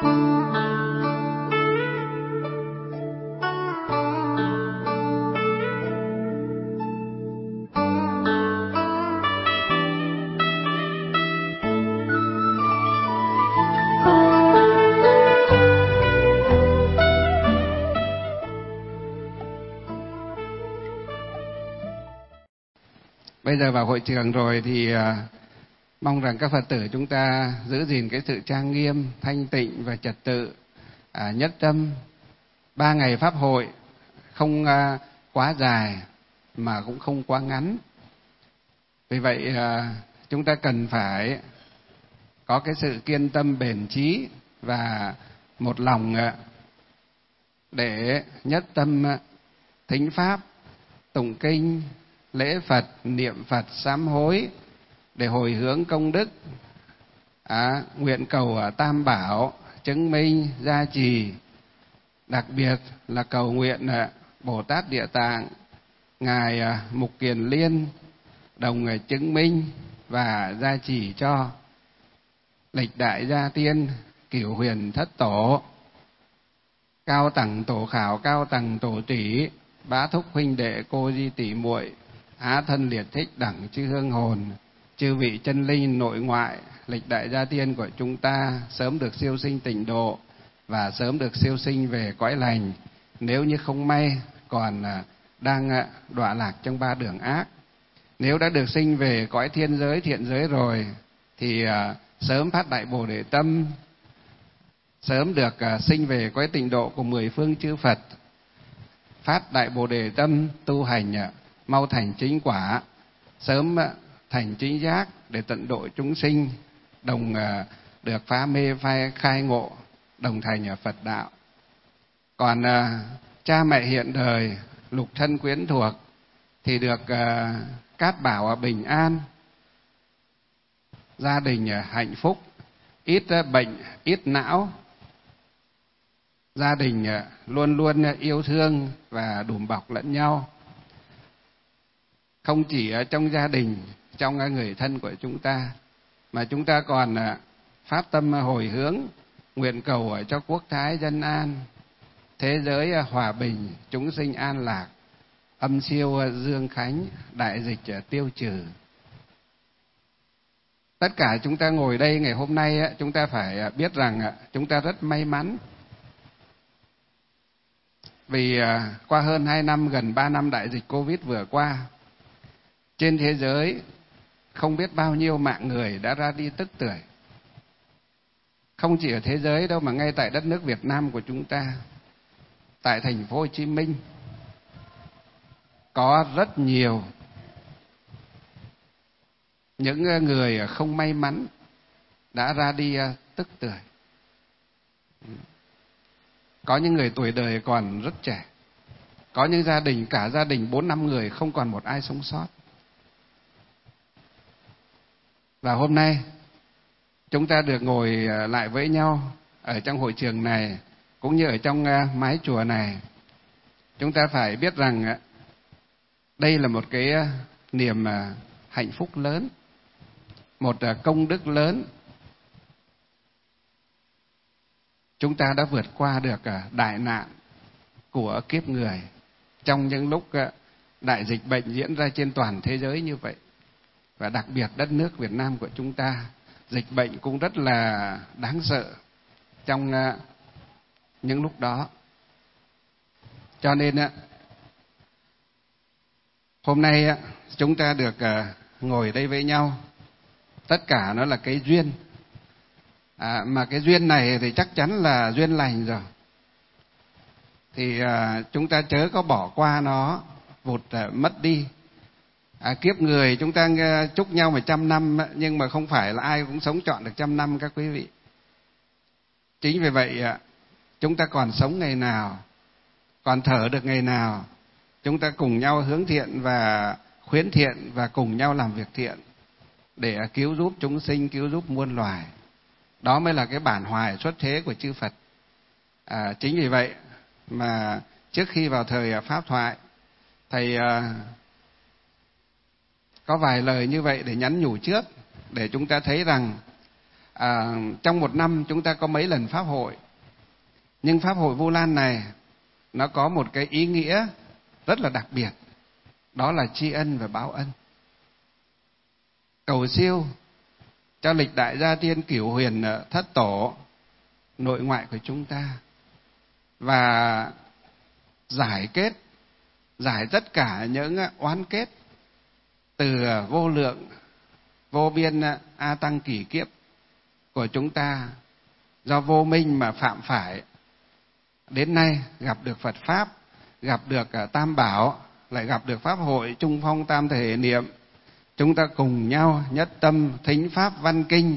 Bây giờ vào hội trường rồi thì mong rằng các Phật tử chúng ta giữ gìn cái sự trang nghiêm, thanh tịnh và trật tự, nhất tâm. 3 ngày pháp hội không quá dài mà cũng không quá ngắn. Vì vậy chúng ta cần phải có cái sự kiên tâm bền chí và một lòng để nhất tâm thính pháp, tụng kinh, lễ Phật, niệm Phật, sám hối để hồi hướng công đức, nguyện cầu Tam Bảo chứng minh gia trì, đặc biệt là cầu nguyện Bồ Tát Địa Tạng, ngài Mục Kiền Liên đồng chứng minh và gia trì cho Lịch Đại Gia Tiên, Cửu Huyền Thất Tổ, Cao Tầng Tổ Khảo, Cao Tầng Tổ Tỷ, Bá Thúc huynh đệ, cô di tỷ muội, Á thân liệt thích đẳng chư hương hồn, chư vị chân linh nội ngoại, Lịch Đại Gia Tiên của chúng ta sớm được siêu sinh tịnh độ và sớm được siêu sinh về cõi lành. Nếu như không may còn đang đọa lạc trong 3 đường ác, nếu đã được sinh về cõi thiên giới, thiện giới rồi thì sớm phát đại Bồ Đề tâm, sớm được sinh về cõi tịnh độ của 10 phương chư Phật, phát đại Bồ Đề tâm, tu hành mau thành chính quả, sớm thành chính giác để tận độ chúng sinh, đồng được phá mê khai ngộ, đồng thành Phật đạo. Còn cha mẹ hiện đời, lục thân quyến thuộc thì được cát bảo bình an, gia đình hạnh phúc, ít bệnh, ít não, gia đình luôn luôn yêu thương và đùm bọc lẫn nhau. Không chỉ ở trong gia đình, trong người thân của chúng ta, mà chúng ta còn phát tâm hồi hướng, nguyện cầu cho quốc thái dân an, thế giới hòa bình, chúng sinh an lạc, âm siêu dương khánh, đại dịch tiêu trừ. Tất cả chúng ta ngồi đây ngày hôm nay, chúng ta phải biết rằng chúng ta rất may mắn. Vì qua hơn 2 năm, gần 3 năm đại dịch Covid vừa qua, trên thế giới không biết bao nhiêu mạng người đã ra đi tức tưởi. Không chỉ ở thế giới đâu mà ngay tại đất nước Việt Nam của chúng ta, tại thành phố Hồ Chí Minh, có rất nhiều những người không may mắn đã ra đi tức tưởi. Có những người tuổi đời còn rất trẻ, có những gia đình, cả gia đình 4-5 người không còn một ai sống sót. Và hôm nay chúng ta được ngồi lại với nhau ở trong hội trường này, cũng như ở trong mái chùa này. Chúng ta phải biết rằng đây là một cái niềm hạnh phúc lớn, một công đức lớn. Chúng ta đã vượt qua được đại nạn của kiếp người trong những lúc đại dịch bệnh diễn ra trên toàn thế giới như vậy. Và đặc biệt đất nước Việt Nam của chúng ta, dịch bệnh cũng rất là đáng sợ trong những lúc đó. Cho nên hôm nay chúng ta được ngồi đây với nhau, tất cả nó là cái duyên. Mà cái duyên này thì chắc chắn là duyên lành rồi. Thì chúng ta chớ có bỏ qua nó, vụt mất đi. Kiếp người chúng ta chúc nhau 100 năm, nhưng mà không phải là ai cũng sống trọn được 100 năm các quý vị. Chính vì vậy chúng ta còn sống ngày nào, còn thở được ngày nào, chúng ta cùng nhau hướng thiện và khuyến thiện và cùng nhau làm việc thiện để cứu giúp chúng sinh, cứu giúp muôn loài. Đó mới là cái bản hoài xuất thế của chư Phật. Chính vì vậy mà trước khi vào thời pháp thoại, thầy có vài lời như vậy để nhắn nhủ trước, để chúng ta thấy rằng Trong một năm chúng ta có mấy lần pháp hội, nhưng pháp hội Vu Lan này nó có một cái ý nghĩa rất là đặc biệt, đó là tri ân và báo ân. Cầu siêu cho lịch đại gia tiên Cửu Huyền Thất Tổ nội ngoại của chúng ta, và giải tất cả những oán kết từ vô lượng vô biên a tăng kỷ kiếp của chúng ta do vô minh mà phạm phải. Đến nay gặp được Phật Pháp, gặp được Tam Bảo, lại gặp được Pháp hội Trung Phong Tam Thể Niệm, chúng ta cùng nhau nhất tâm thính Pháp Văn Kinh,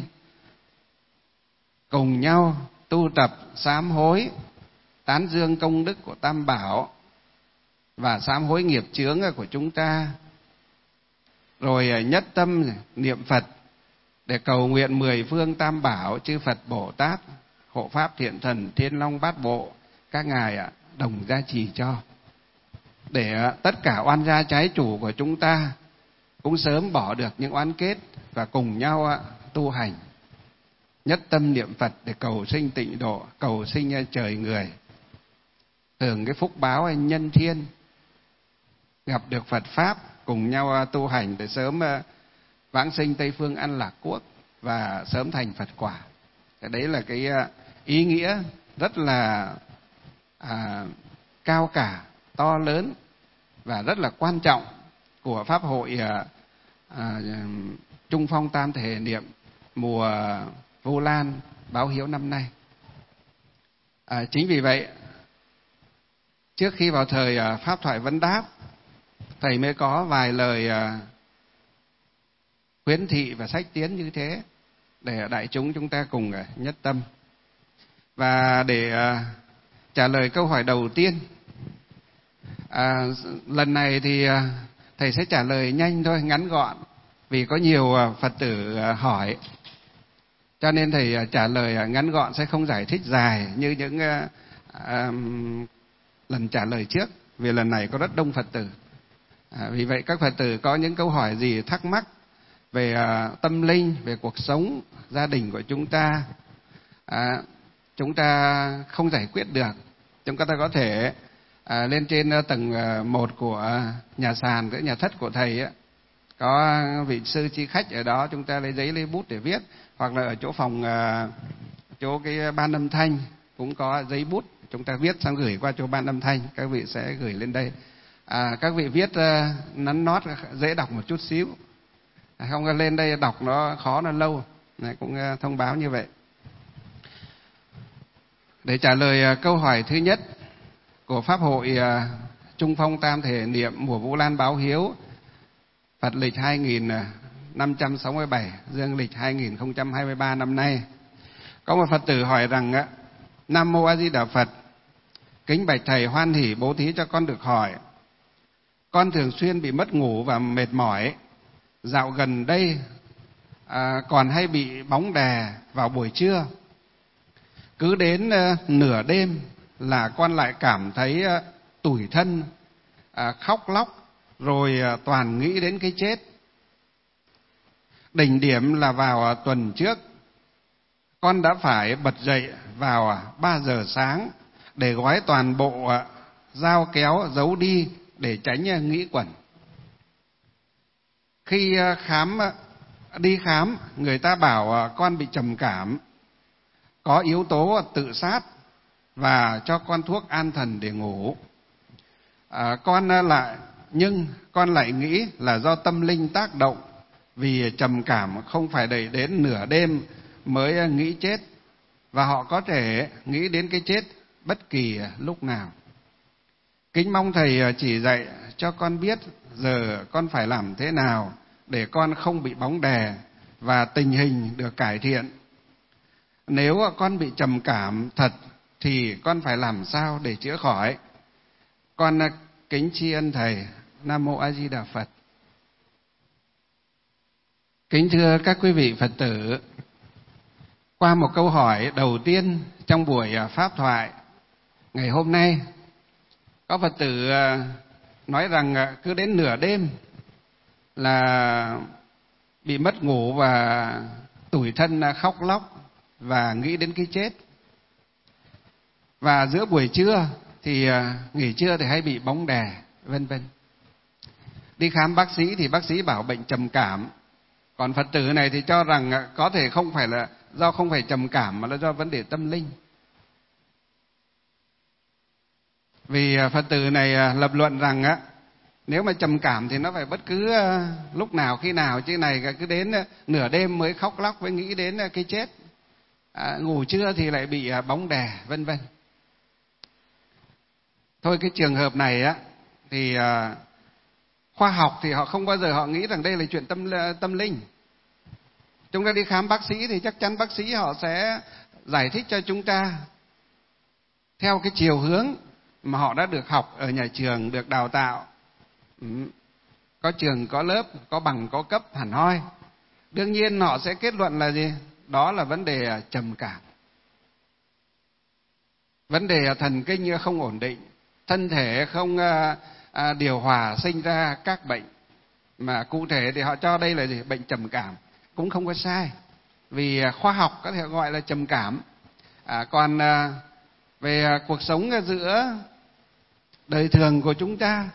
cùng nhau tu tập sám hối, tán dương công đức của Tam Bảo và sám hối nghiệp chướng của chúng ta, rồi nhất tâm niệm Phật để cầu nguyện 10 phương Tam Bảo, chư Phật Bồ Tát, hộ Pháp Thiện Thần, Thiên Long Bát Bộ, các ngài đồng gia trì cho, để tất cả oan gia trái chủ của chúng ta cũng sớm bỏ được những oán kết và cùng nhau tu hành nhất tâm niệm Phật để cầu sinh tịnh độ, cầu sinh trời người, hưởng cái phúc báo nhân thiên, gặp được Phật Pháp, cùng nhau tu hành để sớm vãng sinh Tây Phương An Lạc Quốc và sớm thành Phật quả. Đấy là cái ý nghĩa rất là cao cả, to lớn và rất là quan trọng của Pháp hội Trung Phong Tam Thể Niệm mùa Vu Lan báo hiếu năm nay. Chính vì vậy, trước khi vào thời pháp thoại vấn đáp, thầy mới có vài lời khuyến thị và sách tiến như thế để đại chúng ta cùng nhất tâm. Và để trả lời câu hỏi đầu tiên, lần này thì thầy sẽ trả lời nhanh thôi, ngắn gọn, vì có nhiều Phật tử hỏi, cho nên thầy trả lời ngắn gọn, sẽ không giải thích dài như những lần trả lời trước, vì lần này có rất đông Phật tử. Vì vậy các Phật tử có những câu hỏi gì thắc mắc về tâm linh, về cuộc sống gia đình của chúng ta không giải quyết được, chúng ta có thể lên trên tầng 1 của nhà sàn, cái nhà thất của thầy có vị sư chi khách ở đó, chúng ta lấy giấy lấy bút để viết, hoặc là ở chỗ phòng, chỗ cái ban âm thanh cũng có giấy bút, chúng ta viết xong gửi qua chỗ ban âm thanh, các vị sẽ gửi lên đây. Các vị viết nắn nót dễ đọc một chút xíu, không lên đây đọc nó khó, nó lâu. Này, cũng thông báo như vậy. Để trả lời câu hỏi thứ nhất của Pháp hội Trung Phong Tam Thể Niệm mùa Vu Lan báo hiếu Phật lịch 2567, dương lịch 2023 năm nay, có một Phật tử hỏi rằng: Nam Mô A Di Đà Phật, kính bạch thầy, hoan hỷ bố thí cho con được hỏi. Con thường xuyên bị mất ngủ và mệt mỏi. Dạo gần đây còn hay bị bóng đè vào buổi trưa. Cứ đến nửa đêm là con lại cảm thấy tủi thân, khóc lóc, rồi toàn nghĩ đến cái chết. Đỉnh điểm là vào tuần trước, con đã phải bật dậy vào 3 giờ sáng để gói toàn bộ dao kéo giấu đi để tránh nghĩ quẩn. Khi đi khám, người ta bảo con bị trầm cảm, có yếu tố tự sát và cho con thuốc an thần để ngủ. Con lại nghĩ là do tâm linh tác động, vì trầm cảm không phải đợi đến nửa đêm mới nghĩ chết, và họ có thể nghĩ đến cái chết bất kỳ lúc nào. Kính mong thầy chỉ dạy cho con biết giờ con phải làm thế nào để con không bị bóng đè và tình hình được cải thiện. Nếu con bị trầm cảm thật thì con phải làm sao để chữa khỏi? Con kính tri ân thầy. Nam Mô A Di Đà Phật. Kính thưa các quý vị Phật tử, qua một câu hỏi đầu tiên trong buổi pháp thoại ngày hôm nay, có Phật tử nói rằng cứ đến nửa đêm là bị mất ngủ và tủi thân khóc lóc và nghĩ đến cái chết. Và giữa buổi trưa thì nghỉ trưa thì hay bị bóng đè, vân vân. Đi khám bác sĩ thì bác sĩ bảo bệnh trầm cảm. Còn Phật tử này thì cho rằng có thể không phải là do không phải trầm cảm mà là do vấn đề tâm linh. Vì Phật tử này lập luận rằng nếu mà trầm cảm thì nó phải bất cứ lúc nào khi nào, chứ này cứ đến nửa đêm mới khóc lóc mới nghĩ đến cái chết. Ngủ trưa thì lại bị bóng đè, vân vân. Thôi cái trường hợp này thì khoa học thì họ không bao giờ họ nghĩ rằng đây là chuyện tâm linh. Chúng ta đi khám bác sĩ thì chắc chắn bác sĩ họ sẽ giải thích cho chúng ta theo cái chiều hướng mà họ đã được học ở nhà trường, được đào tạo. Có trường, có lớp, có bằng, có cấp hẳn hoi. Đương nhiên họ sẽ kết luận là gì? Đó là vấn đề trầm cảm. Vấn đề thần kinh không ổn định, thân thể không điều hòa, sinh ra các bệnh. Mà cụ thể thì họ cho đây là gì? Bệnh trầm cảm. Cũng không có sai, vì khoa học có thể gọi là trầm cảm. Còn về cuộc sống giữa đời thường của chúng ta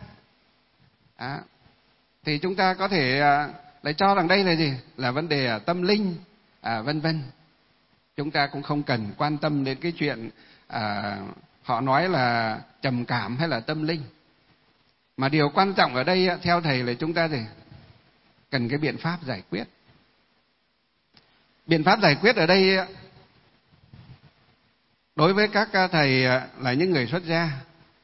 thì chúng ta có thể lại cho rằng đây là gì? Là vấn đề tâm linh, vân vân. Chúng ta cũng không cần quan tâm đến cái chuyện họ nói là trầm cảm hay là tâm linh. Mà điều quan trọng ở đây theo thầy là chúng ta thì cần cái biện pháp giải quyết. Biện pháp giải quyết ở đây đối với các thầy là những người xuất gia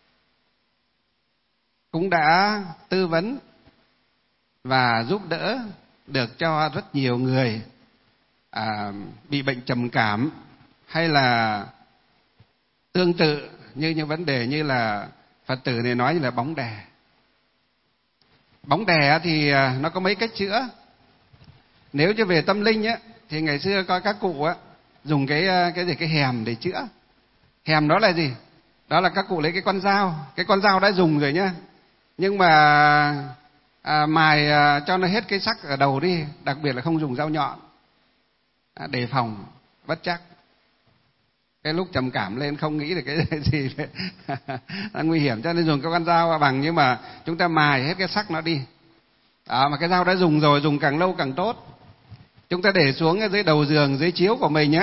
cũng đã tư vấn và giúp đỡ được cho rất nhiều người bị bệnh trầm cảm, hay là tương tự như những vấn đề như là Phật tử này nói như là bóng đè. Bóng đè thì nó có mấy cách chữa. Nếu như về tâm linh thì ngày xưa có các cụ dùng cái hèm để chữa. Hèm đó là gì? Đó là các cụ lấy cái con dao đã dùng rồi nhá, nhưng mà mài cho nó hết cái sắc ở đầu đi, đặc biệt là không dùng dao nhọn, đề phòng bất trắc. Cái lúc trầm cảm lên không nghĩ được cái gì là nguy hiểm, cho nên dùng cái con dao bằng, nhưng mà chúng ta mài hết cái sắc nó đi. Mà cái dao đã dùng rồi, dùng càng lâu càng tốt. Chúng ta để xuống dưới đầu giường, dưới chiếu của mình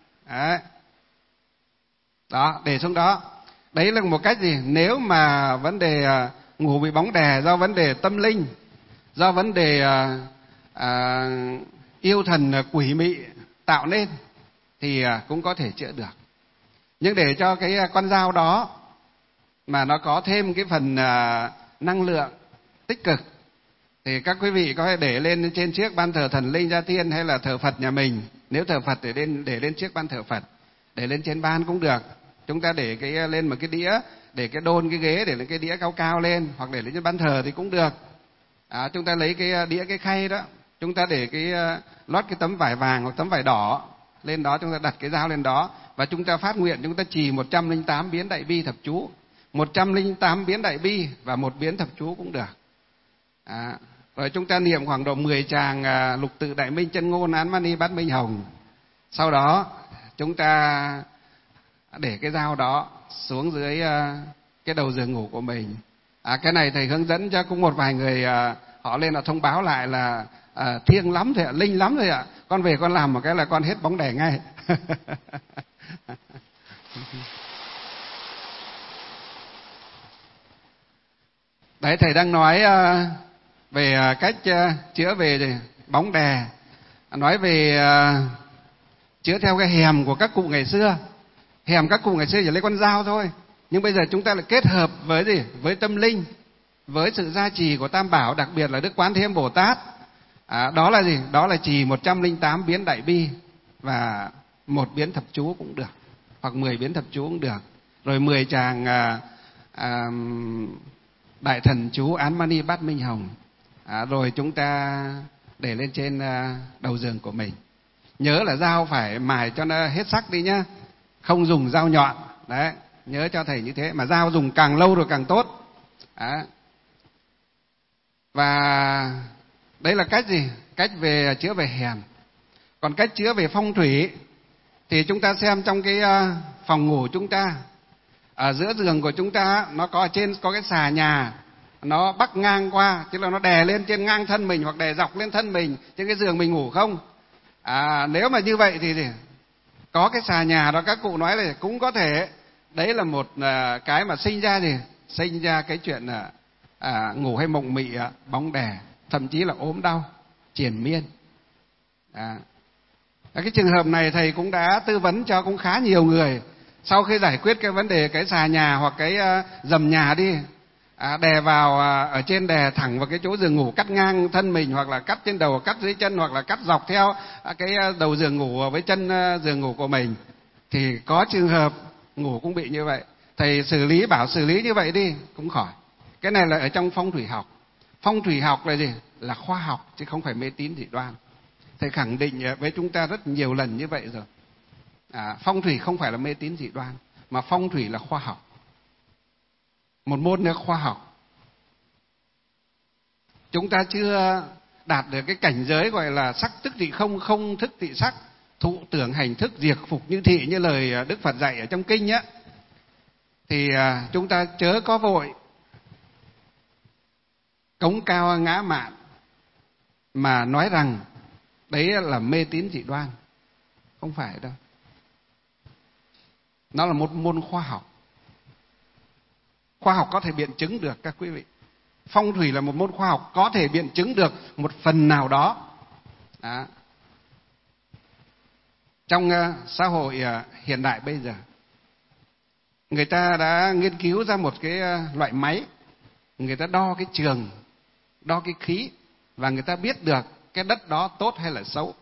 đó, để xuống đó. Đấy là một cách gì? Nếu mà vấn đề ngủ bị bóng đè do vấn đề tâm linh, do vấn đề yêu thần quỷ mị tạo nên thì cũng có thể chữa được. Nhưng để cho cái con dao đó mà nó có thêm cái phần năng lượng tích cực thì các quý vị có thể để lên trên chiếc ban thờ thần linh gia tiên hay là thờ Phật nhà mình. Nếu thờ Phật thì để lên chiếc ban thờ Phật, để lên trên ban cũng được. Chúng ta để lên một cái đĩa, để cái đôn cái ghế, để lên cái đĩa cao cao lên, hoặc để lên trên ban thờ thì cũng được. Chúng ta lấy cái đĩa, cái khay đó, chúng ta để lót cái tấm vải vàng hoặc tấm vải đỏ lên đó, chúng ta đặt cái dao lên đó và chúng ta phát nguyện, chúng ta trì 108 biến đại bi thập chú, 108 biến đại bi và 1 biến thập chú cũng được. Rồi chúng ta niệm khoảng độ 10 tràng lục tự đại minh chân ngôn án mani bát minh hồng. Sau đó chúng ta để cái dao đó xuống dưới cái đầu giường ngủ của mình. Cái này thầy hướng dẫn cho cũng một vài người họ lên họ thông báo lại là thiêng lắm thôi ạ, linh lắm thôi ạ. Con về con làm một cái là con hết bóng đè ngay. Đấy, thầy đang nói về cách chữa về bóng đè, nói về chữa theo cái hèm của các cụ ngày xưa. Hèm các cụ ngày xưa chỉ lấy con dao thôi, nhưng bây giờ chúng ta lại kết hợp với gì? Với tâm linh, với sự gia trì của Tam Bảo, đặc biệt là Đức Quán Thế Âm Bồ Tát. Đó là gì? Đó là trì 108 biến đại bi và 1 biến thập chú cũng được, hoặc 10 biến thập chú cũng được. Rồi 10 tràng đại thần chú án mani bát minh hồng. Rồi chúng ta để lên trên đầu giường của mình. Nhớ là dao phải mài cho nó hết sắc đi nhá, không dùng dao nhọn. Đấy, nhớ cho thầy như thế, mà dao dùng càng lâu rồi càng tốt. Và đấy là cách gì? Cách về chữa về hèm. Còn cách chữa về phong thủy thì chúng ta xem trong cái phòng ngủ chúng ta, ở giữa giường của chúng ta nó có ở trên có cái xà nhà, nó bắc ngang qua, tức là nó đè lên trên ngang thân mình hoặc đè dọc lên thân mình trên cái giường mình ngủ không. Nếu mà như vậy thì có cái xà nhà đó, các cụ nói là cũng có thể đấy là một cái mà sinh ra cái chuyện ngủ hay mộng mị bóng đè, thậm chí là ốm đau triền miên. Cái trường hợp này thầy cũng đã tư vấn cho cũng khá nhiều người. Sau khi giải quyết cái vấn đề cái xà nhà hoặc cái dầm nhà đi, đè vào ở trên, đè thẳng vào cái chỗ giường ngủ, cắt ngang thân mình, hoặc là cắt trên đầu, cắt dưới chân, hoặc là cắt dọc theo cái đầu giường ngủ với chân giường ngủ của mình, thì có trường hợp ngủ cũng bị như vậy. Thầy bảo xử lý như vậy đi cũng khỏi. Cái này là ở trong phong thủy học. Phong thủy học là gì? Là khoa học chứ không phải mê tín dị đoan. Thầy khẳng định với chúng ta rất nhiều lần như vậy rồi. Phong thủy không phải là mê tín dị đoan, mà phong thủy là khoa học, một môn nữa khoa học. Chúng ta chưa đạt được cái cảnh giới gọi là sắc tức thị không, không thức thị sắc, thụ tưởng hành thức, diệt phục như thị, như lời Đức Phật dạy ở trong kinh á, thì chúng ta chớ có vội cống cao ngã mạn mà nói rằng đấy là mê tín dị đoan. Không phải đâu. Nó là một môn khoa học. Khoa học có thể biện chứng được các quý vị. Phong thủy là một môn khoa học có thể biện chứng được một phần nào đó. Trong xã hội hiện đại bây giờ, người ta đã nghiên cứu ra một cái loại máy, người ta đo cái trường, đo cái khí, và người ta biết được cái đất đó tốt hay là xấu.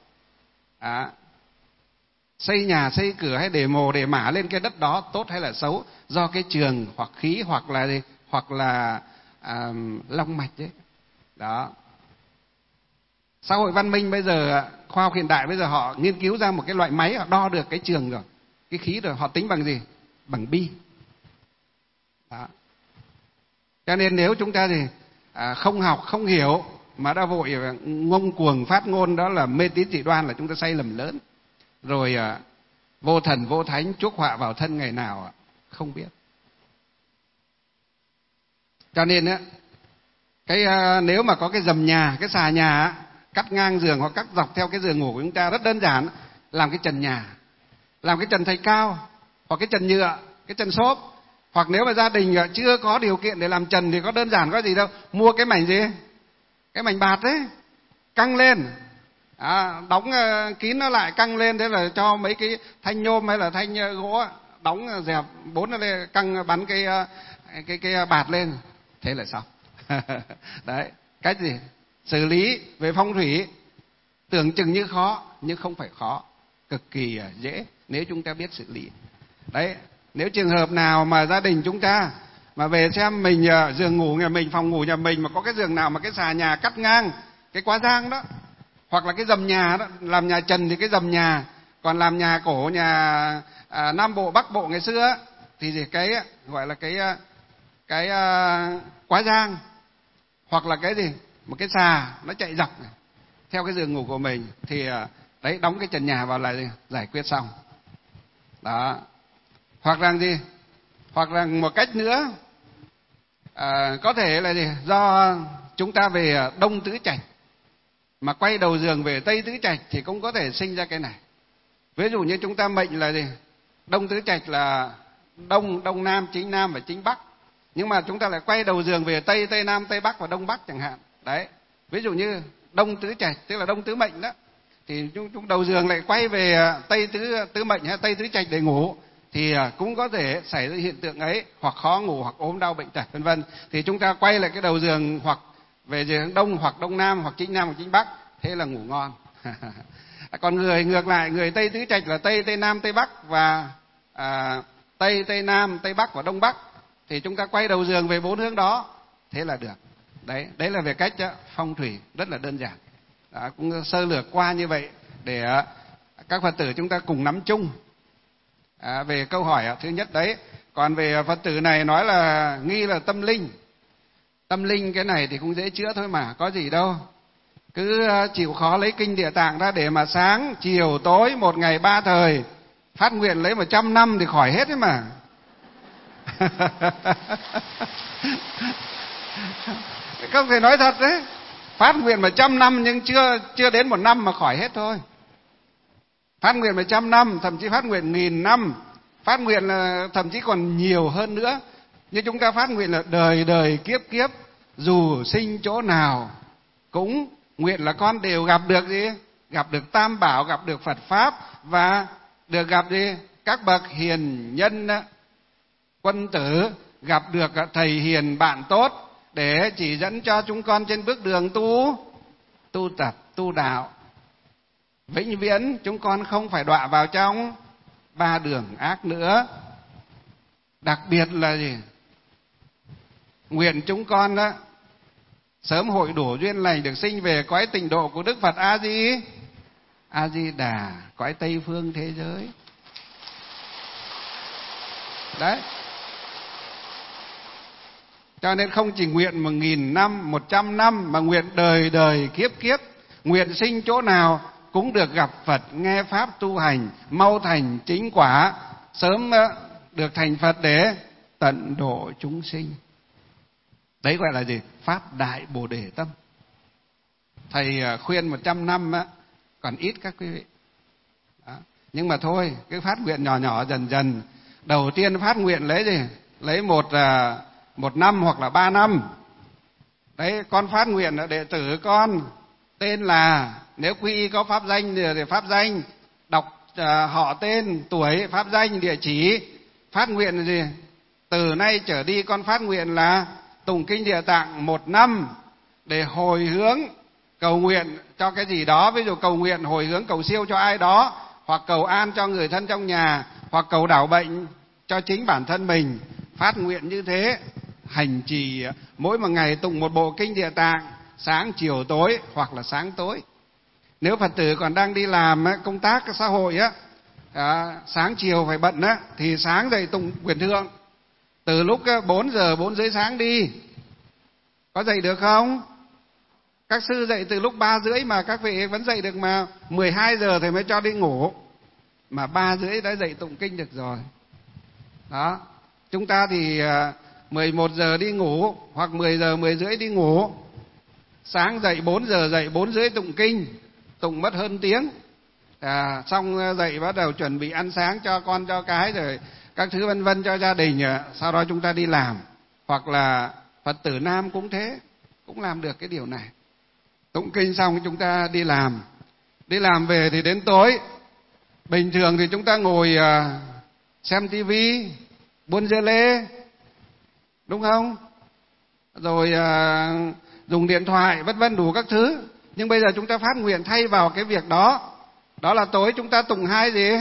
Xây nhà, xây cửa hay để mồ, để mả lên cái đất đó tốt hay là xấu do cái trường hoặc khí hoặc là long mạch đấy. Đó. Xã hội văn minh bây giờ, khoa học hiện đại bây giờ họ nghiên cứu ra một cái loại máy, họ đo được cái trường rồi, cái khí rồi, họ tính bằng gì? Bằng bi. Đó. Cho nên nếu chúng ta thì không học, không hiểu mà đã vội ngông cuồng phát ngôn đó là mê tín dị đoan, là chúng ta sai lầm lớn. Rồi vô thần vô thánh chuốc họa vào thân ngày nào không biết. Cho nên á, nếu mà có cái dầm nhà, cái xà nhà cắt ngang giường hoặc cắt dọc theo cái giường ngủ của chúng ta, rất đơn giản, làm cái trần nhà, làm cái trần thạch cao, hoặc cái trần nhựa, cái trần xốp. Hoặc nếu mà gia đình chưa có điều kiện để làm trần thì có đơn giản, có gì đâu, mua cái mảnh gì, cái mảnh bạt đấy, căng lên, đóng kín nó lại, căng lên, thế là cho mấy cái thanh nhôm hay là thanh gỗ đóng dẹp 4 lên, căng bắn cái bạt lên, thế là xong. Đấy, cách gì xử lý về phong thủy tưởng chừng như khó nhưng không phải khó, cực kỳ dễ nếu chúng ta biết xử lý. Đấy, nếu trường hợp nào mà gia đình chúng ta mà về xem mình giường ngủ nhà mình, phòng ngủ nhà mình mà có cái giường nào mà cái xà nhà cắt ngang cái quá giang đó, hoặc là cái dầm nhà đó, làm nhà trần thì cái dầm nhà, còn làm nhà cổ nhà Nam Bộ Bắc Bộ ngày xưa thì cái gọi là cái quá giang, hoặc là cái gì, một cái xà nó chạy dọc này, theo cái giường ngủ của mình, thì đấy, đóng cái trần nhà vào là giải quyết xong. Đó. Hoặc là gì, hoặc là một cách nữa, có thể là gì, do chúng ta về đông tứ trạch mà quay đầu giường về tây tứ trạch thì cũng có thể sinh ra cái này. Ví dụ như chúng ta mệnh là gì, đông tứ trạch là đông nam, chính nam và chính bắc, nhưng mà chúng ta lại quay đầu giường về tây, tây nam, tây bắc và đông bắc chẳng hạn. Đấy, ví dụ như đông tứ trạch tức là đông tứ mệnh đó, thì chúng đầu giường lại quay về tây tứ mệnh hay tây tứ trạch để ngủ, thì cũng có thể xảy ra hiện tượng ấy, hoặc khó ngủ, hoặc ốm đau bệnh tật vân vân. Thì chúng ta quay lại cái đầu giường hoặc về giường đông, hoặc đông nam, hoặc chính nam, hoặc chính bắc, thế là ngủ ngon. Còn người ngược lại, người tây tứ trạch là tây, tây nam, tây bắc và tây, tây nam, tây bắc và đông bắc, thì chúng ta quay đầu giường về 4 hướng đó, thế là được. Đấy là về cách phong thủy rất là đơn giản. Đó, cũng sơ lược qua như vậy để các Phật tử chúng ta cùng nắm chung về câu hỏi thứ nhất đấy. Còn về Phật tử này nói là nghi là tâm linh cái này thì cũng dễ chữa thôi mà, có gì đâu. Cứ chịu khó lấy kinh Địa Tạng ra để mà sáng, chiều, tối, một ngày 3 thời, phát nguyện lấy 100 năm thì khỏi hết đấy mà. Không thể nói thật đấy. Phát nguyện 100 năm nhưng chưa đến 1 năm mà khỏi hết thôi. Phát nguyện 100 năm, thậm chí phát nguyện 1000 năm, phát nguyện là thậm chí còn nhiều hơn nữa. Nhưng chúng ta phát nguyện là đời đời kiếp kiếp, dù sinh chỗ nào cũng nguyện là con đều gặp được gì? Gặp được Tam Bảo, gặp được Phật Pháp và được gặp gì? Các bậc hiền nhân, quân tử, gặp được thầy hiền bạn tốt để chỉ dẫn cho chúng con trên bước đường tu tập, tu đạo. Vĩnh viễn chúng con không phải đọa vào trong 3 đường ác nữa. Đặc biệt là gì? Nguyện chúng con đó sớm hội đủ duyên lành được sinh về cõi tịnh độ của Đức Phật A Di Đà, cõi Tây phương thế giới. Đấy. Cho nên không chỉ nguyện 1000 năm, 100 năm, mà nguyện đời đời kiếp kiếp, nguyện sinh chỗ nào cũng được gặp Phật, nghe Pháp tu hành, mau thành chính quả, sớm được thành Phật để tận độ chúng sinh. Đấy gọi là gì? Phát đại Bồ Đề tâm. Thầy khuyên 100 năm còn ít các quý vị. Đó. Nhưng mà thôi, cái phát nguyện nhỏ nhỏ dần dần. Đầu tiên phát nguyện lấy gì? Lấy một năm hoặc là 3 năm. Đấy, con phát nguyện là đệ tử con tên là, nếu quy y có pháp danh thì pháp danh, đọc họ tên, tuổi, pháp danh, địa chỉ. Phát nguyện là gì? Từ nay trở đi con phát nguyện là tụng kinh Địa Tạng 1 năm để hồi hướng cầu nguyện cho cái gì đó, ví dụ cầu nguyện hồi hướng cầu siêu cho ai đó, hoặc cầu an cho người thân trong nhà, hoặc cầu đảo bệnh cho chính bản thân mình. Phát nguyện như thế, hành trì mỗi một ngày tụng một bộ kinh Địa Tạng, sáng chiều tối hoặc là sáng tối. Nếu Phật tử còn đang đi làm công tác xã hội sáng chiều phải bận thì sáng dậy tụng Quyền Thượng từ lúc 4 giờ 4 rưỡi sáng đi. Có dậy được không? Các sư dậy từ lúc 3 rưỡi mà các vị vẫn dậy được mà. 12 giờ thì mới cho đi ngủ, mà 3 rưỡi đã dậy tụng kinh được rồi. Đó. Chúng ta thì 11 giờ đi ngủ, hoặc 10 giờ 10 rưỡi đi ngủ. Sáng dậy 4 giờ, dậy 4 rưỡi tụng kinh, tụng mất hơn tiếng. Xong dậy bắt đầu chuẩn bị ăn sáng cho con cho cái rồi các thứ vân vân cho gia đình, sau đó chúng ta đi làm. Hoặc là Phật tử nam cũng thế, cũng làm được cái điều này. Tụng kinh xong chúng ta đi làm về thì đến tối. Bình thường thì chúng ta ngồi xem tivi, buôn dưa lê, đúng không? Rồi dùng điện thoại vân vân đủ các thứ. Nhưng bây giờ chúng ta phát nguyện thay vào cái việc đó, đó là tối chúng ta tụng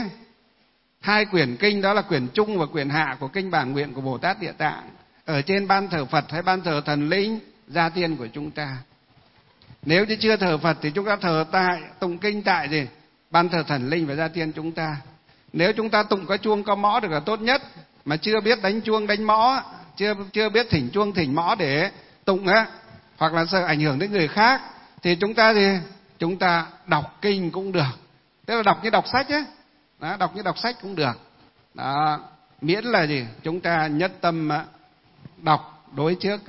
hai quyển kinh, đó là quyển trung và quyển hạ của kinh Bản Nguyện của Bồ Tát Địa Tạng, ở trên ban thờ Phật hay ban thờ thần linh gia tiên của chúng ta. Nếu như chưa thờ Phật thì chúng ta thờ tại tụng kinh tại ban thờ thần linh và gia tiên chúng ta. Nếu chúng ta tụng có chuông có mõ được là tốt nhất, mà chưa biết đánh chuông đánh mõ, chưa biết thỉnh chuông thỉnh mõ để tụng hoặc là sợ ảnh hưởng đến người khác, thì chúng ta đọc kinh cũng được. Tức là đọc như đọc sách đó, đọc như đọc sách cũng được. Đó, miễn là chúng ta nhất tâm đọc đối trước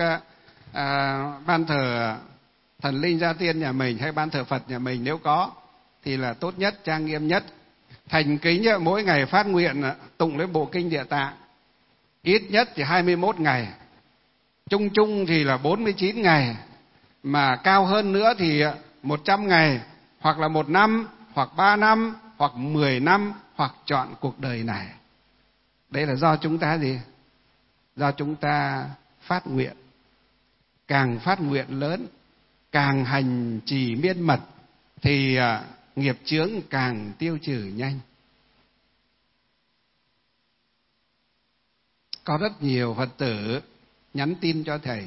ban thờ thần linh gia tiên nhà mình hay ban thờ Phật nhà mình, nếu có thì là tốt nhất, trang nghiêm nhất. Thành kính mỗi ngày phát nguyện tụng lấy bộ kinh Địa Tạng ít nhất thì 21 ngày, chung chung thì là 49 ngày, mà cao hơn nữa thì 100 ngày, hoặc là 1 năm, hoặc 3 năm, hoặc 10 năm, hoặc chọn cuộc đời này. Đây là do chúng ta do chúng ta phát nguyện. Càng phát nguyện lớn, càng hành trì miên mật thì nghiệp chướng càng tiêu trừ nhanh. Có rất nhiều Phật tử nhắn tin cho thầy.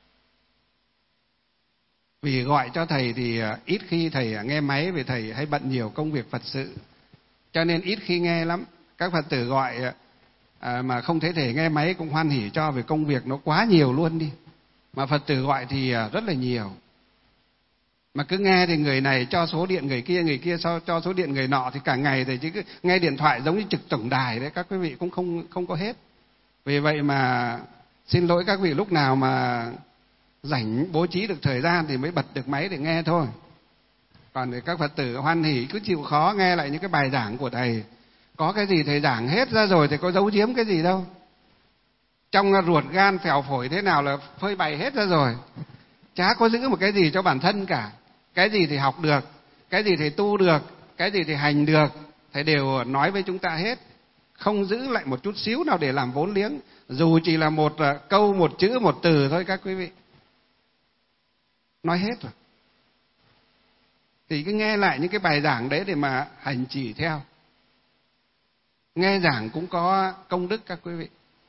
Vì gọi cho thầy thì ít khi thầy nghe máy, vì thầy hay bận nhiều công việc Phật sự, cho nên ít khi nghe lắm. Các Phật tử gọi mà không thấy thầy nghe máy cũng hoan hỉ cho, vì công việc nó quá nhiều luôn đi. Mà Phật tử gọi thì rất là nhiều. Mà cứ nghe thì người này cho số điện người kia cho số điện người nọ, thì cả ngày thì chỉ cứ nghe điện thoại giống như trực tổng đài đấy, các quý vị cũng không có hết. Vì vậy mà xin lỗi các vị, lúc nào mà rảnh bố trí được thời gian thì mới bật được máy để nghe thôi. Còn thì các Phật tử hoan hỉ cứ chịu khó nghe lại những cái bài giảng của thầy. Có cái gì thầy giảng hết ra rồi thì có giấu giếm cái gì đâu. Trong ruột gan phèo phổi thế nào là phơi bày hết ra rồi. Chả có giữ một cái gì cho bản thân cả. Cái gì thì học được, cái gì thì tu được, cái gì thì hành được, thầy đều nói với chúng ta hết. Không giữ lại một chút xíu nào để làm vốn liếng, dù chỉ là một câu, một chữ, một từ thôi các quý vị. Nói hết rồi. Thì cứ nghe lại những cái bài giảng đấy để mà hành trì theo. Nghe giảng cũng có công đức các quý vị.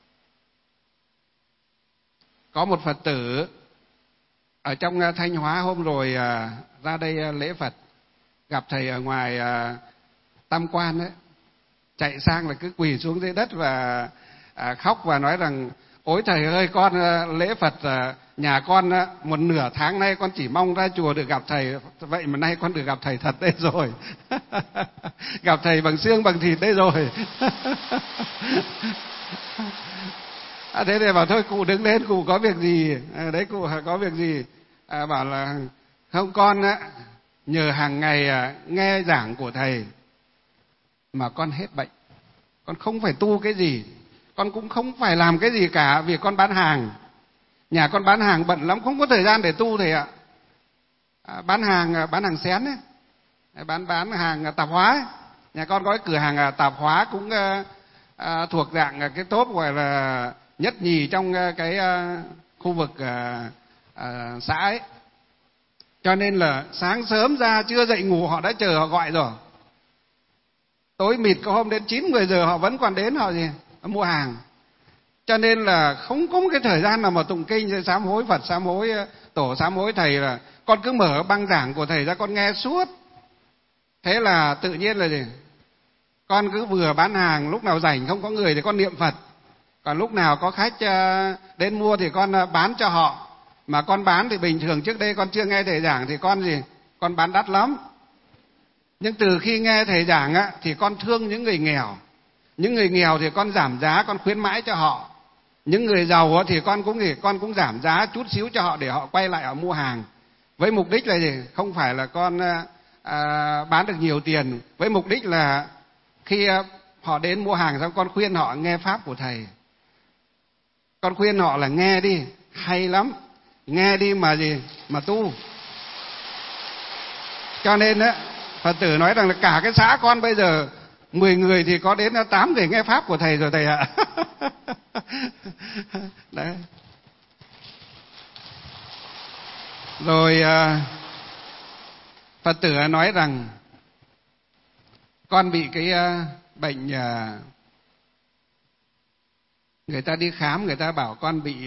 Có một Phật tử ở trong Thanh Hóa hôm rồi ra đây lễ Phật, gặp thầy ở ngoài Tam Quan ấy, chạy sang là cứ quỳ xuống dưới đất và khóc và nói rằng: ôi thầy ơi, con lễ Phật nhà con một nửa tháng nay con chỉ mong ra chùa được gặp thầy, vậy mà nay con được gặp thầy thật đây rồi. Gặp thầy bằng xương bằng thịt đây rồi. Thế thì bảo thôi cụ đứng lên, cụ có việc gì? Đấy, cụ có việc gì? Bảo là không, con nhờ hàng ngày nghe giảng của thầy mà con hết bệnh. Con không phải tu cái gì, con cũng không phải làm cái gì cả, vì con bán hàng. Nhà con bán hàng bận lắm, không có thời gian để tu thầy ạ. Bán hàng xén ấy, bán hàng tạp hóa ấy. Nhà con có cái cửa hàng tạp hóa cũng thuộc dạng cái top gọi là nhất nhì trong cái khu vực xã ấy. Cho nên là sáng sớm ra chưa dậy ngủ họ đã chờ, họ gọi rồi. Tối mịt có hôm đến 9-10 giờ họ vẫn còn đến, họ mua hàng. Cho nên là không có một cái thời gian nào mà tụng kinh, sám hối Phật, sám hối tổ, sám hối thầy. Là con cứ mở băng giảng của thầy ra con nghe suốt. Thế là tự nhiên là gì? Con cứ vừa bán hàng, lúc nào rảnh không có người thì con niệm Phật. Còn lúc nào có khách đến mua thì con bán cho họ. Mà con bán thì bình thường trước đây con chưa nghe thầy giảng thì con bán đắt lắm. Nhưng từ khi nghe thầy giảng thì con thương những người nghèo. Những người nghèo thì con giảm giá, con khuyến mãi cho họ. Những người giàu thì con cũng giảm giá chút xíu cho họ để họ quay lại họ mua hàng. Với mục đích là gì? Không phải là con bán được nhiều tiền. Với mục đích là khi họ đến mua hàng xong con khuyên họ nghe pháp của thầy. Con khuyên họ là nghe đi, hay lắm. Nghe đi mà mà tu. Cho nên Phật tử nói rằng là cả cái xã con bây giờ 10 người thì có đến 8 người nghe pháp của thầy rồi thầy ạ. Đấy. Rồi Phật tử nói rằng con bị cái bệnh, người ta đi khám, người ta bảo con bị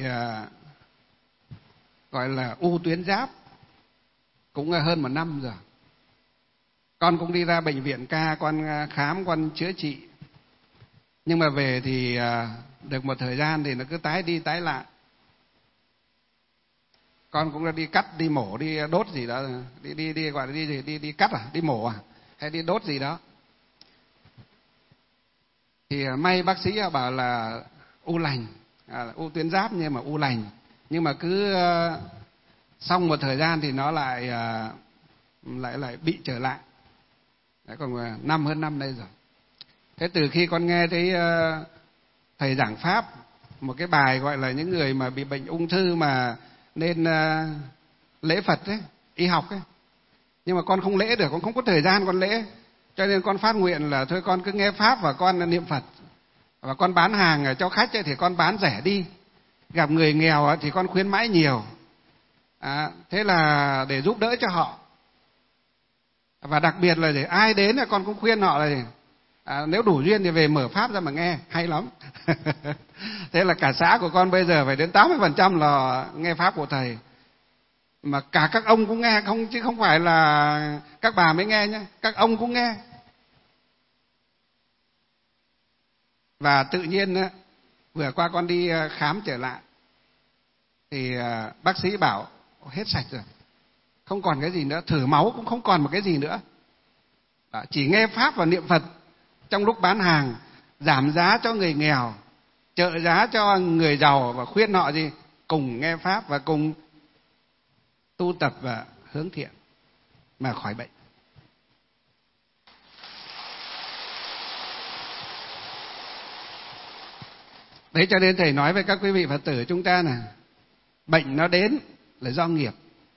gọi là u tuyến giáp, cũng hơn 1 năm rồi. Con cũng đi ra bệnh viện ca, con khám, con chữa trị. Nhưng mà về thì được một thời gian thì nó cứ tái đi tái lại. Con cũng đã đi cắt, đi mổ, đi đốt gì đó, đi gọi là đi cắt đi mổ hay đi đốt gì đó. Thì may bác sĩ bảo là u lành, u tuyến giáp nhưng mà u lành. Nhưng mà cứ xong một thời gian thì nó lại bị trở lại. Đấy, còn hơn năm đây rồi. Thế từ khi con nghe thấy thầy giảng pháp một cái bài gọi là những người mà bị bệnh ung thư mà nên lễ Phật ấy, y học ấy, nhưng mà con không lễ được, con không có thời gian con lễ, cho nên con phát nguyện là thôi con cứ nghe pháp và con niệm Phật, và con bán hàng cho khách ấy, thì con bán rẻ đi, gặp người nghèo thì con khuyến mãi nhiều. Thế là để giúp đỡ cho họ. Và đặc biệt là để ai đến là con cũng khuyên họ là nếu đủ duyên thì về mở pháp ra mà nghe, hay lắm. Thế là cả xã của con bây giờ phải đến 80% là nghe pháp của thầy. Mà cả các ông cũng nghe, chứ không phải là các bà mới nghe nhé, các ông cũng nghe. Và tự nhiên vừa qua con đi khám trở lại thì bác sĩ bảo hết sạch rồi. không còn cái gì nữa, thử máu cũng không còn một cái gì nữa. Đó, chỉ nghe pháp và niệm Phật trong lúc bán hàng, giảm giá cho người nghèo, trợ giá cho người giàu và khuyên họ gì? Cùng nghe pháp và cùng tu tập và hướng thiện mà khỏi bệnh. Đấy, cho nên thầy nói với các quý vị Phật tử chúng ta là bệnh nó đến là do nghiệp.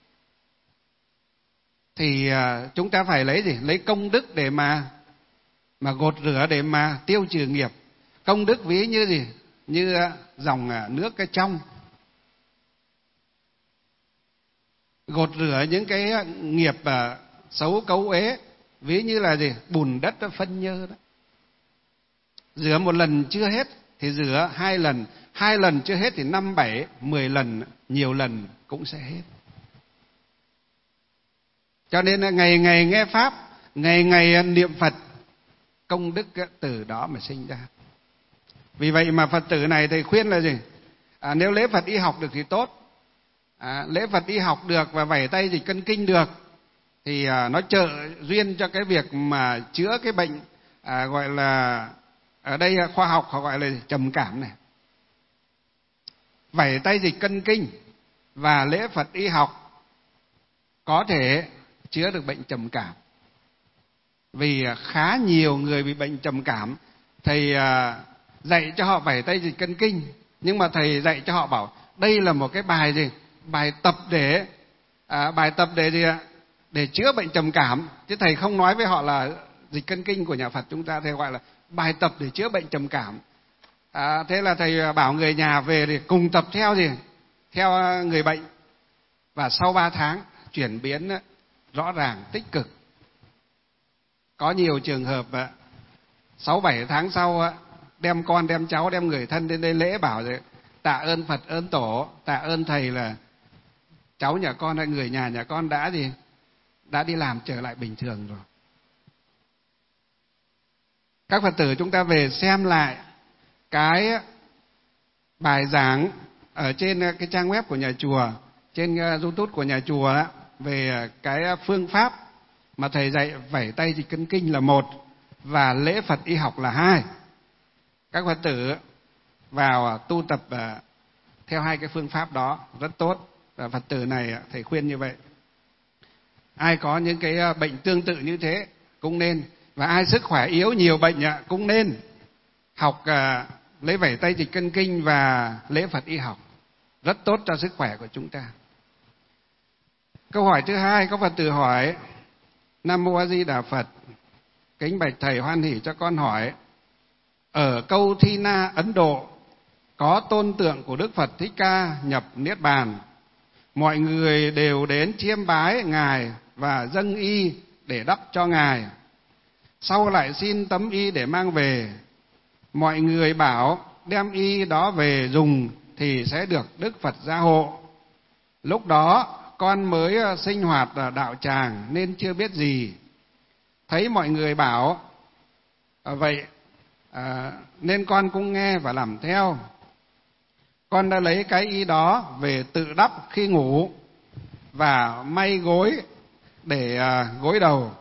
Thì chúng ta phải lấy gì? Lấy công đức để mà gột rửa, để mà tiêu trừ nghiệp. Công đức ví như gì? Như dòng nước cái trong, gột rửa những cái nghiệp xấu cấu uế, ví như là gì? Bùn đất phân nhơ đó. Rửa một lần chưa hết thì rửa 2 lần, 2 lần chưa hết thì 5, 7, 10 lần, nhiều lần cũng sẽ hết. Cho nên ngày ngày nghe pháp, ngày ngày niệm Phật, công đức từ đó mà sinh ra. Vì vậy mà Phật tử này thầy khuyên là gì? Nếu lễ Phật y học được thì tốt. Lễ Phật y học được và vẩy tay dịch cân kinh được thì nó trợ duyên cho cái việc mà chữa cái bệnh gọi là, ở đây khoa học họ gọi là trầm cảm này. Vẩy tay dịch cân kinh và lễ Phật y học có thể chữa được bệnh trầm cảm. Vì khá nhiều người bị bệnh trầm cảm, thầy dạy cho họ vẩy tay dịch cân kinh, nhưng mà thầy dạy cho họ bảo đây là một cái bài gì? Bài tập để gì ạ? Để chữa bệnh trầm cảm, chứ thầy không nói với họ là dịch cân kinh của nhà Phật chúng ta, thầy gọi là bài tập để chữa bệnh trầm cảm. Thế là thầy bảo người nhà về thì cùng tập theo gì? Theo người bệnh, và sau 3 tháng chuyển biến rõ ràng, tích cực. Có nhiều trường hợp 6-7 tháng sau đem con, đem cháu, đem người thân đến đây lễ bảo rồi tạ ơn Phật, ơn Tổ, tạ ơn thầy là cháu nhà con hay người nhà con đã gì? Đã đi làm trở lại bình thường rồi. Các Phật tử chúng ta về xem lại cái bài giảng ở trên cái trang web của nhà chùa, trên YouTube của nhà chùa đó, về cái phương pháp mà thầy dạy vẩy tay dịch cân kinh là 1 và lễ Phật y học là 2. Các Phật tử vào tu tập theo 2 cái phương pháp đó rất tốt. Và Phật tử này thầy khuyên như vậy. Ai có những cái bệnh tương tự như thế cũng nên, và ai sức khỏe yếu nhiều bệnh cũng nên học lấy vẩy tay dịch cân kinh và lễ Phật y học, rất tốt cho sức khỏe của chúng ta. Câu hỏi thứ 2, có Phật tử hỏi: Nam Mô A Di Đà Phật, kính bạch thầy hoan hỷ cho con hỏi, ở câu Thi Na Ấn Độ có tôn tượng của Đức Phật Thích Ca nhập Niết Bàn, mọi người đều đến chiêm bái ngài và dâng y để đắp cho ngài, sau lại xin tấm y để mang về. Mọi người bảo đem y đó về dùng thì sẽ được Đức Phật gia hộ. Lúc đó con mới sinh hoạt đạo tràng nên chưa biết gì. Thấy mọi người bảo vậy nên con cũng nghe và làm theo. Con đã lấy cái y đó về tự đắp khi ngủ và may gối để gối đầu.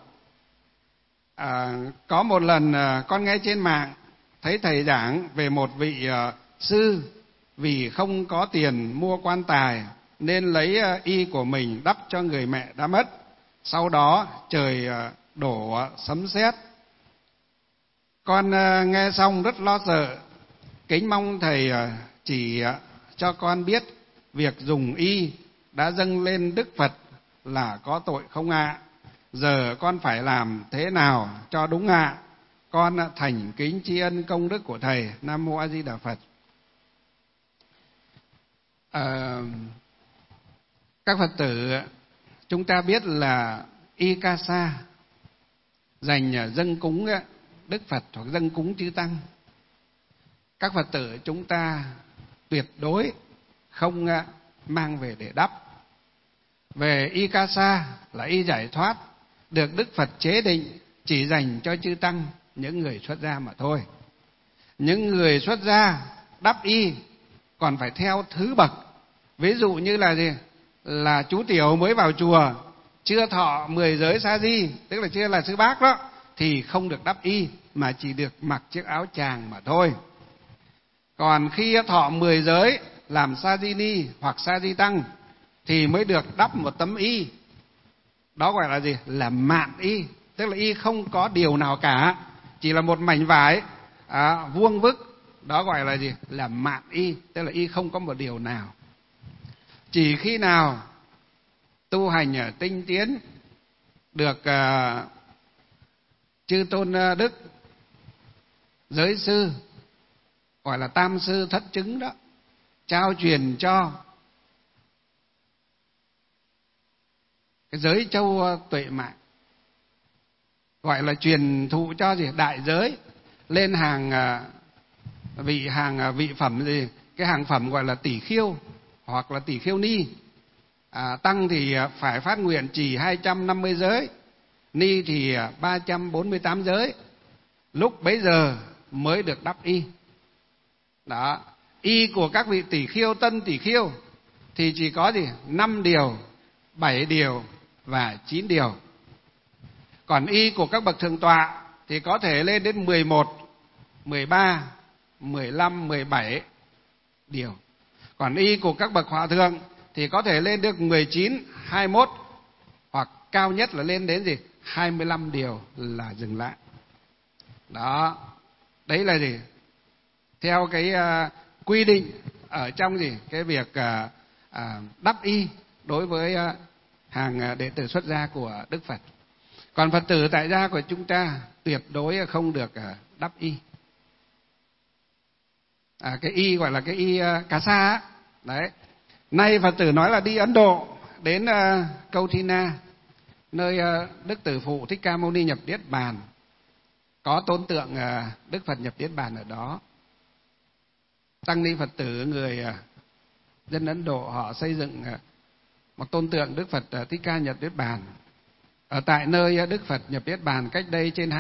Có một lần con nghe trên mạng thấy thầy giảng về một vị sư vì không có tiền mua quan tài nên lấy y của mình đắp cho người mẹ đã mất. Sau đó trời đổ sấm sét. Con nghe xong rất lo sợ, kính mong thầy chỉ cho con biết việc dùng y đã dâng lên Đức Phật là có tội không ạ? Giờ con phải làm thế nào cho đúng ạ? Con thành kính tri ân công đức của thầy. Nam Mô A Di Đà Phật. Các Phật tử, chúng ta biết là y ca sa dành dâng cúng Đức Phật hoặc dâng cúng chư tăng. Các Phật tử chúng ta tuyệt đối không mang về để đắp. Về y ca sa là y giải thoát, được Đức Phật chế định chỉ dành cho chư tăng, những người xuất gia mà thôi. Những người xuất gia đắp y còn phải theo thứ bậc. Ví dụ như là gì? Là chú tiểu mới vào chùa chưa thọ 10 giới sa di, tức là chưa là sư bác đó, thì không được đắp y mà chỉ được mặc chiếc áo chàng mà thôi. Còn khi thọ 10 giới làm sa di ni hoặc sa di tăng thì mới được đắp một tấm y. Đó gọi là gì? Là mạn y, tức là y không có điều nào cả, chỉ là một mảnh vải vuông vức. Đó gọi là gì? Là mạn y, tức là y không có một điều nào. Chỉ khi nào tu hành ở tinh tiến, được chư tôn đức giới sư, gọi là tam sư thất chứng đó, trao truyền cho cái giới châu tuệ mạng, gọi là truyền thụ cho gì? Đại giới, lên hàng vị phẩm gì? Cái hàng phẩm gọi là tỷ khiêu hoặc là tỷ khiêu ni. Tăng thì phải phát nguyện trì 250 giới, ni thì 348 giới. Lúc bấy giờ mới được đắp y. Đó, y của các vị tỷ khiêu, tân tỷ khiêu thì chỉ có gì? 5 điều, 7 điều và 9 điều. Còn y của các bậc thượng tọa thì có thể lên đến 11, 13, 15, 17 điều. Còn y của các bậc hòa thượng thì có thể lên được 19, 21 hoặc cao nhất là lên đến gì? 25 điều là dừng lại. Đó, đấy là gì? Theo cái quy định ở trong gì? Cái việc đắp y đối với hàng đệ tử xuất gia của Đức Phật. Còn Phật tử tại gia của chúng ta tuyệt đối không được đắp y. Cái y gọi là cái y cà sa á. Đấy. Nay Phật tử nói là đi Ấn Độ đến Câu Thi Na, nơi Đức Tử Phụ Thích Ca Mâu Ni nhập Niết Bàn, có tôn tượng Đức Phật nhập Niết Bàn ở đó. Tăng ni Phật tử người dân Ấn Độ họ xây dựng một tôn tượng Đức Phật Thích Ca nhập Niết Bàn ở tại nơi Đức Phật nhập Niết Bàn cách đây trên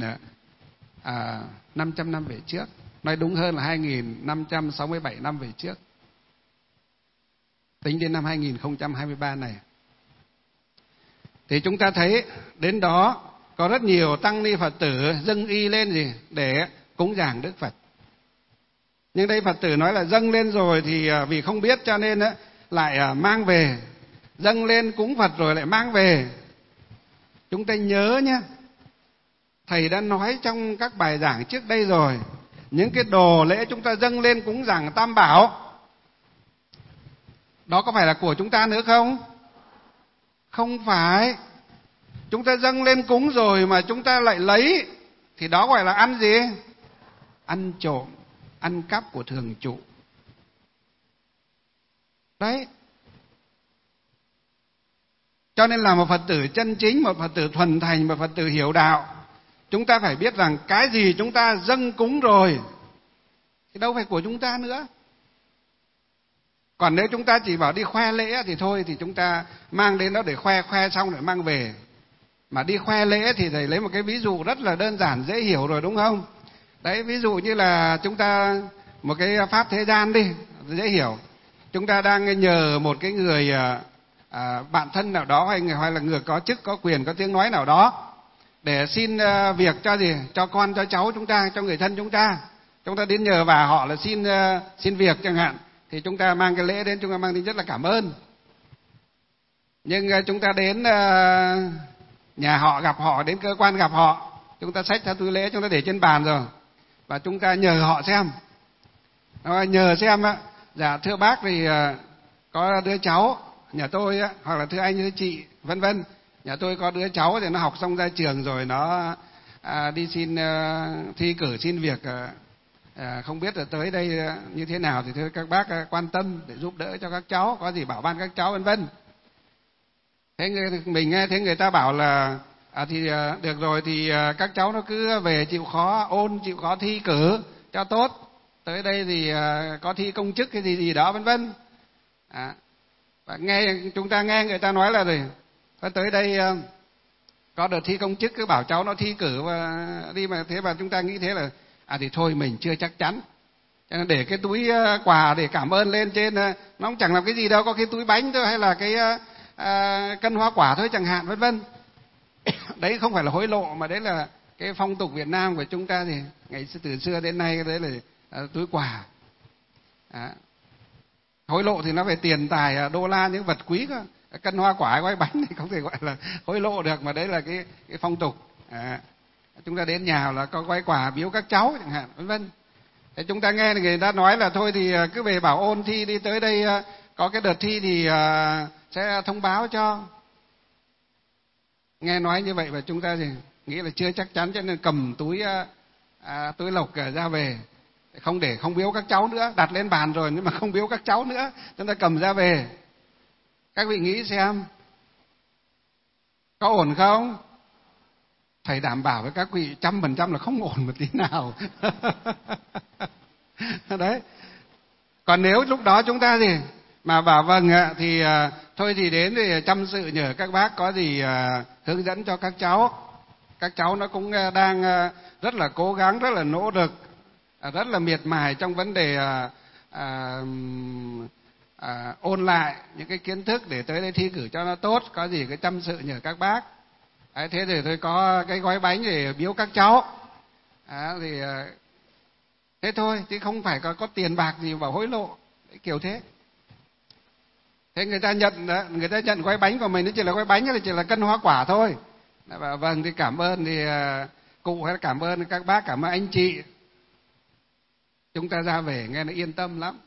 2.500 năm về trước. Nói đúng hơn là 2.567 năm về trước, tính đến năm 2023 này. Thì chúng ta thấy đến đó có rất nhiều tăng ni Phật tử dâng y lên gì? Để cúng dường Đức Phật. Nhưng đây Phật tử nói là dâng lên rồi thì vì không biết cho nên lại mang về. Dâng lên cúng Phật rồi lại mang về. Chúng ta nhớ nhé, Thầy đã nói trong các bài giảng trước đây rồi, những cái đồ lễ chúng ta dâng lên cúng dường Tam Bảo, đó có phải là của chúng ta nữa không? Không phải. Chúng ta dâng lên cúng rồi mà chúng ta lại lấy, thì đó gọi là ăn gì? Ăn trộm, ăn cắp của thường trụ. Đấy. Cho nên là một Phật tử chân chính, một Phật tử thuần thành, một Phật tử hiểu đạo, chúng ta phải biết rằng cái gì chúng ta dâng cúng rồi thì đâu phải của chúng ta nữa. Còn nếu chúng ta chỉ bảo đi khoe lễ thì thôi, thì chúng ta mang đến đó để khoe xong lại mang về. Mà đi khoe lễ thì thầy lấy một cái ví dụ rất là đơn giản dễ hiểu rồi, đúng không? Đấy, ví dụ như là chúng ta một cái pháp thế gian đi, dễ hiểu. Chúng ta đang nhờ một cái người bạn thân nào đó hay là người có chức, có quyền, có tiếng nói nào đó để xin việc cho gì? Cho con, cho cháu chúng ta, cho người thân chúng ta. Chúng ta đến nhờ và họ là xin việc chẳng hạn, thì chúng ta mang cái lễ đến, chúng ta mang tính chất là cảm ơn. Nhưng chúng ta đến nhà họ, gặp họ, đến cơ quan gặp họ, chúng ta xách theo túi lễ, chúng ta để trên bàn rồi, và chúng ta nhờ họ xem. Nhờ xem á, dạ thưa bác thì có đứa cháu nhà tôi á, hoặc là thưa anh, thưa chị, vân vân, nhà tôi có đứa cháu thì nó học xong ra trường rồi, nó đi xin thi cử xin việc, không biết là tới đây như thế nào, thì thưa các bác quan tâm để giúp đỡ cho các cháu, có gì bảo ban các cháu, vân vân. Thế mình nghe thấy người ta bảo là thì được rồi, thì các cháu nó cứ về chịu khó ôn, chịu khó thi cử cho tốt, tới đây thì có thi công chức cái gì đó, vân vân. Và chúng ta nghe người ta nói là rồi tới đây có đợt thi công chức, cứ bảo cháu nó thi cử và đi, mà thế mà chúng ta nghĩ thế là thì thôi mình chưa chắc chắn, cho nên để cái túi quà để cảm ơn lên trên, nó cũng chẳng làm cái gì đâu, có cái túi bánh thôi, hay là cái cân hoa quả thôi chẳng hạn, vân vân. Đấy không phải là hối lộ, mà đấy là cái phong tục Việt Nam của chúng ta, thì ngày từ xưa đến nay đấy là túi quà. Hối lộ thì nó về tiền tài, đô la, những vật quý cơ. Cân hoa quả gói bánh thì không thể gọi là hối lộ được, mà đấy là cái phong tục. Chúng ta đến nhà là có gói quà biếu các cháu chẳng hạn, vân vân. Thế chúng ta nghe người ta nói là thôi thì cứ về bảo ôn thi đi, tới đây có cái đợt thi thì sẽ thông báo cho. Nghe nói như vậy và chúng ta thì nghĩ là chưa chắc chắn, cho nên cầm túi lộc ra về, không biếu các cháu nữa, đặt lên bàn rồi nhưng mà không biếu các cháu nữa, chúng ta cầm ra về. Các vị nghĩ xem có ổn không? Thầy đảm bảo với các vị 100% là không ổn một tí nào. Đấy. Còn nếu lúc đó chúng ta gì mà bảo vâng ạ, thì thôi thì đến thì chăm sự nhờ các bác có gì hướng dẫn cho các cháu. Các cháu nó cũng đang rất là cố gắng, rất là nỗ lực, rất là miệt mài trong vấn đề ôn lại những cái kiến thức để tới đây thi cử cho nó tốt, có gì cứ chăm sự nhờ các bác. Đấy, thế thì tôi có cái gói bánh để biếu các cháu. Thì thế thôi, chứ không phải có tiền bạc gì bảo hối lộ. Đấy, kiểu thế. Thế người ta nhận gói bánh của mình, nó chỉ là gói bánh, thì chỉ là cân hoa quả thôi. Bảo vâng thì cảm ơn thì cụ, hay cảm ơn các bác, cảm ơn anh chị. Chúng ta ra về nghe nó yên tâm lắm.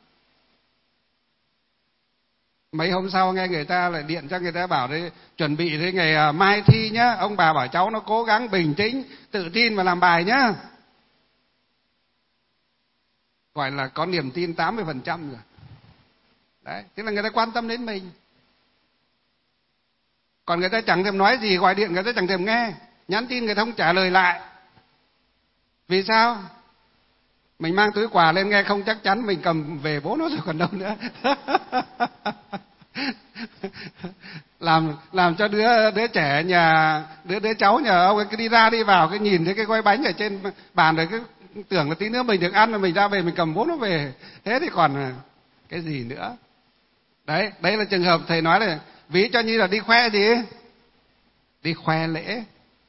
Mấy hôm sau nghe người ta lại điện cho người ta bảo đấy, chuẩn bị đến ngày mai thi nhá, ông bà bảo cháu nó cố gắng bình tĩnh, tự tin và làm bài nhá. Gọi là có niềm tin 80% rồi. Đấy, tức là người ta quan tâm đến mình. Còn người ta chẳng thèm nói gì, gọi điện người ta chẳng thèm nghe, nhắn tin người ta không trả lời lại. Vì sao? Mình mang túi quà lên nghe không chắc chắn, mình cầm về bố nó rồi còn đâu nữa. làm cho đứa trẻ nhà đứa cháu nhà ông ấy cứ đi ra đi vào, cái nhìn thấy cái gói bánh ở trên bàn rồi cứ tưởng là tí nữa mình được ăn, mà mình ra về mình cầm bố nó về. Thế thì còn cái gì nữa. Đấy là trường hợp thầy nói là ví cho như là đi khoe gì, đi khoe lễ.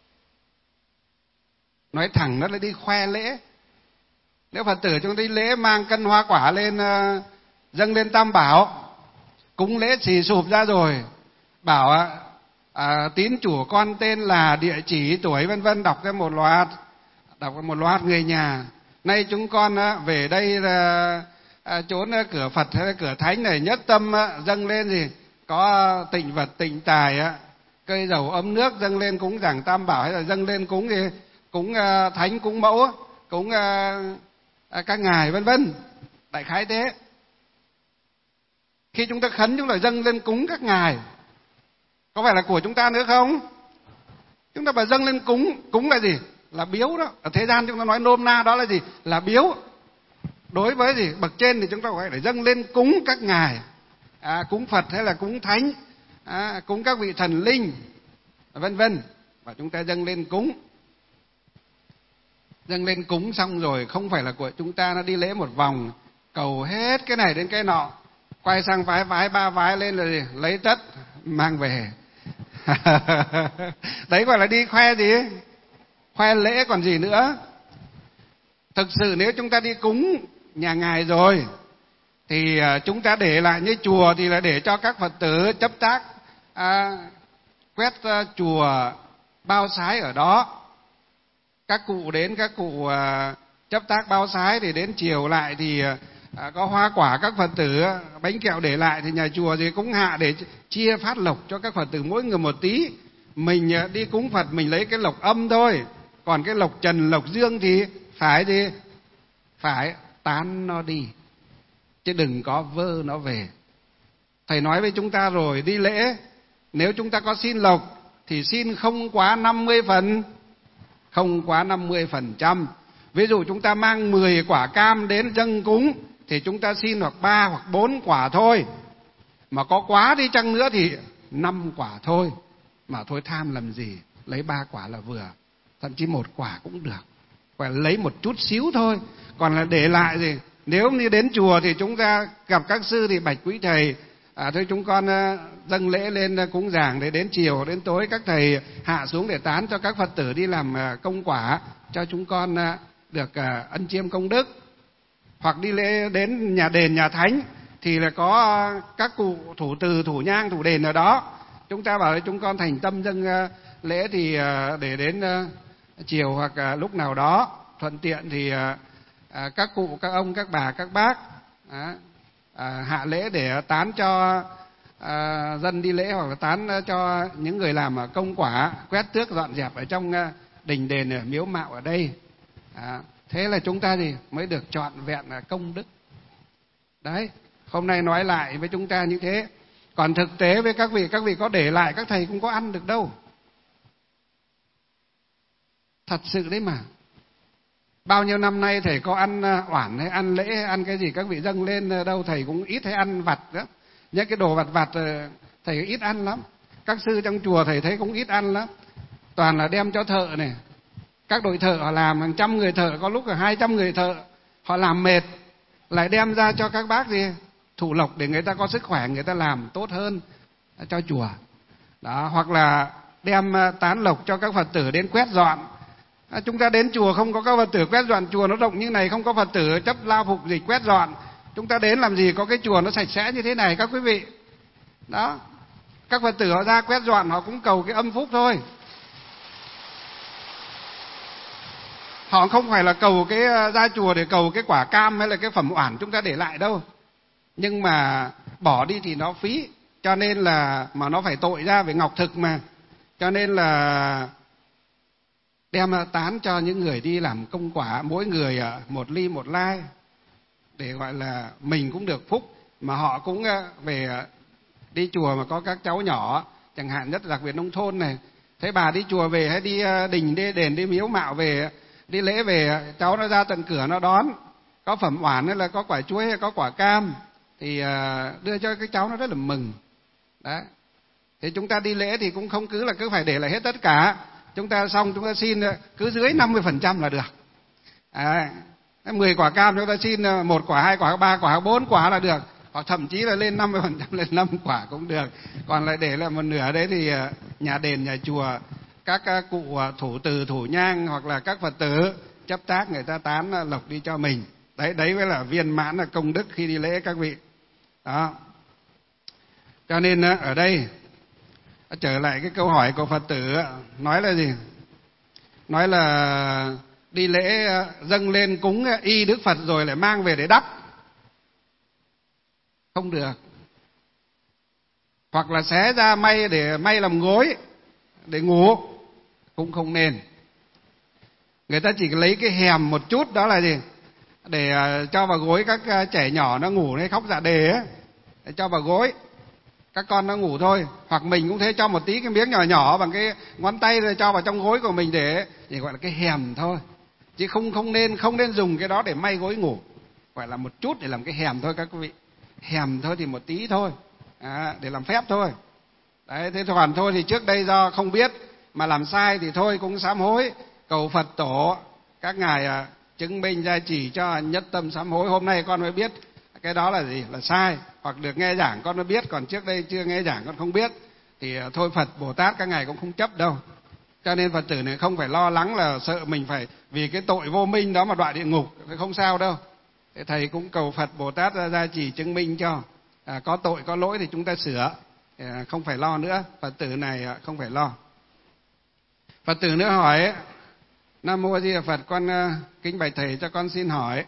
Nói thẳng nó là đi khoe lễ. Nếu Phật tử chúng đi lễ mang cân hoa quả lên dâng lên Tam Bảo, cúng lễ xì sụp ra rồi, bảo tín chủ con tên là, địa chỉ, tuổi vân vân, đọc một loạt người nhà. Nay chúng con về đây là chốn cửa Phật hay là cửa Thánh này, nhất tâm dâng lên gì, có tịnh vật tịnh tài, cây dầu ấm nước dâng lên cúng giảng Tam Bảo, hay là dâng lên cúng gì, cúng Thánh, cúng Mẫu, cúng các ngài vân vân. Đại khái thế. Khi chúng ta khấn, chúng ta dâng lên cúng các ngài, có phải là của chúng ta nữa không? Chúng ta phải dâng lên cúng là gì? Là biếu đó. Ở thế gian chúng ta nói nôm na đó là gì? Là biếu. Đối với gì? Bậc trên thì chúng ta phải dâng lên cúng các ngài, cúng Phật hay là cúng Thánh, cúng các vị thần linh, vân vân. Và chúng ta dâng lên cúng. Dâng lên cúng xong rồi không phải là của chúng ta, nó đi lễ một vòng, cầu hết cái này đến cái nọ, quay sang vái 3 vái lên là gì? Lấy tất mang về. Đấy gọi là đi khoe gì? Khoe lễ còn gì nữa. Thực sự nếu chúng ta đi cúng nhà ngài rồi thì chúng ta để lại, như chùa thì là để cho các Phật tử chấp tác quét chùa, bao sái ở đó. Các cụ đến, các cụ chấp tác bao sái, thì đến chiều lại thì có hoa quả các Phật tử, bánh kẹo để lại, thì nhà chùa thì cũng hạ để chia phát lộc cho các Phật tử mỗi người một tí. Mình đi cúng Phật mình lấy cái lộc âm thôi, còn cái lộc trần, lộc dương thì phải gì? Phải tán nó đi, chứ đừng có vơ nó về. Thầy nói với chúng ta rồi, đi lễ nếu chúng ta có xin lộc thì xin không quá 50%. Ví dụ chúng ta mang 10 quả cam đến dâng cúng thì chúng ta xin hoặc 3 hoặc 4 quả thôi. Mà có quá đi chăng nữa thì 5 quả thôi. Mà thôi tham làm gì, lấy 3 quả là vừa, thậm chí 1 quả cũng được. Phải lấy một chút xíu thôi. Còn là để lại gì, nếu như đến chùa thì chúng ta gặp các sư thì bạch quý thầy, thôi chúng con dâng lễ lên cúng giảng, để đến chiều đến tối các thầy hạ xuống để tán cho các Phật tử đi làm công quả, cho chúng con được ân chiêm công đức. Hoặc đi lễ đến nhà đền nhà thánh thì là có các cụ thủ từ, thủ nhang, thủ đền ở đó, chúng ta bảo chúng con thành tâm dâng lễ, thì để đến chiều hoặc lúc nào đó thuận tiện thì các cụ, các ông, các bà, các bác hạ lễ để tán cho dân đi lễ, hoặc là tán cho những người làm công quả, quét tước dọn dẹp ở trong đình đền, ở miếu mạo ở đây. Thế là chúng ta thì mới được trọn vẹn công đức. Đấy, hôm nay nói lại với chúng ta như thế. Còn thực tế với các vị có để lại các thầy cũng có ăn được đâu. Thật sự đấy mà. Bao nhiêu năm nay thầy có ăn oản hay ăn lễ hay ăn cái gì các vị dâng lên đâu, thầy cũng ít hay ăn vặt đó. Những cái đồ vặt thầy ít ăn lắm. Các sư trong chùa thầy thấy cũng ít ăn lắm. Toàn là đem cho thợ này. Các đội thợ họ làm hàng trăm người thợ, có lúc là 200 người thợ, họ làm mệt, lại đem ra cho các bác gì thủ lộc để người ta có sức khỏe, người ta làm tốt hơn cho chùa. Đó, hoặc là đem tán lộc cho các Phật tử đến quét dọn. Chúng ta đến chùa không có các Phật tử quét dọn, chùa nó rộng như này không có Phật tử chấp lao phục dịch quét dọn. Chúng ta đến làm gì có cái chùa nó sạch sẽ như thế này các quý vị. Đó, các Phật tử họ ra quét dọn họ cũng cầu cái âm phúc thôi. Họ không phải là cầu cái ra chùa để cầu cái quả cam hay là cái phẩm oản chúng ta để lại đâu. Nhưng mà bỏ đi thì nó phí, cho nên là mà nó phải tội ra về ngọc thực mà. Cho nên là đem tán cho những người đi làm công quả, mỗi người một ly một lai, để gọi là mình cũng được phúc, mà họ cũng về đi chùa mà có các cháu nhỏ, chẳng hạn nhất đặc biệt nông thôn này, thấy bà đi chùa về hay đi đình đi đền đi miếu mạo về, đi lễ về, cháu nó ra tận cửa nó đón, có phẩm oản hay là có quả chuối hay có quả cam thì đưa cho cái cháu nó rất là mừng. Đấy. Thì chúng ta đi lễ thì cũng không cứ là cứ phải để lại hết tất cả. Chúng ta xong chúng ta xin cứ dưới 50% là được. 10 quả cam chúng ta xin 1 quả, 2 quả, 3 quả, 4 quả là được. Hoặc thậm chí là lên 50%, lên 5 quả cũng được. Còn lại để là một nửa đấy thì nhà đền, nhà chùa, các cụ thủ từ, thủ nhang hoặc là các Phật tử chấp tác người ta tán lộc đi cho mình. Đấy mới là viên mãn là công đức khi đi lễ các vị. Đó. Cho nên ở đây trở lại cái câu hỏi của Phật tử, nói là gì? Nói là đi lễ dâng lên cúng y Đức Phật rồi lại mang về để đắp. Không được. Hoặc là xé ra may để may làm gối để ngủ, cũng không nên. Người ta chỉ lấy cái hèm một chút, đó là gì? Để cho vào gối các trẻ nhỏ nó ngủ hay khóc dạ đề ấy, để cho vào gối các con nó ngủ thôi. Hoặc mình cũng thế, cho một tí cái miếng nhỏ nhỏ bằng cái ngón tay rồi cho vào trong gối của mình để gọi là cái hèm thôi, chứ không nên dùng cái đó để may gối ngủ. Gọi là một chút để làm cái hèm thôi các quý vị. Hèm thôi thì một tí thôi, để làm phép thôi. Đấy, thế còn thôi thì trước đây do không biết mà làm sai thì thôi cũng sám hối, cầu Phật tổ các ngài chứng minh gia chỉ cho nhất tâm sám hối. Hôm nay con mới biết cái đó là gì, là sai, hoặc được nghe giảng con mới biết, còn trước đây chưa nghe giảng con không biết thì thôi Phật Bồ Tát các ngài cũng không chấp đâu. Cho nên Phật tử này không phải lo lắng là sợ mình phải vì cái tội vô minh đó mà đọa địa ngục, không sao đâu. Thầy cũng cầu Phật Bồ Tát ra gia chỉ chứng minh cho, có tội có lỗi thì chúng ta sửa, không phải lo nữa. Phật tử này không phải lo. Phật tử nữa hỏi: Nam Mô A Di Đà Phật, con kính bạch thầy cho con xin hỏi,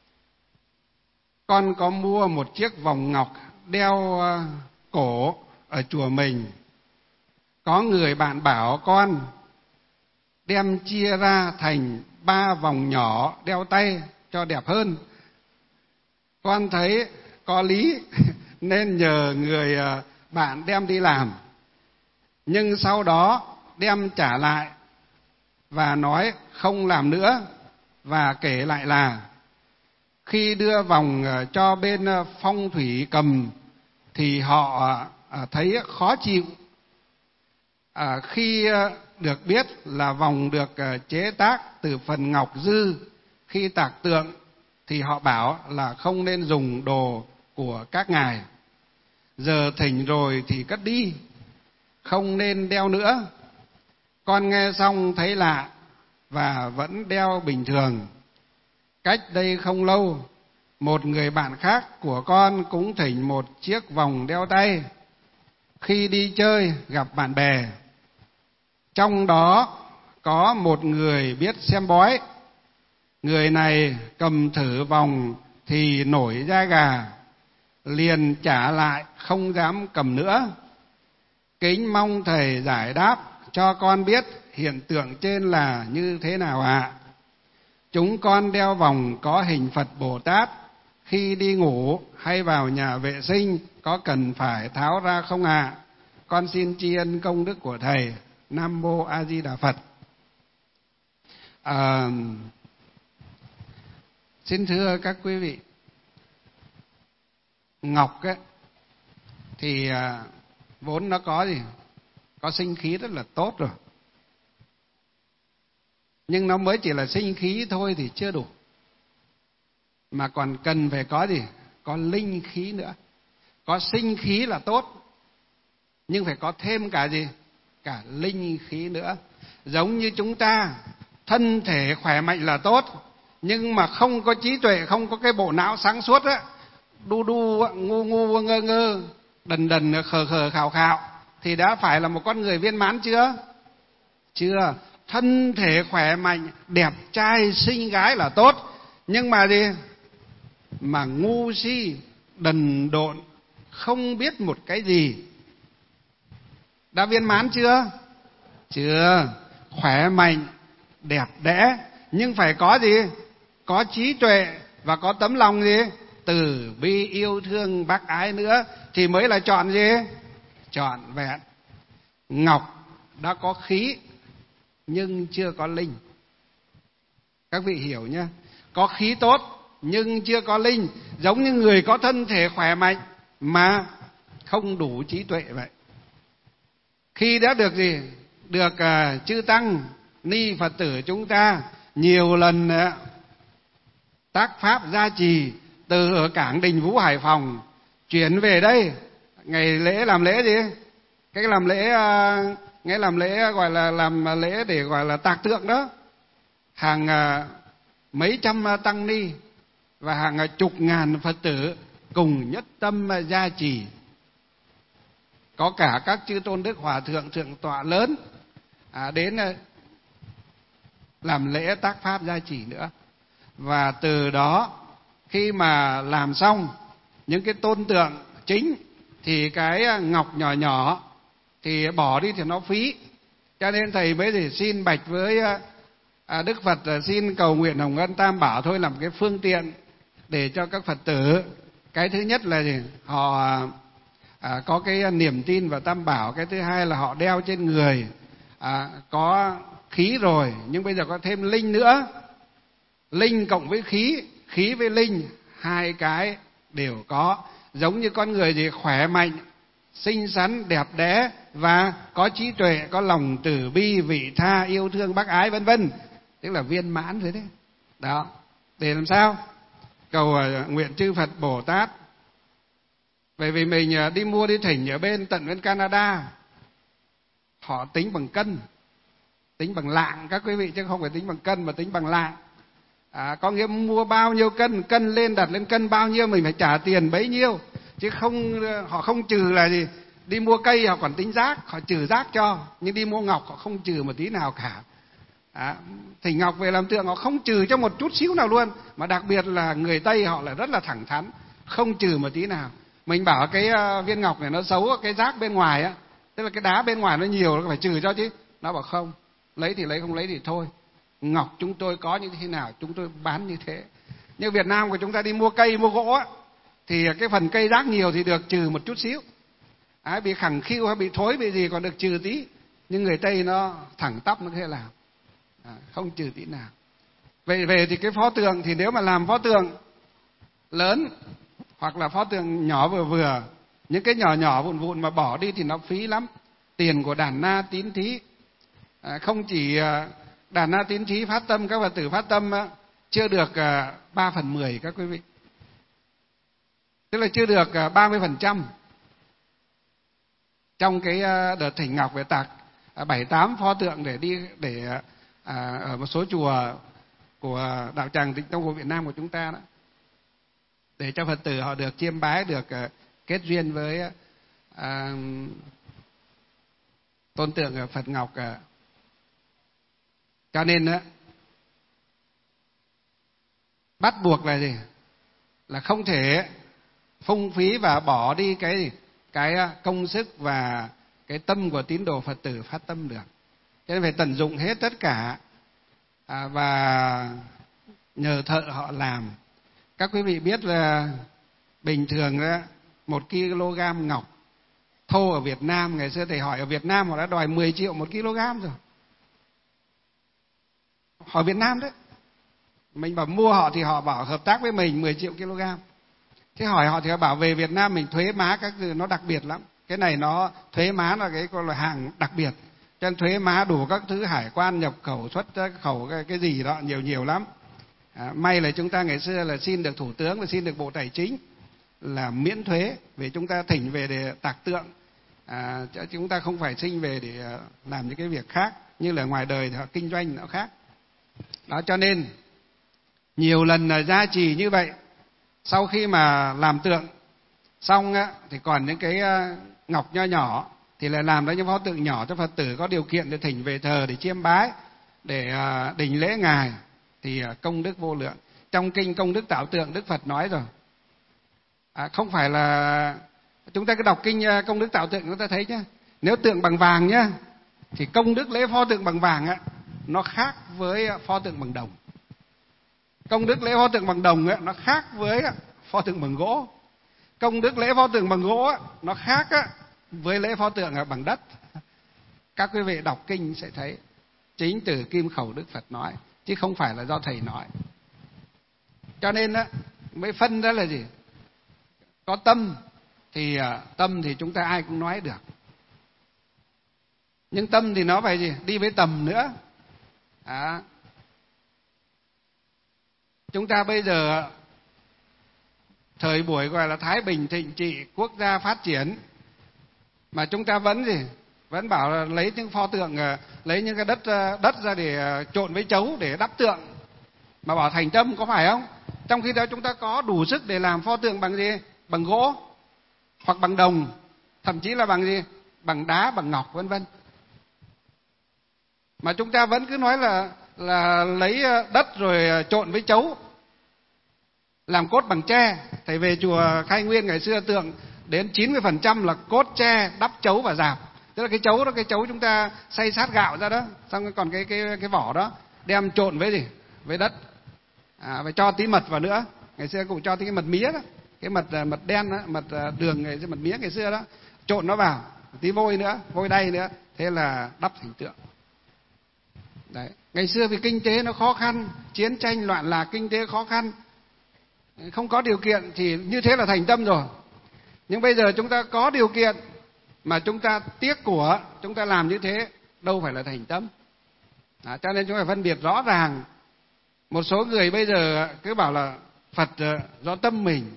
con có mua một chiếc vòng ngọc đeo cổ ở chùa mình. Có người bạn bảo con đem chia ra thành 3 vòng nhỏ đeo tay cho đẹp hơn. Con thấy có lý nên nhờ người bạn đem đi làm. Nhưng sau đó đem trả lại và nói không làm nữa, và kể lại là khi đưa vòng cho bên phong thủy cầm thì họ thấy khó chịu. Khi được biết là vòng được chế tác từ phần ngọc dư, khi tạc tượng thì họ bảo là không nên dùng đồ của các ngài. giờ thỉnh rồi thì cất đi, không nên đeo nữa. Con nghe xong thấy lạ và vẫn đeo bình thường. Cách đây không lâu, một người bạn khác của con cũng thỉnh một chiếc vòng đeo tay khi đi chơi gặp bạn bè. Trong đó có một người biết xem bói. Người này cầm thử vòng thì nổi da gà, liền trả lại không dám cầm nữa. Kính mong thầy giải đáp cho con biết hiện tượng trên là như thế nào ạ? Chúng con đeo vòng có hình Phật Bồ Tát khi đi ngủ hay vào nhà vệ sinh có cần phải tháo ra không ạ? Con xin tri ân công đức của thầy. Nam mô A Di Đà Phật. Xin thưa các quý vị, ngọc ấy, thì vốn nó có gì? Có sinh khí rất là tốt rồi. Nhưng nó mới chỉ là sinh khí thôi thì chưa đủ. Mà còn cần phải có gì? Có linh khí nữa. Có sinh khí là tốt, nhưng phải có thêm cả gì? Cả linh khí nữa. Giống như chúng ta, thân thể khỏe mạnh là tốt, nhưng mà không có trí tuệ, không có cái bộ não sáng suốt á, đu đu ngu ngu ngơ ngơ, đần đần khờ khờ khạo khạo, thì đã phải là một con người viên mãn chưa? Chưa. Thân thể khỏe mạnh, đẹp trai, xinh gái là tốt, nhưng mà gì? Mà ngu si, đần độn, không biết một cái gì, đã viên mãn chưa? Chưa. Khỏe mạnh, đẹp đẽ, nhưng phải có gì? Có trí tuệ và có tấm lòng gì? Từ bi yêu thương bác ái nữa, thì mới là trọn gì? Trọn vẹn. Ngọc đã có khí nhưng chưa có linh. Các vị hiểu nhé. Có khí tốt nhưng chưa có linh. Giống như người có thân thể khỏe mạnh mà không đủ trí tuệ vậy. Khi đã được gì? Được chư tăng ni Phật tử chúng ta nhiều lần tác pháp gia trì, từ ở cảng Đình Vũ Hải Phòng chuyển về đây, ngày lễ làm lễ gì? Cái làm lễ nghe làm lễ gọi là làm lễ để gọi là tạc tượng đó. Hàng mấy trăm tăng ni và hàng chục ngàn Phật tử cùng nhất tâm gia trì. Có cả các chư tôn đức hòa thượng, thượng tọa lớn đến làm lễ tác pháp gia trì nữa. Và từ đó khi mà làm xong những cái tôn tượng chính thì cái ngọc nhỏ nhỏ thì bỏ đi thì nó phí. Cho nên thầy mới thì xin bạch với Đức Phật, xin cầu nguyện Hồng Ân Tam Bảo thôi, làm cái phương tiện để cho các Phật tử. Cái thứ nhất là gì? Họ có cái niềm tin vào Tam Bảo. Cái thứ hai là họ đeo trên người có khí rồi, nhưng bây giờ có thêm linh nữa. Linh cộng với khí, khí với linh, hai cái đều có. Giống như con người gì? Khỏe mạnh, xinh xắn, đẹp đẽ và có trí tuệ, có lòng từ bi, vị tha, yêu thương bác ái vân vân, tức là viên mãn rồi đấy. Đó, để làm sao? Cầu nguyện chư Phật Bồ Tát. Bởi vì mình đi mua đi thỉnh ở tận bên Canada, họ tính bằng cân, tính bằng lạng các quý vị, chứ không phải tính bằng cân mà tính bằng lạng. Có nghĩa mua bao nhiêu cân, cân lên đặt lên cân bao nhiêu mình phải trả tiền bấy nhiêu, chứ không, họ không trừ là gì. Đi mua cây họ còn tính rác, họ trừ rác cho, nhưng đi mua ngọc họ không trừ một tí nào cả. Thỉnh ngọc về làm tượng họ không trừ cho một chút xíu nào luôn. Mà đặc biệt là người Tây họ lại rất là thẳng thắn, không trừ một tí nào. Mình bảo cái viên ngọc này nó xấu, cái rác bên ngoài á, tức là cái đá bên ngoài nó nhiều, nó phải trừ cho chứ. Nó bảo không, lấy thì lấy, không lấy thì thôi. Ngọc chúng tôi có như thế nào chúng tôi bán như thế. Nhưng Việt Nam của chúng ta đi mua cây mua gỗ á, thì cái phần cây rác nhiều thì được trừ một chút xíu. Bị khẳng khiu hay bị thối bị gì còn được trừ tí. Nhưng người Tây nó thẳng tắp nó thế làm, không trừ tí nào. Về thì cái pho tượng thì nếu mà làm pho tượng lớn hoặc là pho tượng nhỏ vừa vừa, những cái nhỏ nhỏ vụn vụn mà bỏ đi thì nó phí lắm. Tiền của đàn na tín thí, không chỉ đàn na tín thí phát tâm, các Phật tử phát tâm chưa được 3/10 các quý vị, tức là chưa được 30%. trong cái đợt thỉnh ngọc về tạc 7-8 pho tượng để ở một số chùa của đạo tràng Tịnh Tông của Việt Nam của chúng ta đó, để cho Phật tử họ được chiêm bái, được kết duyên với tôn tượng Phật Ngọc. Cho nên bắt buộc là gì? Là không thể phung phí và bỏ đi cái công sức và cái tâm của tín đồ Phật tử phát tâm được. Cho nên phải tận dụng hết tất cả và nhờ thợ họ làm. Các quý vị biết là bình thường 1 kg ngọc thô ở Việt Nam, ngày xưa thầy hỏi ở Việt Nam họ đã đòi 10 triệu 1 kg rồi. Hỏi Việt Nam đấy. Mình bảo mua họ thì họ bảo hợp tác với mình 10 triệu kg. Thế hỏi họ thì họ bảo về Việt Nam mình thuế má các thứ nó đặc biệt lắm. Cái này nó thuế má là cái là hàng đặc biệt. Cho nên thuế má đủ các thứ hải quan, nhập khẩu, xuất khẩu cái gì đó nhiều lắm. May là chúng ta ngày xưa là xin được Thủ tướng và xin được Bộ Tài chính là miễn thuế, vì chúng ta thỉnh về để tạc tượng. Chúng ta không phải sinh về để làm những cái việc khác, như là ngoài đời thì họ kinh doanh nó khác. Đó, cho nên nhiều lần gia trì như vậy, sau khi mà làm tượng xong thì còn những cái ngọc nho nhỏ thì lại làm ra những pho tượng nhỏ cho Phật tử có điều kiện để thỉnh về thờ, để chiêm bái, để đỉnh lễ ngài, thì công đức vô lượng. Trong kinh Công Đức Tạo Tượng, Đức Phật nói rồi, không phải là chúng ta cứ đọc kinh Công Đức Tạo Tượng chúng ta thấy nhá, nếu tượng bằng vàng nhá thì công đức lễ pho tượng bằng vàng nó khác với pho tượng bằng đồng. Công đức lễ pho tượng bằng đồng nó khác với pho tượng bằng gỗ. Công đức lễ pho tượng bằng gỗ nó khác với lễ pho tượng bằng đất. Các quý vị đọc kinh sẽ thấy chính từ kim khẩu Đức Phật nói, chứ không phải là do thầy nói. Cho nên mới phân ra là gì? Có tâm thì chúng ta ai cũng nói được. Nhưng tâm thì nó phải gì? Đi với tầm nữa. Chúng ta bây giờ thời buổi gọi là thái bình thịnh trị, quốc gia phát triển, mà chúng ta vẫn gì? Vẫn bảo là lấy những pho tượng, lấy những cái đất ra để trộn với chấu để đắp tượng, mà bảo thành tâm, có phải không? Trong khi đó chúng ta có đủ sức để làm pho tượng bằng gì? Bằng gỗ hoặc bằng đồng, thậm chí là bằng gì? Bằng đá, bằng ngọc, vân vân. Mà chúng ta vẫn cứ nói là lấy đất rồi trộn với chấu, làm cốt bằng tre. Thầy về chùa Khai Nguyên ngày xưa tượng đến 90% là cốt tre đắp chấu và rạp. Tức là cái chấu đó, cái chấu chúng ta xay sát gạo ra đó, xong còn cái vỏ đó đem trộn với gì? Với đất. Và cho tí mật vào nữa. Ngày xưa cũng cho tí cái mật mía đó, cái mật đen đó, mật đường ngày xưa, mật mía ngày xưa đó, trộn nó vào, tí vôi nữa, vôi đay nữa, thế là đắp thành tượng. Đấy. Ngày xưa vì kinh tế nó khó khăn, chiến tranh loạn lạc, kinh tế khó khăn, không có điều kiện thì như thế là thành tâm rồi. Nhưng bây giờ chúng ta có điều kiện mà chúng ta tiếc của, chúng ta làm như thế đâu phải là thành tâm. Cho nên chúng ta phải phân biệt rõ ràng. Một số người bây giờ cứ bảo là Phật do tâm mình,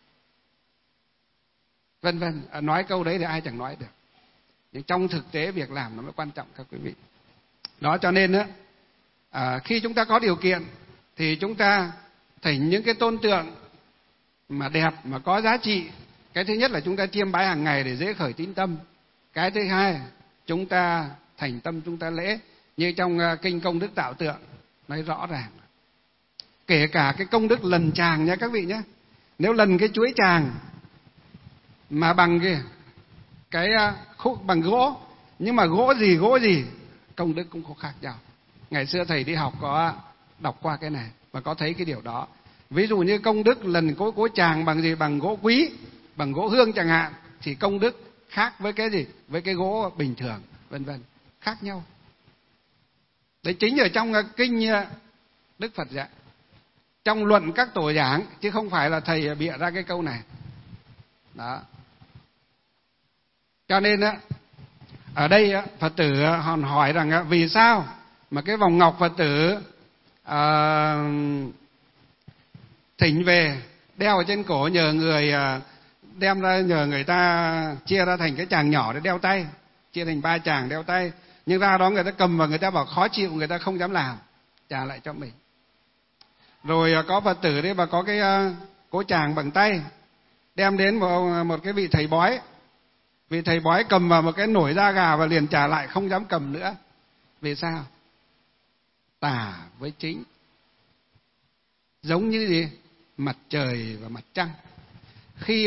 vân vân, nói câu đấy thì ai chẳng nói được. Nhưng trong thực tế việc làm nó mới quan trọng các quý vị. Đó, cho nên khi chúng ta có điều kiện thì chúng ta thỉnh những cái tôn tượng mà đẹp, mà có giá trị. Cái thứ nhất là chúng ta chiêm bái hàng ngày để dễ khởi tín tâm. Cái thứ hai, chúng ta thành tâm chúng ta lễ. Như trong kinh Công Đức Tạo Tượng nói rõ ràng, kể cả cái công đức lần tràng nha các vị nhé. Nếu lần cái chuỗi tràng mà bằng cái khúc bằng gỗ, nhưng mà gỗ gì công đức cũng có khác nhau. Ngày xưa thầy đi học có đọc qua cái này và có thấy cái điều đó. Ví dụ như công đức lần cối tràng bằng gì? Bằng gỗ quý, bằng gỗ hương chẳng hạn, thì công đức khác với cái gì? Với cái gỗ bình thường, vân vân, khác nhau. Đấy chính ở trong kinh Đức Phật dạy, trong luận các tổ giảng, chứ không phải là thầy bịa ra cái câu này. Đó. Cho nên ở đây Phật tử hòn hỏi rằng vì sao mà cái vòng ngọc Phật tử thỉnh về đeo ở trên cổ, nhờ người đem ra nhờ người ta chia ra thành cái chàng nhỏ để đeo tay, chia thành 3 chàng đeo tay, nhưng ra đó người ta cầm và người ta bảo khó chịu, người ta không dám làm, trả lại cho mình. Rồi có Phật tử đấy và có cái cỗ chàng bằng tay, đem đến một cái vị thầy bói. Vị thầy bói cầm vào một cái nổi da gà và liền trả lại, không dám cầm nữa. Vì sao? Tà với chính. Giống như gì? Mặt trời và mặt trăng. Khi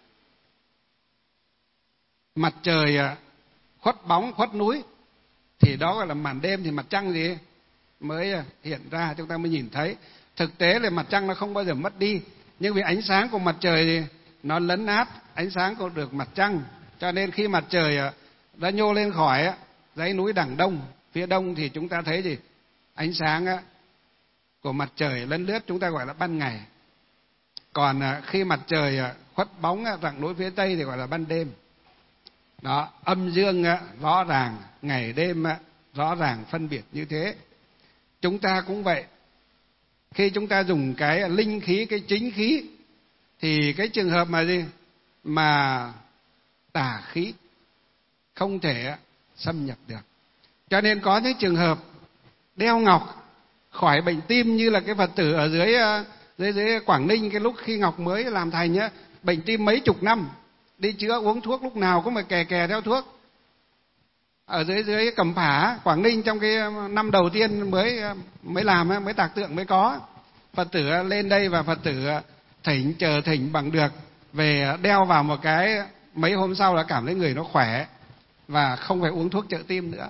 mặt trời khuất bóng, khuất núi, thì đó gọi là màn đêm, thì mặt trăng gì mới hiện ra, chúng ta mới nhìn thấy. Thực tế là mặt trăng nó không bao giờ mất đi, nhưng vì ánh sáng của mặt trời thì nó lấn át ánh sáng của được mặt trăng, cho nên khi mặt trời đã nhô lên khỏi dãy núi đằng đông, phía đông, thì chúng ta thấy gì? Ánh sáng của mặt trời lấn lướt, chúng ta gọi là ban ngày. Còn khi mặt trời khuất bóng rặng núi phía tây thì gọi là ban đêm. Đó, âm dương rõ ràng, ngày đêm rõ ràng phân biệt như thế. Chúng ta cũng vậy. Khi chúng ta dùng cái linh khí, cái chính khí, thì cái trường hợp mà gì? Mà tà khí không thể xâm nhập được. Cho nên có những trường hợp đeo ngọc khỏi bệnh tim, như là cái Phật tử ở dưới Quảng Ninh, cái lúc khi ngọc mới làm thành nhá, bệnh tim mấy chục năm, đi chữa uống thuốc lúc nào cũng phải kè theo thuốc. Ở dưới Cẩm Phả, Quảng Ninh, trong cái năm đầu tiên mới làm, mới tạc tượng mới có. Phật tử lên đây và Phật tử chờ thỉnh bằng được, về đeo vào một cái, mấy hôm sau là cảm thấy người nó khỏe và không phải uống thuốc trợ tim nữa.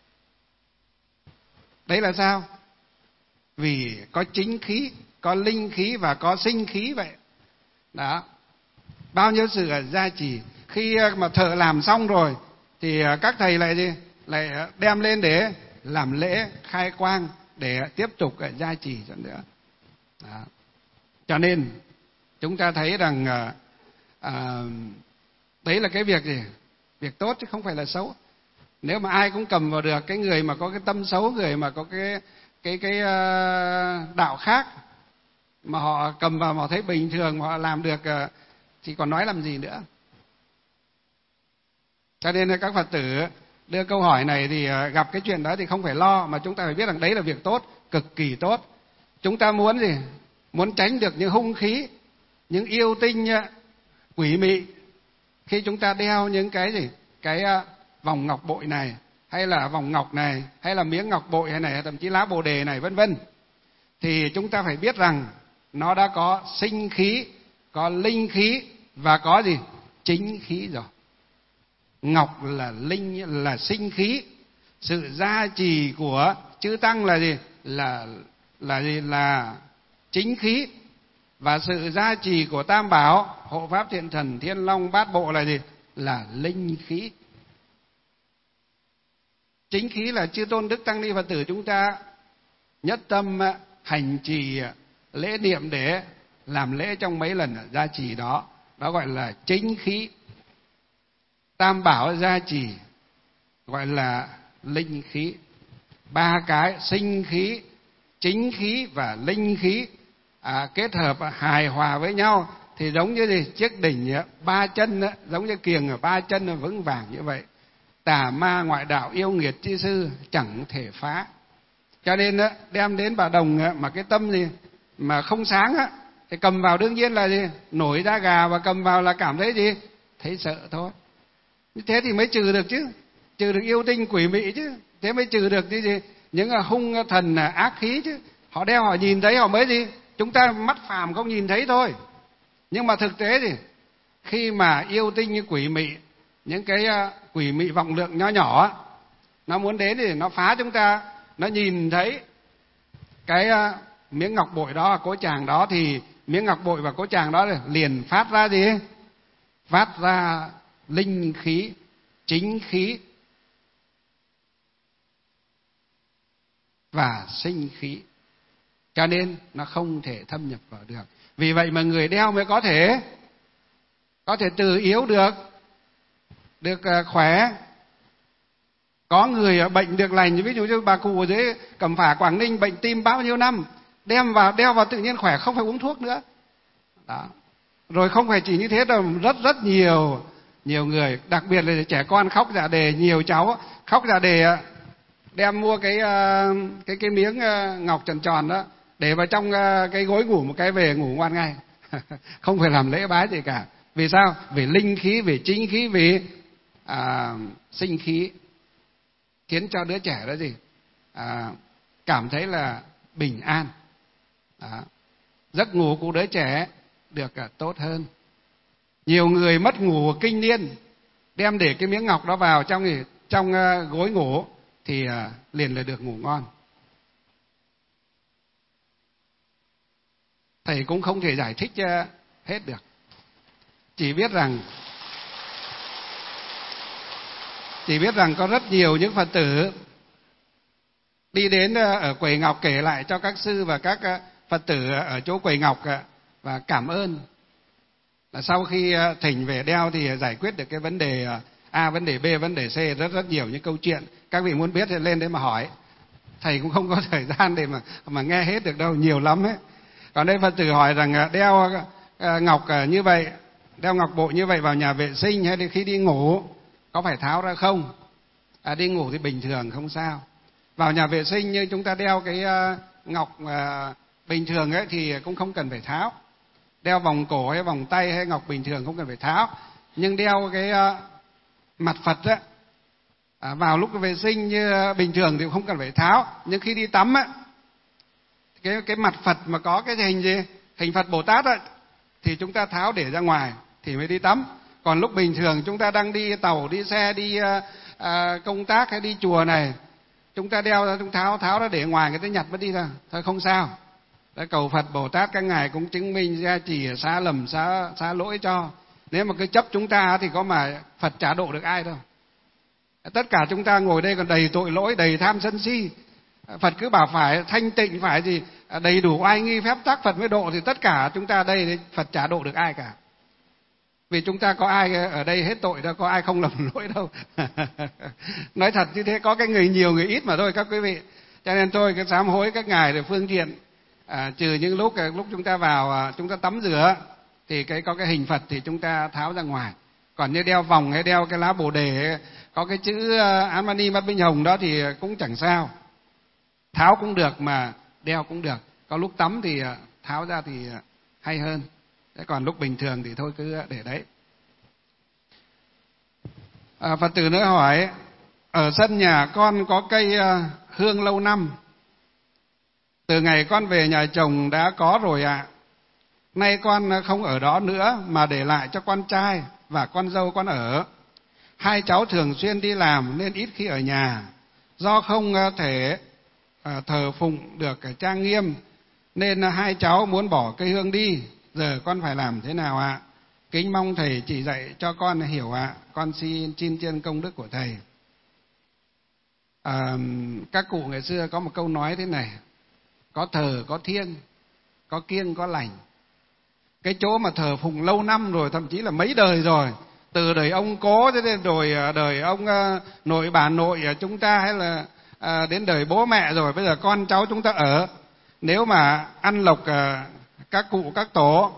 Đấy là sao? Vì có chính khí, có linh khí và có sinh khí vậy. Đó. Bao nhiêu sự gia trì. Khi mà thợ làm xong rồi thì các thầy lại gì? Lại đem lên để làm lễ khai quang, để tiếp tục gia trì cho nữa. Đó. Cho nên chúng ta thấy rằng đấy là cái việc gì? Việc tốt chứ không phải là xấu. Nếu mà ai cũng cầm vào được, cái người mà có cái tâm xấu, người mà có cái đạo khác, mà họ cầm vào mà họ thấy bình thường, mà họ làm được, thì còn nói làm gì nữa. Cho nên các Phật tử đưa câu hỏi này thì gặp cái chuyện đó thì không phải lo, mà chúng ta phải biết rằng đấy là việc tốt, cực kỳ tốt. Chúng ta muốn gì? Muốn tránh được những hung khí, những yêu tinh quỷ mị. Khi chúng ta đeo những cái gì? Cái vòng ngọc bội này, hay là vòng ngọc này, hay là miếng ngọc bội này, thậm chí lá bồ đề này, vân vân, thì chúng ta phải biết rằng nó đã có sinh khí, có linh khí và có gì? Chính khí rồi. Ngọc là linh, là sinh khí. Sự gia trì của chư tăng là gì? Là chính khí. Và sự gia trì của Tam Bảo, Hộ Pháp Thiện Thần, Thiên Long, Bát Bộ là gì? Là linh khí. Chính khí là chư tôn đức tăng ni Phật tử chúng ta nhất tâm hành trì lễ niệm để làm lễ trong mấy lần gia trì đó. Đó gọi là chính khí. Tam Bảo gia trì gọi là linh khí. 3 cái sinh khí, chính khí và linh khí kết hợp hài hòa với nhau thì giống như gì? Chiếc đỉnh 3 chân, giống như kiềng ở 3 chân vững vàng như vậy. Tà ma ngoại đạo yêu nghiệt chi sư chẳng thể phá. Cho nên đem đến Bà Đồng mà cái tâm gì mà không sáng thì cầm vào đương nhiên là gì? Nổi da gà, và cầm vào là cảm thấy gì? Thấy sợ thôi. Như thế thì mới trừ được chứ, trừ được yêu tinh quỷ mị chứ, thế mới trừ được cái gì? Những hung thần ác khí chứ. Họ đeo họ nhìn thấy họ mới gì? Chúng ta mắt phàm không nhìn thấy thôi. Nhưng mà thực tế thì khi mà yêu tinh như quỷ mị, những cái quỷ mị vọng lượng nho nhỏ, nó muốn đến thì nó phá chúng ta, nó nhìn thấy cái miếng ngọc bội đó, cỗ tràng đó, thì miếng ngọc bội và cỗ tràng đó liền phát ra gì? Phát ra linh khí, chính khí và sinh khí. Cho nên nó không thể thâm nhập vào được. Vì vậy mà người đeo mới có thể từ yếu được khỏe. Có người bệnh được lành, ví dụ như bà cụ ở dưới Cẩm Phả, Quảng Ninh bệnh tim bao nhiêu năm, đeo vào tự nhiên khỏe, không phải uống thuốc nữa. Đó. Rồi không phải chỉ như thế đâu, rất nhiều người, đặc biệt là trẻ con khóc dạ đề, nhiều cháu khóc dạ đề đem mua cái miếng ngọc tròn tròn đó để vào trong cái gối ngủ một cái về ngủ ngoan ngay. Không phải làm lễ bái gì cả. Vì sao? Vì linh khí, vì chính khí, vì sinh khí, khiến cho đứa trẻ đó cảm thấy là bình an. Giấc ngủ của đứa trẻ được tốt hơn. Nhiều người mất ngủ kinh niên, đem để cái miếng ngọc đó vào trong gối ngủ thì liền là được ngủ ngon. Thầy cũng không thể giải thích hết được, chỉ biết rằng có rất nhiều những Phật tử đi đến ở quầy ngọc kể lại cho các sư và các Phật tử ở chỗ quầy ngọc và cảm ơn là sau khi thỉnh về đeo thì giải quyết được cái vấn đề A, vấn đề B, vấn đề C, rất nhiều những câu chuyện. Các vị muốn biết thì lên đấy mà hỏi. Thầy cũng không có thời gian để mà nghe hết được đâu, nhiều lắm ấy. Còn đây Phật tử hỏi rằng đeo ngọc như vậy, đeo ngọc bội như vậy vào nhà vệ sinh hay khi đi ngủ có phải tháo ra không? Đi ngủ thì bình thường không sao. Vào nhà vệ sinh như chúng ta đeo cái ngọc bình thường ấy thì cũng không cần phải tháo. Đeo vòng cổ hay vòng tay hay ngọc bình thường không cần phải tháo. Nhưng đeo cái mặt Phật á, vào lúc vệ sinh như bình thường thì không cần phải tháo. Nhưng khi đi tắm á, cái mặt Phật mà có cái hình gì? Hình Phật Bồ Tát á, thì chúng ta tháo để ra ngoài thì mới đi tắm. Còn lúc bình thường chúng ta đang đi tàu, đi xe, đi công tác hay đi chùa này, chúng ta đeo ra, chúng tháo ra để ngoài, người ta nhặt mất đi ra, thôi không sao. Đã cầu Phật Bồ Tát các ngài cũng chứng minh gia trì xá lầm xá lỗi cho. Nếu mà cứ chấp chúng ta thì có mà Phật trả độ được ai đâu. Tất cả chúng ta ngồi đây còn đầy tội lỗi, đầy tham sân si. Phật cứ bảo phải thanh tịnh, phải gì đầy đủ oai nghi phép tắc Phật mới độ, thì tất cả chúng ta đây thì Phật trả độ được ai cả. Vì chúng ta có ai ở đây hết tội đâu, có ai không lầm lỗi đâu. Nói thật như thế, có cái người nhiều người ít mà thôi các quý vị. Cho nên tôi cái sám hối các ngài để phương tiện, trừ những lúc chúng ta vào chúng ta tắm rửa thì có cái hình Phật thì chúng ta tháo ra ngoài. Còn như đeo vòng hay đeo cái lá Bồ đề có cái chữ Án Mani Mắt Minh Hồng đó thì cũng chẳng sao. Tháo cũng được mà đeo cũng được. Có lúc tắm thì tháo ra thì hay hơn. Thế còn lúc bình thường thì thôi cứ để đấy. Phật tử nữa hỏi, ở sân nhà con có cây hương lâu năm. Từ ngày con về nhà chồng đã có rồi ạ. Nay con không ở đó nữa mà để lại cho con trai và con dâu con ở. Hai cháu thường xuyên đi làm nên ít khi ở nhà. Do không thể thờ phụng được trang nghiêm nên hai cháu muốn bỏ cây hương đi. Giờ con phải làm thế nào ạ? Kính mong thầy chỉ dạy cho con hiểu ạ. Con xin trên công đức của thầy. Các cụ ngày xưa có một câu nói thế này: có thờ có thiêng, có kiêng có lành. Cái chỗ mà thờ phụng lâu năm rồi, thậm chí là mấy đời rồi, từ đời ông cố cho đến rồi đời ông nội bà nội chúng ta, hay là đến đời bố mẹ rồi, bây giờ con cháu chúng ta ở. Nếu mà ăn lộc các cụ các tổ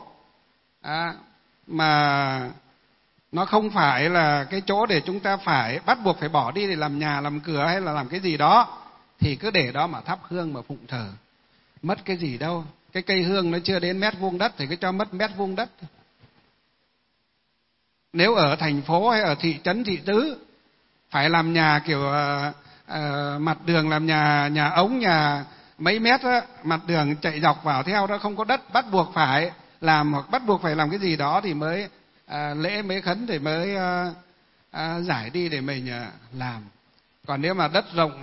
mà nó không phải là cái chỗ để chúng ta phải bắt buộc phải bỏ đi để làm nhà làm cửa hay là làm cái gì đó, thì cứ để đó mà thắp hương mà phụng thờ. Mất cái gì đâu. Cái cây hương nó chưa đến mét vuông đất thì cứ cho mất mét vuông đất. Nếu ở thành phố hay ở thị trấn thị tứ phải làm nhà kiểu mặt đường làm nhà ống, nhà mấy mét á, mặt đường chạy dọc vào theo đó, không có đất, bắt buộc phải làm, hoặc bắt buộc phải làm cái gì đó thì mới lễ mới khấn thì mới giải đi để mình làm. Còn nếu mà đất rộng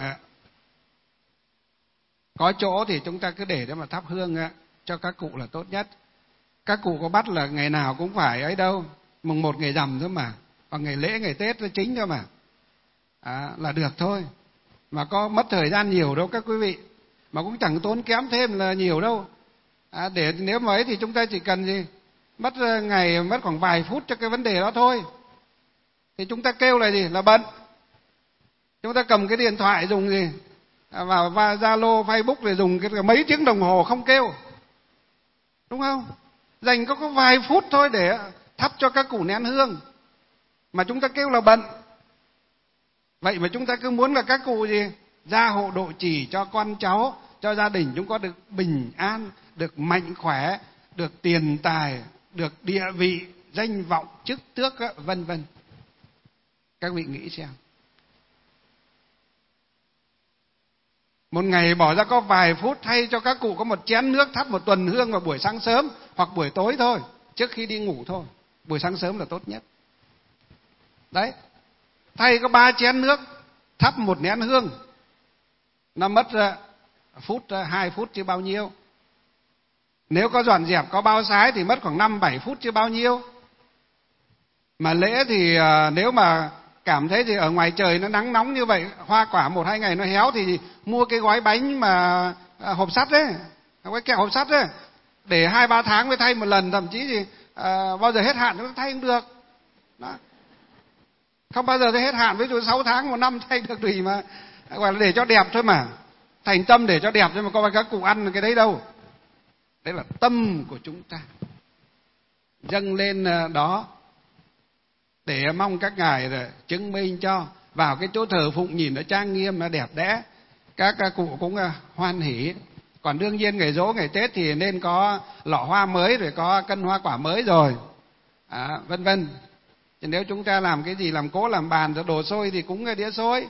có chỗ thì chúng ta cứ để đó mà thắp hương cho các cụ là tốt nhất. Các cụ có bắt là ngày nào cũng phải ấy đâu, mùng 1 ngày rằm thôi mà, còn ngày lễ ngày Tết nó chính thôi mà, là được thôi. Mà có mất thời gian nhiều đâu các quý vị, mà cũng chẳng tốn kém thêm là nhiều đâu. Để nếu mà ấy thì chúng ta chỉ cần gì mất ngày, mất khoảng vài phút cho cái vấn đề đó thôi. Thì chúng ta kêu là gì? Là bận. Chúng ta cầm cái điện thoại dùng gì vào Zalo, Facebook để dùng cái mấy tiếng đồng hồ không kêu, đúng không? dành có vài phút thôi để thắp cho các cụ nén hương, mà chúng ta kêu là bận. Vậy mà chúng ta cứ muốn là các cụ gì? Gia hộ độ trì cho con cháu, cho gia đình chúng có được bình an, được mạnh khỏe, được tiền tài, được địa vị, danh vọng, chức tước, vân vân. Các vị nghĩ xem. Một ngày bỏ ra có vài phút thay cho các cụ có một chén nước, thắp một tuần hương vào buổi sáng sớm hoặc buổi tối thôi, trước khi đi ngủ thôi. Buổi sáng sớm là tốt nhất. Đấy, thay có 3 chén nước, thắp một nén hương, nó mất phút, 2 phút chứ bao nhiêu. Nếu có dọn dẹp, có bao sái thì mất khoảng 5-7 phút chứ bao nhiêu. Mà lễ thì nếu mà cảm thấy thì ở ngoài trời nó nắng nóng như vậy, hoa quả 1-2 ngày nó héo, thì mua cái gói bánh mà hộp sắt đấy, cái kẹo hộp sắt đấy, để 2-3 tháng mới thay một lần, thậm chí thì bao giờ hết hạn nó thay không được. Đó. Không bao giờ thấy hết hạn, ví dụ 6 tháng 1 năm thay được tùy, mà gọi là để cho đẹp thôi mà, thành tâm để cho đẹp thôi mà, có phải các cụ ăn cái đấy đâu. Đấy là tâm của chúng ta dâng lên đó để mong các ngài chứng minh cho. Vào cái chỗ thờ phụng nhìn nó trang nghiêm, nó đẹp đẽ, các cụ cũng hoan hỉ. Còn đương nhiên ngày giỗ, ngày Tết thì nên có lọ hoa mới, rồi có cân hoa quả mới rồi, vân vân. Chứ nếu chúng ta làm cái gì, làm cỗ làm bàn rồi đồ xôi thì cúng cái đĩa xôi,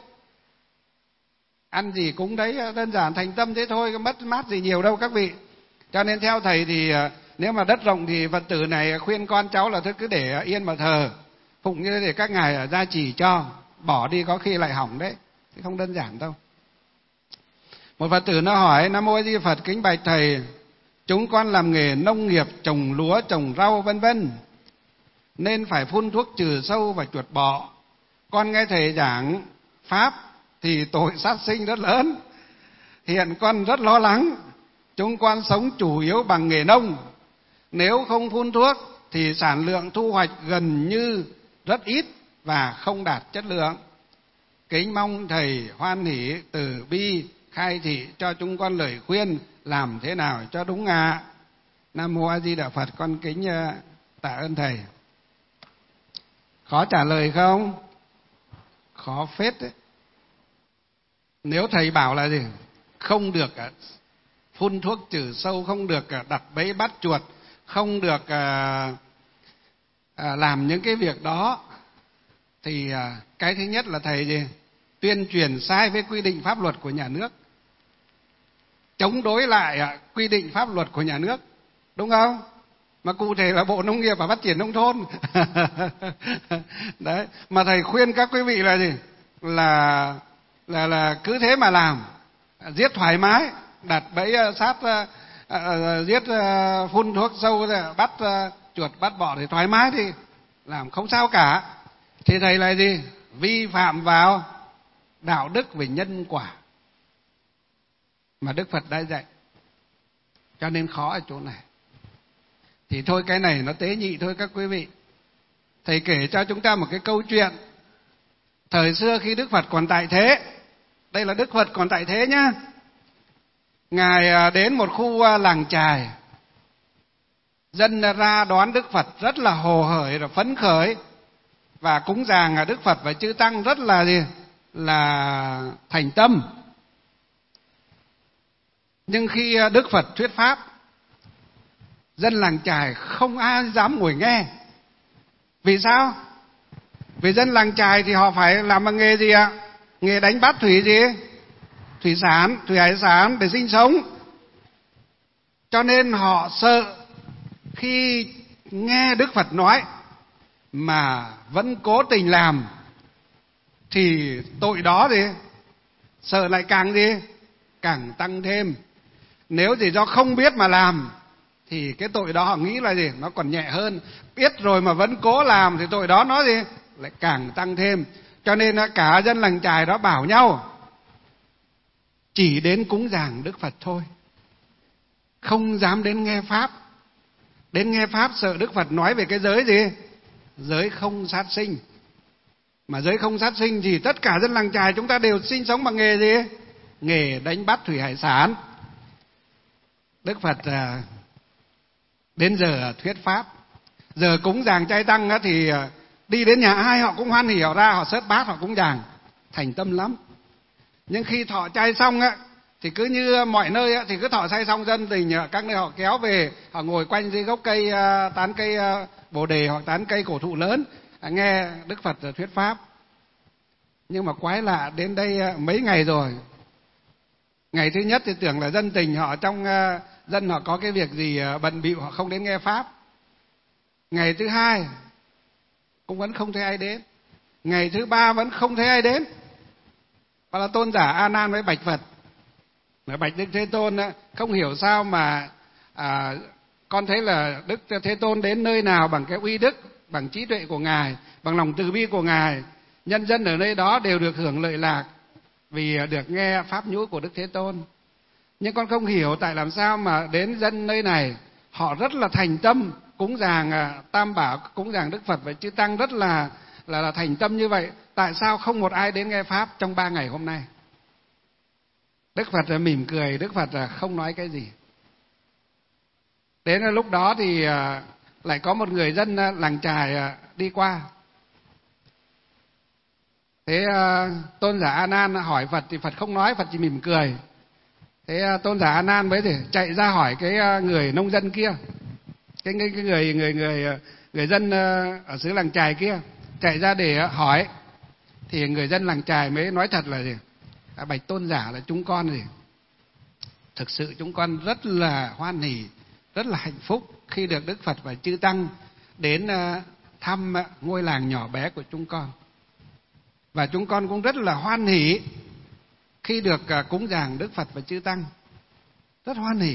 ăn gì cúng đấy, đơn giản thành tâm thế thôi, có mất mát gì nhiều đâu các vị. Cho nên theo thầy thì nếu mà đất rộng thì Phật tử này khuyên con cháu là thôi cứ để yên mà thờ phụng như thế, để các ngài gia trì cho, bỏ đi có khi lại hỏng đấy, chứ không đơn giản đâu. Một Phật tử nó hỏi: Nam mô A Di Phật, kính bạch thầy, chúng con làm nghề nông nghiệp, trồng lúa, trồng rau vân vân, nên phải phun thuốc trừ sâu và chuột bọ. Con nghe thầy giảng pháp thì tội sát sinh rất lớn. Hiện con rất lo lắng. Chúng con sống chủ yếu bằng nghề nông, nếu không phun thuốc thì sản lượng thu hoạch gần như rất ít và không đạt chất lượng. Kính mong thầy hoan hỷ từ bi khai thị cho chúng con lời khuyên làm thế nào cho đúng ạ. Nam mô A Di Đà Phật. Con kính tạ ơn thầy. Khó trả lời không? Khó phết đấy. Nếu thầy bảo là gì? Không được phun thuốc trừ sâu, không được đặt bẫy bắt chuột, không được làm những cái việc đó, thì cái thứ nhất là thầy gì? Tuyên truyền sai với quy định pháp luật của nhà nước, chống đối lại quy định pháp luật của nhà nước, đúng không? Mà cụ thể là Bộ Nông nghiệp và Phát triển Nông thôn. Đấy, mà thầy khuyên các quý vị là gì? Là cứ thế mà làm, giết thoải mái, đặt bẫy sát, giết phun thuốc sâu, bắt chuột bắt bọ thì thoải mái thì làm không sao cả. Thì thầy là gì? Vi phạm vào đạo đức về nhân quả mà Đức Phật đã dạy. Cho nên khó ở chỗ này. Thì thôi cái này nó tế nhị thôi các quý vị. Thầy kể cho chúng ta một cái câu chuyện. Thời xưa khi Đức Phật còn tại thế, đây là Đức Phật còn tại thế nhá, Ngài đến một khu làng chài, dân ra đón Đức Phật rất là hồ hởi và phấn khởi, và cúng dường Đức Phật và chư tăng rất là gì? Là thành tâm. Nhưng khi Đức Phật thuyết pháp, dân làng chài không ai dám ngồi nghe. Vì sao? Vì dân làng chài thì họ phải làm bằng nghề gì ạ? Nghề đánh bắt thủy gì? Thủy sản, thủy hải sản để sinh sống. Cho nên họ sợ khi nghe Đức Phật nói mà vẫn cố tình làm thì tội đó gì? Sợ lại càng gì? Càng tăng thêm. Nếu chỉ do không biết mà làm thì cái tội đó họ nghĩ là gì? Nó còn nhẹ hơn. Biết rồi mà vẫn cố làm thì tội đó nó gì? Lại càng tăng thêm. Cho nên cả dân làng chài đó bảo nhau chỉ đến cúng dường Đức Phật thôi, không dám đến nghe pháp. Đến nghe pháp sợ Đức Phật nói về cái giới gì? Giới không sát sinh. Mà giới không sát sinh thì tất cả dân làng chài chúng ta đều sinh sống bằng nghề gì? Nghề đánh bắt thủy hải sản. Đức Phật Đến giờ thuyết pháp, giờ cúng dường chay tăng á, thì đi đến nhà ai họ cũng hoan hỉ, họ ra họ xớt bát họ cúng dường, thành tâm lắm. Nhưng khi thọ chay xong á, thì cứ như mọi nơi á, thì cứ thọ chay xong dân tình các nơi họ kéo về, họ ngồi quanh dưới gốc cây, tán cây bồ đề hoặc tán cây cổ thụ lớn, nghe Đức Phật thuyết pháp. Nhưng mà quái lạ, đến đây mấy ngày rồi, ngày thứ nhất thì tưởng là dân tình họ trong dân họ có cái việc gì bận bịu, họ không đến nghe pháp. Ngày thứ hai cũng vẫn không thấy ai đến, ngày thứ ba vẫn không thấy ai đến. Và là tôn giả A Nan mới bạch Phật, bạch Đức Thế Tôn, không hiểu sao mà con thấy là Đức Thế Tôn đến nơi nào bằng cái uy đức, bằng trí tuệ của Ngài, bằng lòng từ bi của Ngài, nhân dân ở nơi đó đều được hưởng lợi lạc vì được nghe pháp nhũ của Đức Thế Tôn. Nhưng con không hiểu tại làm sao mà đến dân nơi này họ rất là thành tâm cúng dường Tam Bảo, cúng dường Đức Phật và chư tăng rất là thành tâm như vậy. Tại sao không một ai đến nghe pháp trong 3 ngày hôm nay? Đức Phật mỉm cười, Đức Phật không nói cái gì. Đến lúc đó thì lại có một người dân làng chài đi qua. Thế tôn giả A Nan hỏi Phật thì Phật không nói, Phật chỉ mỉm cười. Thế tôn giả A Nan mới chạy ra hỏi cái người nông dân kia, cái người dân ở xứ làng chài kia, chạy ra để hỏi. Thì người dân làng chài mới nói thật là gì? Bạch tôn giả là chúng con gì? Thực sự chúng con rất là hoan hỉ, rất là hạnh phúc khi được Đức Phật và chư tăng đến thăm ngôi làng nhỏ bé của chúng con. Và chúng con cũng rất là hoan hỉ khi được cúng dường Đức Phật và chư tăng, rất hoan hỉ.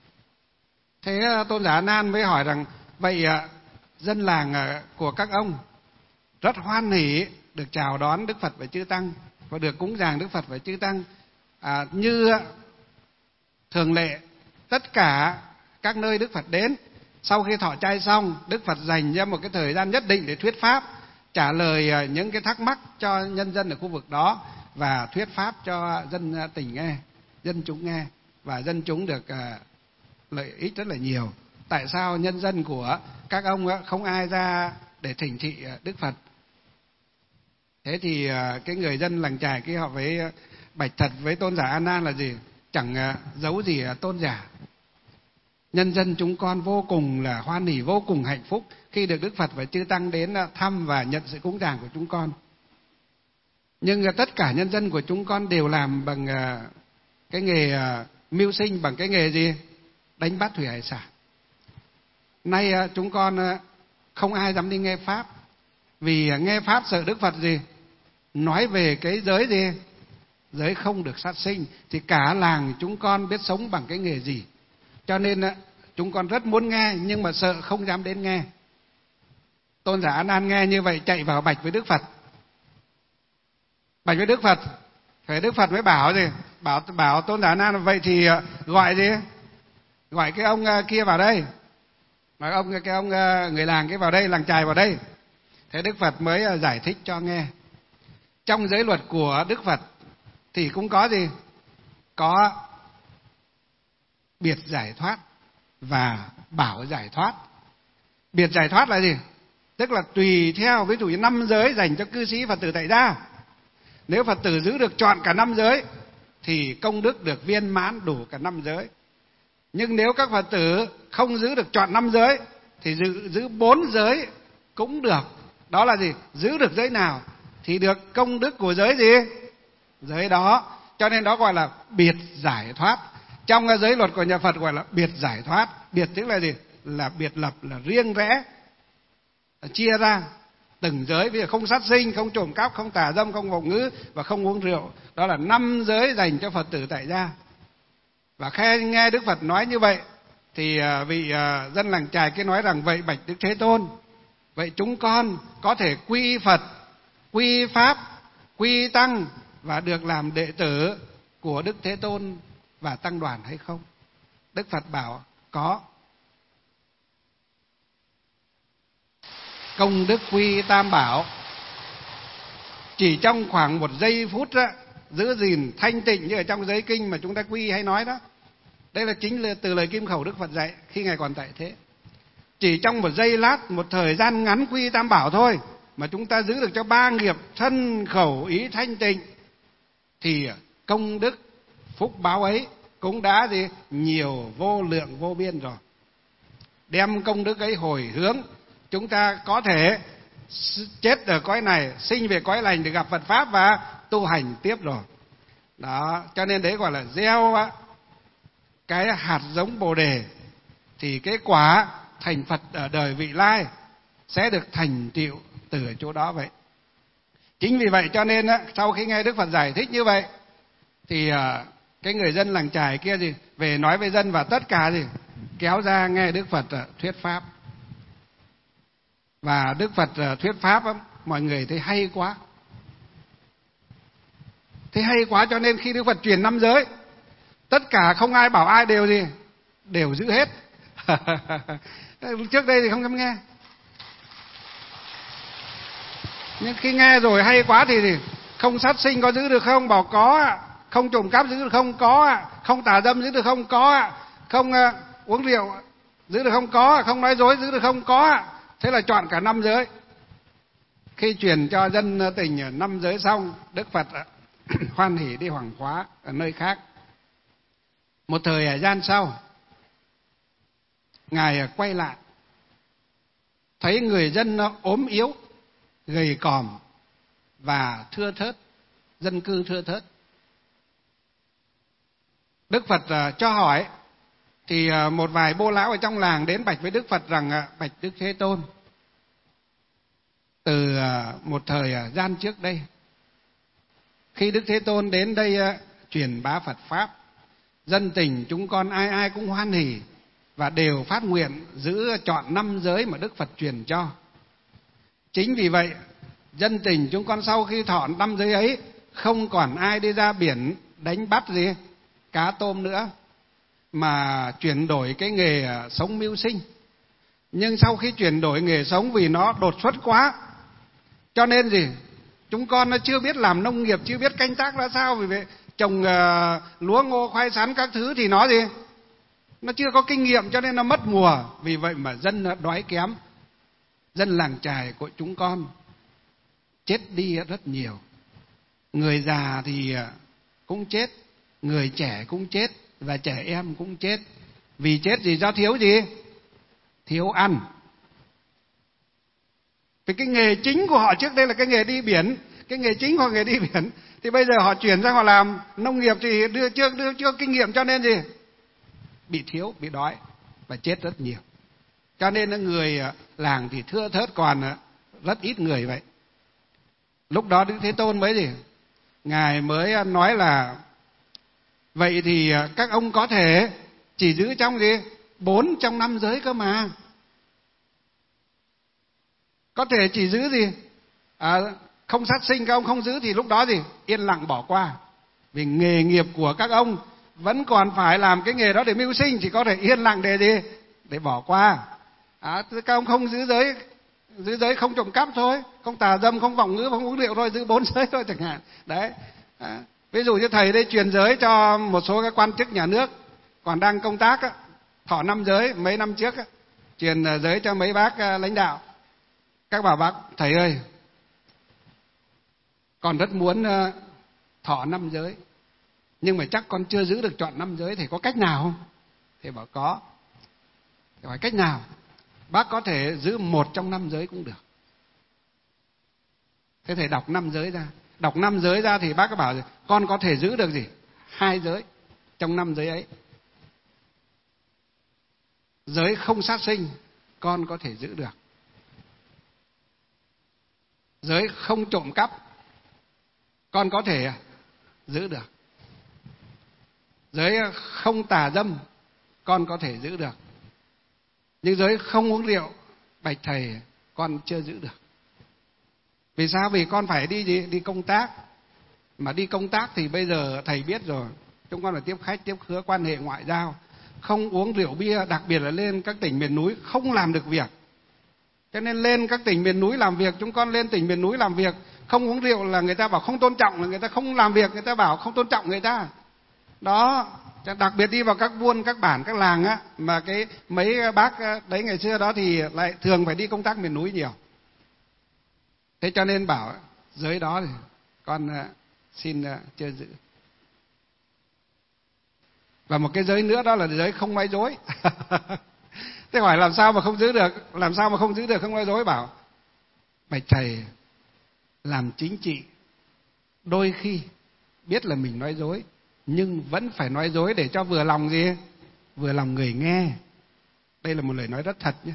Thế tôn giả A Nan mới hỏi rằng vậy dân làng của các ông rất hoan hỉ được chào đón Đức Phật và chư tăng và được cúng dường Đức Phật và chư tăng, như thường lệ tất cả các nơi Đức Phật đến, sau khi thọ chay xong, Đức Phật dành ra một cái thời gian nhất định để thuyết pháp, trả lời những cái thắc mắc cho nhân dân ở khu vực đó và thuyết pháp cho dân tỉnh nghe, dân chúng nghe, và dân chúng được lợi ích rất là nhiều. Tại sao nhân dân của các ông không ai ra để thỉnh thị Đức Phật? Thế thì cái người dân làng chài kia họ với bạch thật với tôn giả A Nan là gì? Chẳng giấu gì tôn giả. Nhân dân chúng con vô cùng là hoan hỉ, vô cùng hạnh phúc khi được Đức Phật và chư tăng đến thăm và nhận sự cúng dường của chúng con. Nhưng tất cả nhân dân của chúng con đều làm bằng cái nghề mưu sinh, bằng cái nghề gì? Đánh bắt thủy hải sản. Nay chúng con không ai dám đi nghe pháp, vì nghe pháp sợ Đức Phật gì? Nói về cái giới gì? Giới không được sát sinh, thì cả làng chúng con biết sống bằng cái nghề gì. Cho nên chúng con rất muốn nghe, nhưng mà sợ không dám đến nghe. Tôn giả A Nan nghe như vậy chạy vào bạch với Đức Phật. Bạch với Đức Phật, phải Đức Phật mới bảo gì? Bảo tôn giả A Nan vậy thì gọi gì? Gọi cái ông kia vào đây. Nói cái ông người làng kia vào đây, làng chài vào đây. Thế Đức Phật mới giải thích cho nghe. Trong giới luật của Đức Phật thì cũng có gì? Có biệt giải thoát và bảo giải thoát. Biệt giải thoát là gì? Tức là tùy theo, ví dụ như 5 giới dành cho cư sĩ Phật tử tại gia. Nếu Phật tử giữ được trọn cả 5 giới thì công đức được viên mãn đủ cả 5 giới. Nhưng nếu các Phật tử không giữ được trọn 5 giới thì giữ 4 giới cũng được. Đó là gì? Giữ được giới nào thì được công đức của giới gì? Giới đó. Cho nên đó gọi là biệt giải thoát. Trong giới luật của nhà Phật gọi là biệt giải thoát. Biệt tức là gì? Là biệt lập, là riêng rẽ, chia ra từng giới. Ví dụ không sát sinh, không trộm cắp, không tà dâm, không vọng ngữ và không uống rượu. Đó là 5 giới dành cho Phật tử tại gia. Và khi nghe Đức Phật nói như vậy thì vị dân làng chài kia nói rằng vậy bạch Đức Thế Tôn, vậy chúng con có thể quy Phật, quy Pháp, quy Tăng và được làm đệ tử của Đức Thế Tôn và tăng đoàn hay không? Đức Phật bảo có. Công đức quy Tam Bảo, chỉ trong khoảng 1 giây phút đó, giữ gìn thanh tịnh như ở trong giới kinh mà chúng ta quy hay nói đó. Đây là chính là từ lời kim khẩu Đức Phật dạy khi Ngài còn tại thế. chỉ trong một giây lát, một thời gian ngắn quy tam bảo thôi mà chúng ta giữ được cho 3 nghiệp thân khẩu ý thanh tịnh, thì công đức phúc báo ấy cũng đã gì nhiều vô lượng vô biên rồi. Đem công đức ấy hồi hướng, chúng ta có thể chết ở cõi này, sinh về cõi lành để gặp Phật pháp và tu hành tiếp rồi. Đó, cho nên đấy gọi là gieo cái hạt giống Bồ đề, thì cái quả thành Phật ở đời vị lai sẽ được thành tựu từ ở chỗ đó vậy. Chính vì vậy cho nên sau khi nghe Đức Phật giải thích như vậy, thì cái người dân làng Chài kia gì về nói với dân, và tất cả gì kéo ra nghe Đức Phật thuyết pháp. Và Đức Phật thuyết pháp mọi người thấy hay quá. Thấy hay quá cho nên khi Đức Phật truyền 5 giới, tất cả không ai bảo ai đều gì đều giữ hết. Trước đây thì không dám nghe, nhưng khi nghe rồi hay quá thì không sát sinh có giữ được không? Bảo có ạ. Không trộm cắp giữ được không? Có ạ. Không tà dâm giữ được không? Có ạ. Không uống rượu giữ được không? Có ạ. Không nói dối giữ được không? Có ạ. Thế là chọn cả 5 giới. Khi truyền cho dân tình 5 giới xong, Đức Phật hoan hỉ đi hoằng khóa ở nơi khác. Một thời gian sau, Ngài quay lại, thấy người dân ốm yếu, gầy còm và thưa thớt, dân cư thưa thớt. Đức Phật cho hỏi, thì một vài bô lão ở trong làng đến bạch với Đức Phật rằng: bạch Đức Thế Tôn, từ một thời gian trước đây, khi Đức Thế Tôn đến đây truyền bá Phật pháp, dân tình chúng con ai ai cũng hoan hỉ và đều phát nguyện giữ trọn 5 giới mà Đức Phật truyền cho. Chính vì vậy, dân tình chúng con sau khi thọ 5 giới ấy, không còn ai đi ra biển đánh bắt gì cá tôm nữa, mà chuyển đổi cái nghề sống mưu sinh. Nhưng sau khi chuyển đổi nghề sống, vì nó đột xuất quá, cho nên gì chúng con nó chưa biết làm nông nghiệp, chưa biết canh tác ra sao. Vì vậy trồng lúa ngô khoai sắn các thứ thì nó gì nó chưa có kinh nghiệm, cho nên nó mất mùa. Vì vậy mà dân đói kém, dân làng Chài của chúng con chết đi rất nhiều. Người già thì cũng chết, người trẻ cũng chết, và trẻ em cũng chết. Vì chết gì? Do thiếu gì? Thiếu ăn. Vì cái nghề chính của họ trước đây là cái nghề đi biển, cái nghề chính của nghề đi biển, thì bây giờ họ chuyển sang họ làm nông nghiệp thì chưa kinh nghiệm, cho nên gì bị thiếu, bị đói và chết rất nhiều. Cho nên người làng thì thưa thớt, còn rất ít người vậy. Lúc đó Đức Thế Tôn mới gì Ngài mới nói là: vậy thì các ông có thể chỉ giữ trong gì 4 trong 5 giới cơ mà. Có thể chỉ giữ gì không sát sinh, các ông không giữ thì lúc đó gì yên lặng bỏ qua. Vì nghề nghiệp của các ông vẫn còn phải làm cái nghề đó để mưu sinh, chỉ có thể yên lặng để gì để bỏ qua. Các ông không giữ giới không trộm cắp thôi, không tà dâm, không vọng ngữ, không uống rượu thôi, giữ 4 giới thôi chẳng hạn. Đấy. Ví dụ như thầy đây truyền giới cho một số các quan chức nhà nước còn đang công tác thọ 5 giới mấy năm trước truyền giới cho mấy bác lãnh đạo. Các bảo bác: thầy ơi, con rất muốn thọ 5 giới, nhưng mà chắc con chưa giữ được trọn 5 giới, thầy có cách nào không? Thầy bảo có. Thầy hỏi cách nào? Bác có thể giữ 1 trong 5 giới cũng được. Thế thầy đọc 5 giới ra. Đọc 5 giới ra thì bác có bảo con có thể giữ được gì 2 giới trong 5 giới ấy. Giới không sát sinh con có thể giữ được. Giới không trộm cắp con có thể giữ được. Giới không tà dâm con có thể giữ được. Nhưng giới không uống rượu, bạch thầy, con chưa giữ được. Vì sao? Vì con phải đi công tác. Mà đi công tác thì bây giờ thầy biết rồi, chúng con phải tiếp khách, tiếp khứa, quan hệ ngoại giao, không uống rượu bia, đặc biệt là lên các tỉnh miền núi không làm được việc. Cho nên lên các tỉnh miền núi làm việc, chúng con lên tỉnh miền núi làm việc, không uống rượu là người ta bảo không tôn trọng, là người ta không làm việc, người ta bảo không tôn trọng người ta. Đó, Đặc biệt đi vào các buôn, các bản, các làng á, mà cái mấy bác đấy ngày xưa đó thì lại thường phải đi công tác miền núi nhiều. Thế cho nên bảo giới đó thì con xin chưa giữ. Và một cái giới nữa đó là giới không nói dối. Thế hỏi làm sao mà không giữ được? Làm sao mà không giữ được không nói dối? Bảo bạch thầy, làm chính trị đôi khi biết là mình nói dối, nhưng vẫn phải nói dối để cho vừa lòng gì? Vừa lòng người nghe. Đây là một lời nói rất thật nhé.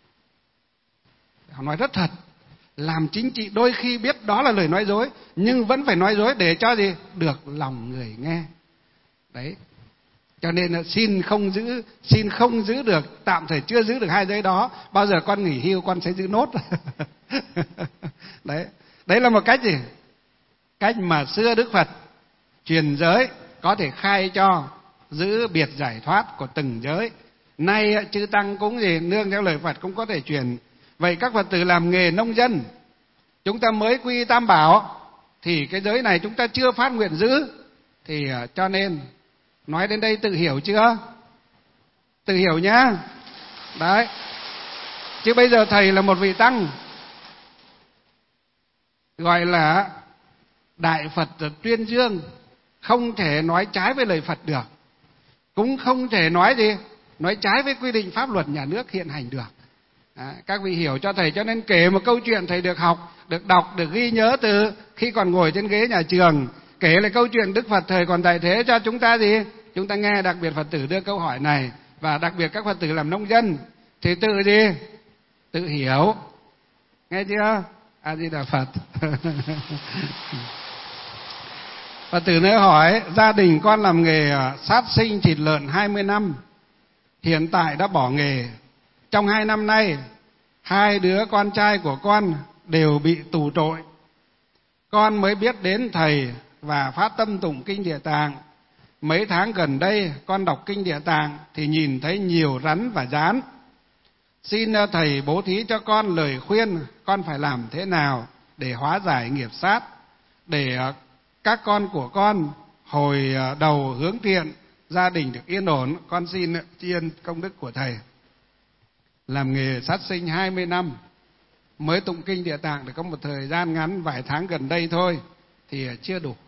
Họ nói rất thật. Làm chính trị đôi khi biết đó là lời nói dối, nhưng vẫn phải nói dối để cho gì? Được lòng người nghe. Đấy. Cho nên là xin không giữ được, tạm thời chưa giữ được hai giới đó, bao giờ con nghỉ hưu con sẽ giữ nốt. Đấy là một cách gì? Cách mà xưa Đức Phật truyền giới có thể khai cho giữ biệt giải thoát của từng giới. Nay chư tăng cũng gì nương theo lời Phật cũng có thể truyền. Vậy các Phật tử làm nghề nông dân, chúng ta mới quy Tam Bảo thì cái giới này chúng ta chưa phát nguyện giữ, thì cho nên nói đến đây tự hiểu chưa? Tự hiểu nhá. Đấy. Chứ bây giờ thầy là một vị tăng gọi là Đại Phật tuyên dương, không thể nói trái với lời Phật được, cũng không thể nói gì? Nói trái với quy định pháp luật nhà nước hiện hành được. Các vị hiểu cho thầy. Cho nên kể một câu chuyện thầy được học, được đọc, được ghi nhớ từ khi còn ngồi trên ghế nhà trường. Kể lại câu chuyện Đức Phật thời còn tại thế cho chúng ta gì? Chúng ta nghe. Đặc biệt Phật tử đưa câu hỏi này, và đặc biệt các Phật tử làm nông dân thì tự gì? Tự hiểu. Nghe chưa? A Di Đà Phật. Phật tử nữa hỏi, gia đình con làm nghề sát sinh thịt lợn 20 năm, hiện tại đã bỏ nghề. Trong 2 năm nay, 2 đứa con trai của con đều bị tù tội. Con mới biết đến thầy và phát tâm tụng kinh Địa Tạng. Mấy tháng gần đây con đọc kinh Địa Tạng thì nhìn thấy nhiều rắn và gián. Xin thầy bố thí cho con lời khuyên con phải làm thế nào để hóa giải nghiệp sát, để các con của con hồi đầu hướng thiện, gia đình được yên ổn. Con xin tri ân công đức của thầy. Làm nghề sát sinh 20 năm, mới tụng kinh Địa Tạng được có một thời gian ngắn, vài tháng gần đây thôi, thì chưa đủ.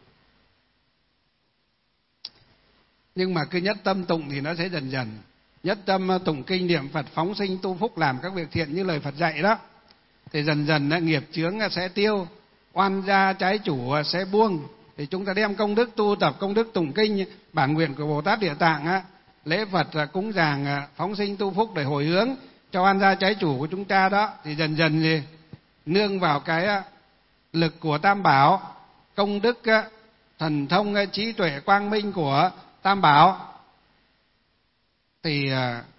Nhưng mà cứ nhất tâm tụng thì nó sẽ dần dần. Nhất tâm tụng kinh niệm Phật, phóng sinh tu phúc, làm các việc thiện như lời Phật dạy đó, thì dần dần nghiệp chướng sẽ tiêu, oan gia trái chủ sẽ buông. Thì chúng ta đem công đức tu tập, công đức tụng kinh, bản nguyện của Bồ Tát Địa Tạng, lễ Phật cúng dường, phóng sinh tu phúc để hồi hướng cho oan gia trái chủ của chúng ta đó, thì dần dần gì? Nương vào cái lực của Tam Bảo, công đức, thần thông, trí tuệ, quang minh của Tam Bảo, thì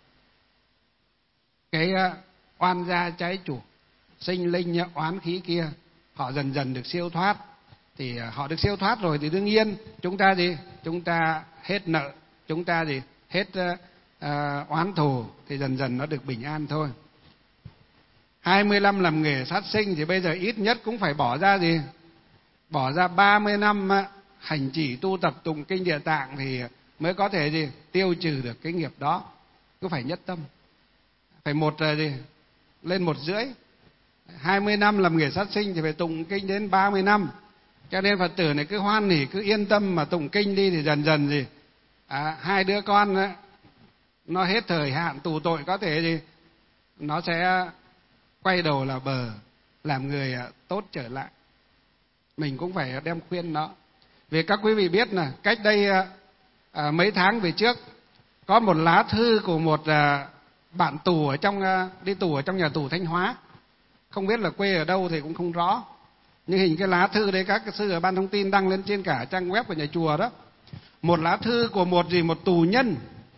cái oan gia trái chủ, sinh linh oán khí kia, họ dần dần được siêu thoát. Thì họ được siêu thoát rồi thì đương nhiên chúng ta gì? Chúng ta hết nợ, chúng ta gì? Hết oán thù, thì dần dần nó được bình an thôi. 20 năm làm nghề sát sinh thì bây giờ ít nhất cũng phải bỏ ra gì? Bỏ ra 30 năm hành trì tu tập tụng kinh Địa Tạng thì mới có thể gì? Tiêu trừ được cái nghiệp đó. Cứ phải nhất tâm. Phải một gì? Lên 1,5. 20 năm làm nghề sát sinh thì phải tụng kinh đến 30 năm. Cho nên Phật tử này cứ hoan hỉ, cứ yên tâm mà tụng kinh đi, thì dần dần gì? 2 đứa con nó hết thời hạn tù tội, có thể gì? Nó sẽ quay đầu là bờ, làm người tốt trở lại. Mình cũng phải đem khuyên nó. Vì các quý vị biết là cách đây mấy tháng về trước, có một lá thư của một bạn tù ở trong đi tù ở trong nhà tù Thanh Hóa. Không biết là quê ở đâu thì cũng không rõ. Nhưng hình cái lá thư đấy các sư ở ban thông tin đăng lên trên cả trang web của nhà chùa đó. Một lá thư của một tù nhân.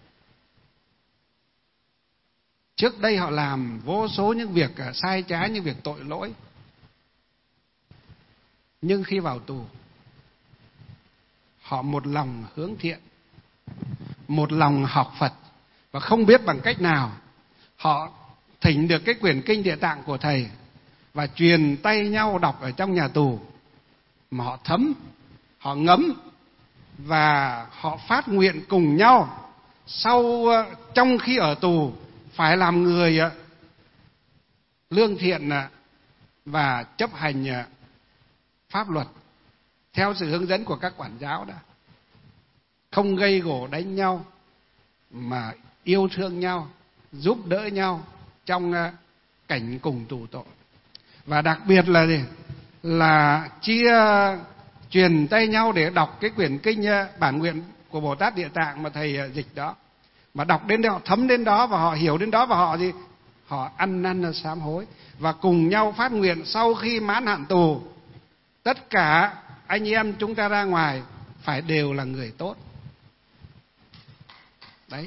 Trước đây họ làm vô số những việc sai trái, những việc tội lỗi. Nhưng khi vào tù, họ một lòng hướng thiện, một lòng học Phật, và không biết bằng cách nào họ thỉnh được cái quyển kinh Địa Tạng của thầy và truyền tay nhau đọc ở trong nhà tù, mà họ thấm, họ ngấm và họ phát nguyện cùng nhau trong khi ở tù phải làm người lương thiện và chấp hành pháp luật theo sự hướng dẫn của các quản giáo đó, không gây gổ đánh nhau mà yêu thương nhau, giúp đỡ nhau trong cảnh cùng tù tội. Và đặc biệt là gì? Là truyền tay nhau để đọc cái quyển kinh bản nguyện của Bồ Tát Địa Tạng mà thầy dịch đó, mà đọc đến đó, thấm đến đó và họ hiểu đến đó, và họ ăn năn sám hối và cùng nhau phát nguyện sau khi mãn hạn tù, tất cả anh em chúng ta ra ngoài phải đều là người tốt. Đấy.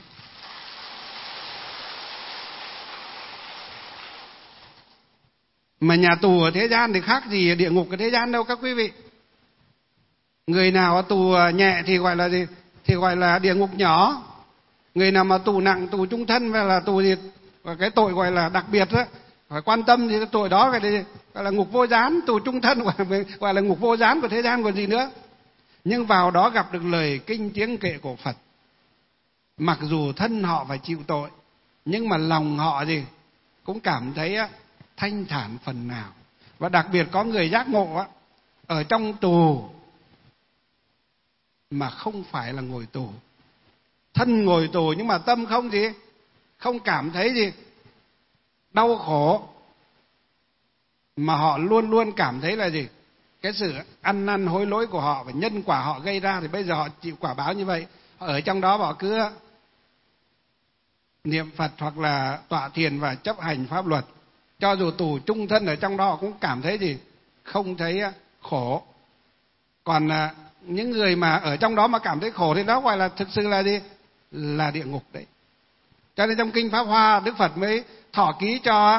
Mà nhà tù ở thế gian thì khác gì địa ngục ở thế gian đâu các quý vị. Người nào tù nhẹ thì gọi là gì? Thì gọi là địa ngục nhỏ. Người nào mà tù nặng, tù chung thân hay là tù gì, cái tội gọi là đặc biệt đó, phải quan tâm thì cái tội đó gọi là ngục vô gián. Tù chung thân gọi là ngục vô gián của thế gian còn gì nữa. Nhưng vào đó gặp được lời kinh tiếng kệ của Phật, mặc dù thân họ phải chịu tội, nhưng mà lòng họ cũng cảm thấy thanh thản phần nào. Và đặc biệt có người giác ngộ ở trong tù mà không phải là ngồi tù, thân ngồi tù nhưng mà tâm không cảm thấy đau khổ, mà họ luôn luôn cảm thấy là cái sự ăn năn hối lỗi của họ và nhân quả họ gây ra thì bây giờ họ chịu quả báo như vậy. Họ ở trong đó họ cứ niệm Phật hoặc là tọa thiền và chấp hành pháp luật. Cho dù tù chung thân ở trong đó họ cũng cảm thấy không thấy khổ. Còn những người mà ở trong đó mà cảm thấy khổ thì đó gọi là thực sự là địa ngục đấy. Cho nên trong kinh Pháp Hoa, Đức Phật mới thọ ký cho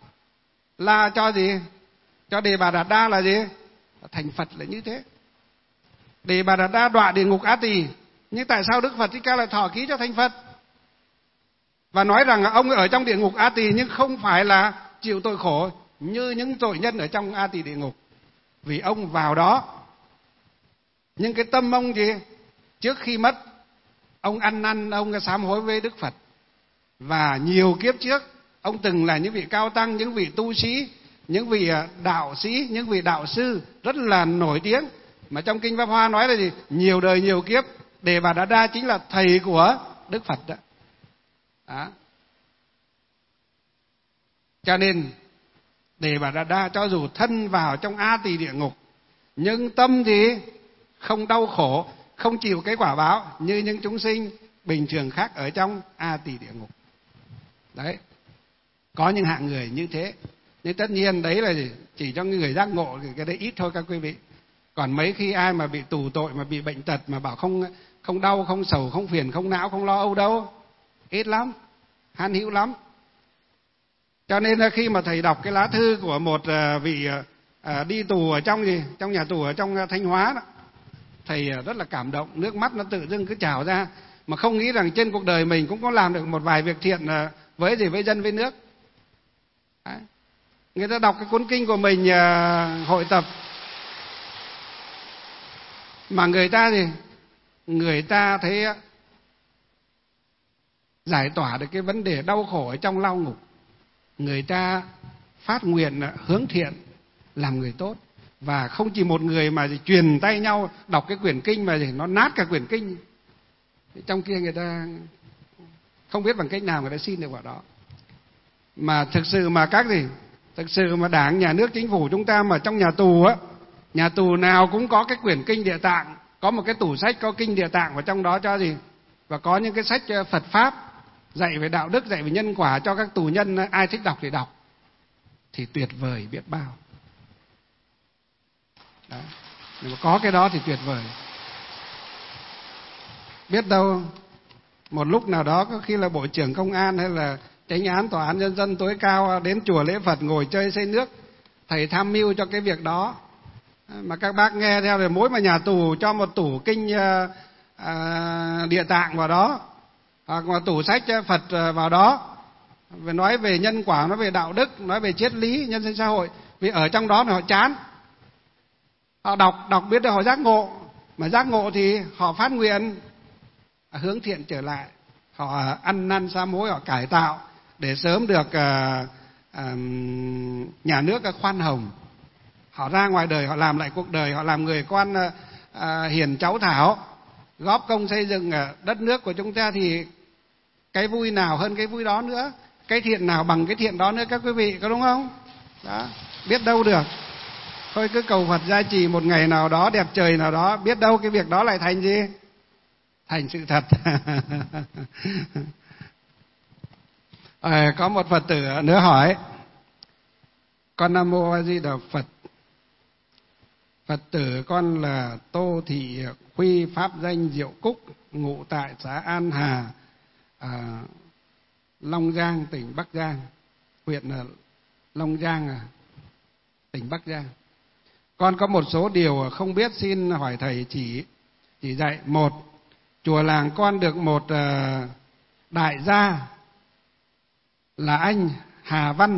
Đề Bà Đạt Đa là thành Phật là như thế. Đề Bà Đạt Đa đọa địa ngục Á Tỳ, nhưng tại sao Đức Phật Thích Ca lại thọ ký cho thành Phật? Và nói rằng ông ở trong địa ngục Á Tỳ nhưng không phải là chịu tội khổ như những tội nhân ở trong Á Tỳ địa ngục. Vì ông vào đó, nhưng cái tâm ông trước khi mất, ông ăn năn, ông sám hối với Đức Phật. Và nhiều kiếp trước, ông từng là những vị cao tăng, những vị tu sĩ, những vị đạo sĩ, những vị đạo sư rất là nổi tiếng. Mà trong kinh Pháp Hoa nói là nhiều đời nhiều kiếp, Đề Bà Đạt Đa chính là thầy của Đức Phật đó. Đó. Cho nên Đề Bà Đạt Đa cho dù thân vào trong A Tỳ địa ngục, nhưng tâm không đau khổ, không chịu cái quả báo như những chúng sinh bình thường khác ở trong A Tỳ địa ngục. Đấy. Có những hạng người như thế. Nhưng tất nhiên đấy là chỉ cho những người giác ngộ, cái đấy ít thôi các quý vị. Còn mấy khi ai mà bị tù tội, mà bị bệnh tật, mà bảo không đau, không sầu, không phiền, không não, không lo âu đâu, ít lắm, han hữu lắm. Cho nên là khi mà thầy đọc cái lá thư của một vị đi tù ở trong nhà tù ở trong Thanh Hóa đó, thầy rất là cảm động, nước mắt nó tự dưng cứ trào ra, mà không nghĩ rằng trên cuộc đời mình cũng có làm được một vài việc thiện với dân với nước. Đấy. Người ta đọc cái cuốn kinh của mình hội tập, mà người ta thấy giải tỏa được cái vấn đề đau khổ ở trong lao ngục. Người ta phát nguyện hướng thiện, làm người tốt. Và không chỉ một người mà truyền tay nhau đọc cái quyển kinh mà nó nát cả quyển kinh. Trong kia người ta không biết bằng cách nào người ta xin được vào đó. Mà thực sự mà thực sự mà Đảng, Nhà nước, Chính phủ chúng ta mà trong nhà tù nhà tù nào cũng có cái quyển kinh Địa Tạng, có một cái tủ sách có kinh Địa Tạng vào trong đó cho và có những cái sách Phật Pháp dạy về đạo đức, dạy về nhân quả cho các tù nhân, ai thích đọc thì đọc, thì tuyệt vời biết bao. Đó. Nếu mà có cái đó thì tuyệt vời. Biết đâu một lúc nào đó có khi là Bộ trưởng Công an hay là Chánh án Tòa án Nhân dân tối cao đến chùa lễ Phật ngồi chơi xây nước, thầy tham mưu cho cái việc đó. Mà các bác nghe theo thì mỗi mà nhà tù cho một tủ kinh Địa Tạng vào đó, hoặc một tủ sách Phật vào đó, về nói về nhân quả, nói về đạo đức, nói về triết lý nhân sinh xã hội. Vì ở trong đó họ chán, họ đọc biết được họ giác ngộ, Mà giác ngộ thì họ phát nguyện hướng thiện trở lại, họ ăn năn sám hối, họ cải tạo để sớm được nhà nước khoan hồng. Họ ra ngoài đời, họ làm lại cuộc đời, họ làm người con hiền cháu thảo, góp công xây dựng đất nước của chúng ta, thì cái vui nào hơn cái vui đó nữa, cái thiện nào bằng cái thiện đó nữa các quý vị, có đúng không? Đó, biết đâu được. Thôi cứ cầu Phật gia trì một ngày nào đó đẹp trời nào đó, biết đâu cái việc đó lại thành gì? Thành sự thật. Có một Phật tử nữa hỏi: con Nam Mô A Di Đà Phật, Phật tử con là Tô Thị Khuy, pháp danh Diệu Cúc, ngụ tại xã An Hà, Long Giang, tỉnh Bắc Giang, huyện Long Giang, tỉnh Bắc Giang. Con có một số điều không biết, xin hỏi thầy chỉ dạy. Một, chùa làng con được một đại gia là anh Hà Văn ...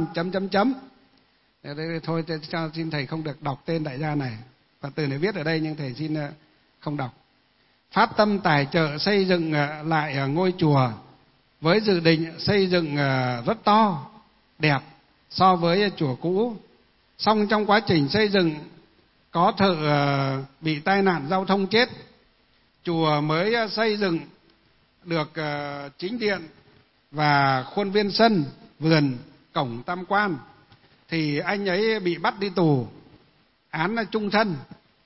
Thôi xin thầy không được đọc tên đại gia này, Phật tử này viết ở đây nhưng thầy xin không đọc. Phát tâm tài trợ xây dựng lại ngôi chùa với dự định xây dựng rất to, đẹp so với chùa cũ. Song trong quá trình xây dựng có thợ bị tai nạn giao thông chết. Chùa mới xây dựng được chính điện và khuôn viên sân, vườn, cổng tam quan thì anh ấy bị bắt đi tù, án chung thân.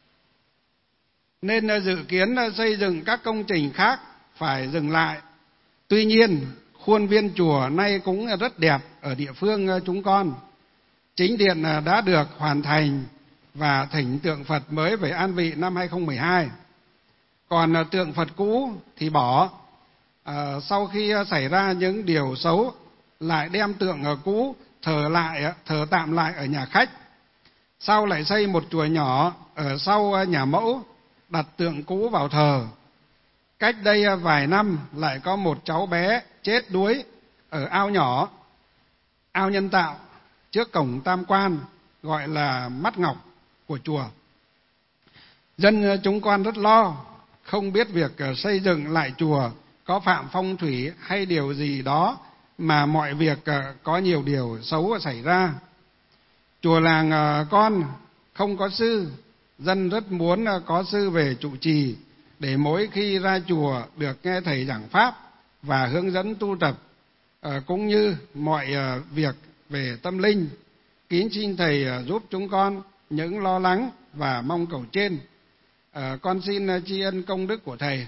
Nên dự kiến xây dựng các công trình khác phải dừng lại. Tuy nhiên, khuôn viên chùa nay cũng rất đẹp ở địa phương chúng con. Chính điện đã được hoàn thành và thỉnh tượng Phật mới về an vị năm 2012. Còn tượng Phật cũ thì bỏ. Sau khi xảy ra những điều xấu, lại đem tượng cũ thờ tạm lại ở nhà khách. Sau lại xây một chùa nhỏ ở sau nhà mẫu, đặt tượng cũ vào thờ. Cách đây vài năm lại có một cháu bé chết đuối ở ao nhỏ, ao nhân tạo trước cổng tam quan, gọi là mắt ngọc của chùa. Dân chúng con rất lo, không biết việc xây dựng lại chùa có phạm phong thủy hay điều gì đó, mà mọi việc có nhiều điều xấu xảy ra. Chùa làng con không có sư, dân rất muốn có sư về trụ trì để mỗi khi ra chùa được nghe thầy giảng pháp và hướng dẫn tu tập, cũng như mọi việc về tâm linh. Kính xin thầy giúp chúng con những lo lắng và mong cầu trên. Con xin tri ân công đức của thầy.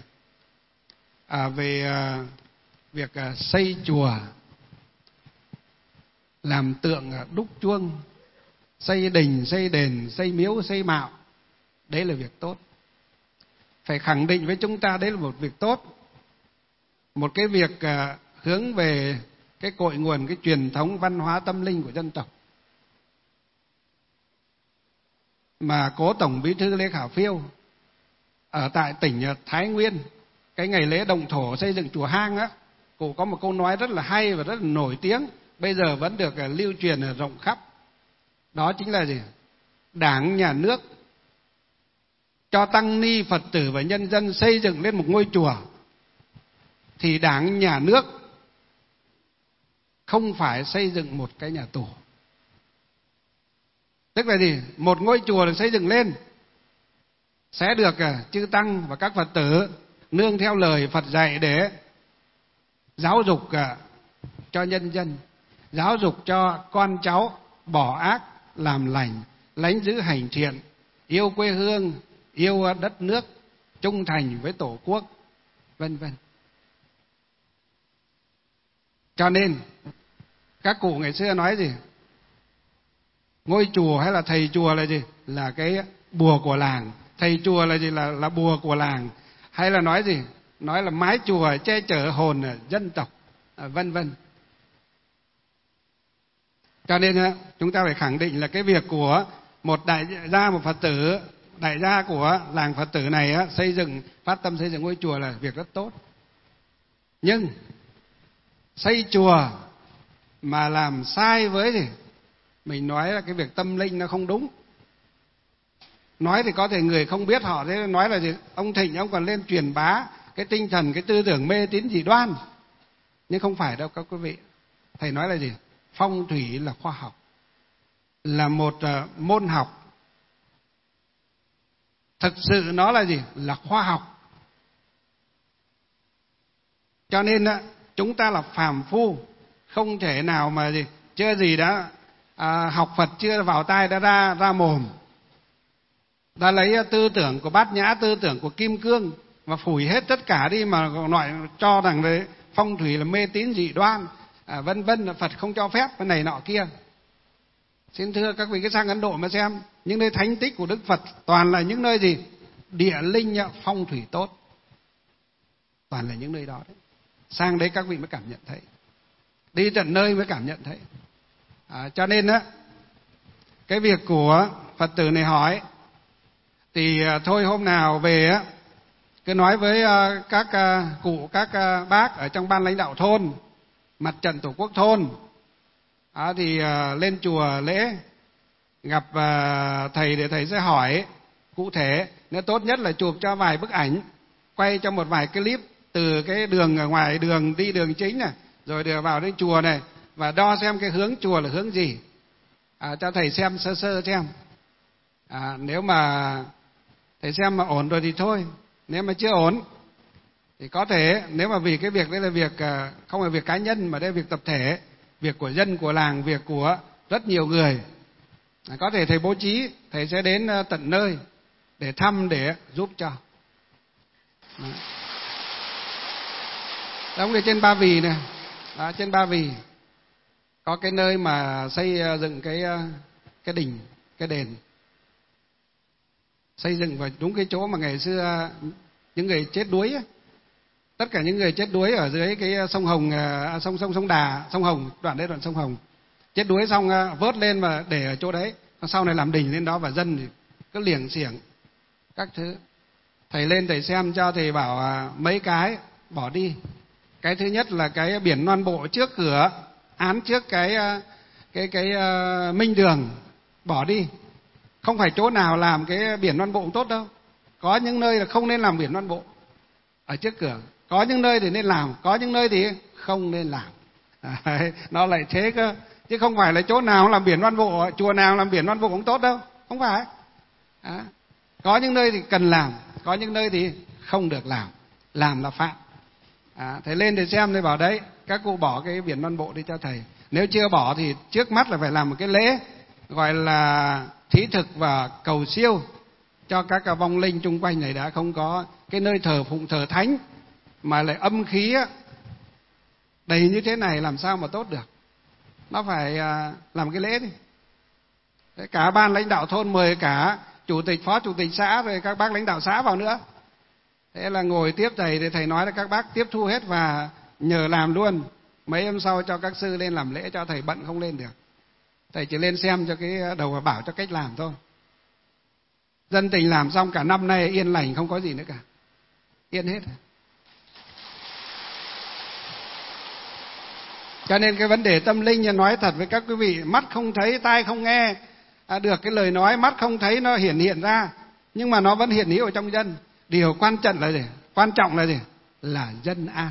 Về việc xây chùa, làm tượng đúc chuông, xây đình, xây đền, xây miếu, xây mạo, đấy là việc tốt. Phải khẳng định với chúng ta đấy là một việc tốt. Một cái việc hướng về cái cội nguồn, cái truyền thống văn hóa tâm linh của dân tộc. Mà cố Tổng Bí thư Lê Khả Phiêu ở tại tỉnh Thái Nguyên, cái ngày lễ động thổ xây dựng chùa Hang á, cụ có một câu nói rất là hay và rất là nổi tiếng, bây giờ vẫn được lưu truyền rộng khắp. Đó chính là gì? Đảng, nhà nước cho tăng ni, Phật tử và nhân dân xây dựng lên một ngôi chùa, thì Đảng, nhà nước không phải xây dựng một cái nhà tù. Tức là gì? Một ngôi chùa được xây dựng lên sẽ được chư tăng và các Phật tử nương theo lời Phật dạy để giáo dục cho nhân dân, giáo dục cho con cháu bỏ ác làm lành, lánh giữ hành thiện, yêu quê hương, yêu đất nước, trung thành với Tổ quốc, vân vân. Cho nên các cụ ngày xưa nói gì? Ngôi chùa hay là thầy chùa là gì? Là cái bùa của làng. Thầy chùa là gì? Là bùa của làng. Hay là nói gì? Nói là mái chùa che chở hồn dân tộc, vân vân. Cho nên chúng ta phải khẳng định là cái việc của một đại gia, một Phật tử, đại gia của làng Phật tử này xây dựng, phát tâm xây dựng ngôi chùa là việc rất tốt. Nhưng xây chùa mà làm sai với gì? Mình nói là cái việc tâm linh nó không đúng. Nói thì có thể người không biết họ thế nói là gì? Ông Thịnh ông còn lên truyền bá cái tinh thần, cái tư tưởng mê tín dị đoan. Nhưng không phải đâu các quý vị. Thầy nói là gì? Phong thủy là khoa học, là một môn học. Thực sự nó là gì? Là khoa học. Cho nên chúng ta là phàm phu, không thể nào mà gì chưa gì đã học Phật chưa vào tai đã ra mồm. Ta lấy tư tưởng của Bát Nhã, tư tưởng của Kim Cương và phủi hết tất cả đi mà nói cho rằng đấy phong thủy là mê tín dị đoan, vân vân, là Phật không cho phép cái này nọ kia. Xin thưa các vị, cái sang Ấn Độ mà xem những nơi thánh tích của Đức Phật toàn là những nơi gì? Địa linh phong thủy tốt, toàn là những nơi đó đấy. Sang đấy các vị mới cảm nhận thấy, đi tận nơi mới cảm nhận thấy. Cho nên cái việc của Phật tử này hỏi thì thôi hôm nào về cứ nói với các cụ, các bác ở trong ban lãnh đạo thôn, mặt trận tổ quốc thôn, thì lên chùa lễ gặp thầy để thầy sẽ hỏi cụ thể. Nếu tốt nhất là chụp cho vài bức ảnh, quay cho một vài clip từ cái đường ở ngoài đường đi đường chính này, rồi đưa vào đến chùa này, và đo xem cái hướng chùa là hướng gì, cho thầy xem sơ sơ xem. Nếu mà thầy xem mà ổn rồi thì thôi, nếu mà chưa ổn thì có thể, nếu mà vì cái việc đấy là việc không phải việc cá nhân mà đây là việc tập thể, việc của dân, của làng, việc của rất nhiều người, có thể thầy bố trí, thầy sẽ đến tận nơi để thăm, để giúp cho. Giống như trên Ba Vì này, trên Ba Vì có cái nơi mà xây dựng cái đình, cái đền, xây dựng vào đúng cái chỗ mà ngày xưa những người chết đuối ấy. Tất cả những người chết đuối ở dưới cái sông Hồng, sông Đà, sông Hồng, đoạn đấy đoạn sông Hồng, chết đuối xong vớt lên mà để ở chỗ đấy, sau này làm đình lên đó, và dân thì cứ liềng xiềng các thứ. Thầy lên thầy xem cho, thầy bảo mấy cái bỏ đi. Cái thứ nhất là cái biển Loan Bộ trước cửa, án trước cái Minh Đường, bỏ đi. Không phải chỗ nào làm cái biển Loan Bộ cũng tốt đâu. Có những nơi là không nên làm biển Loan Bộ ở trước cửa, có những nơi thì nên làm, có những nơi thì không nên làm. Nó lại thế cơ, chứ không phải là chỗ nào làm biển Loan Bộ, chùa nào làm biển Loan Bộ cũng tốt đâu, không phải. Có những nơi thì cần làm, có những nơi thì không được làm là phạm. Thầy lên để xem, thầy bảo đấy, các cụ bỏ cái biển Loan Bộ đi cho thầy. Nếu chưa bỏ thì trước mắt là phải làm một cái lễ gọi là thí thực và cầu siêu cho các vong linh chung quanh này. Đã không có cái nơi thờ phụng thờ thánh mà lại âm khí đầy như thế này, làm sao mà tốt được. Nó phải làm cái lễ đi. Cả ban lãnh đạo thôn mời cả chủ tịch, phó chủ tịch xã, rồi các bác lãnh đạo xã vào nữa. Thế là ngồi tiếp thầy, thì thầy nói là các bác tiếp thu hết và nhờ làm luôn. Mấy hôm sau cho các sư lên làm lễ cho thầy, bận không lên được. Thầy chỉ lên xem cho cái đầu và bảo cho cách làm thôi. Dân tình làm xong cả năm nay yên lành, không có gì nữa cả, yên hết. Cho nên cái vấn đề tâm linh, nói thật với các quý vị, mắt không thấy, tai không nghe được cái lời nói, mắt không thấy nó hiện ra, nhưng mà nó vẫn hiện hữu ở trong dân. Điều quan trọng là gì? Quan trọng là gì? Là dân an.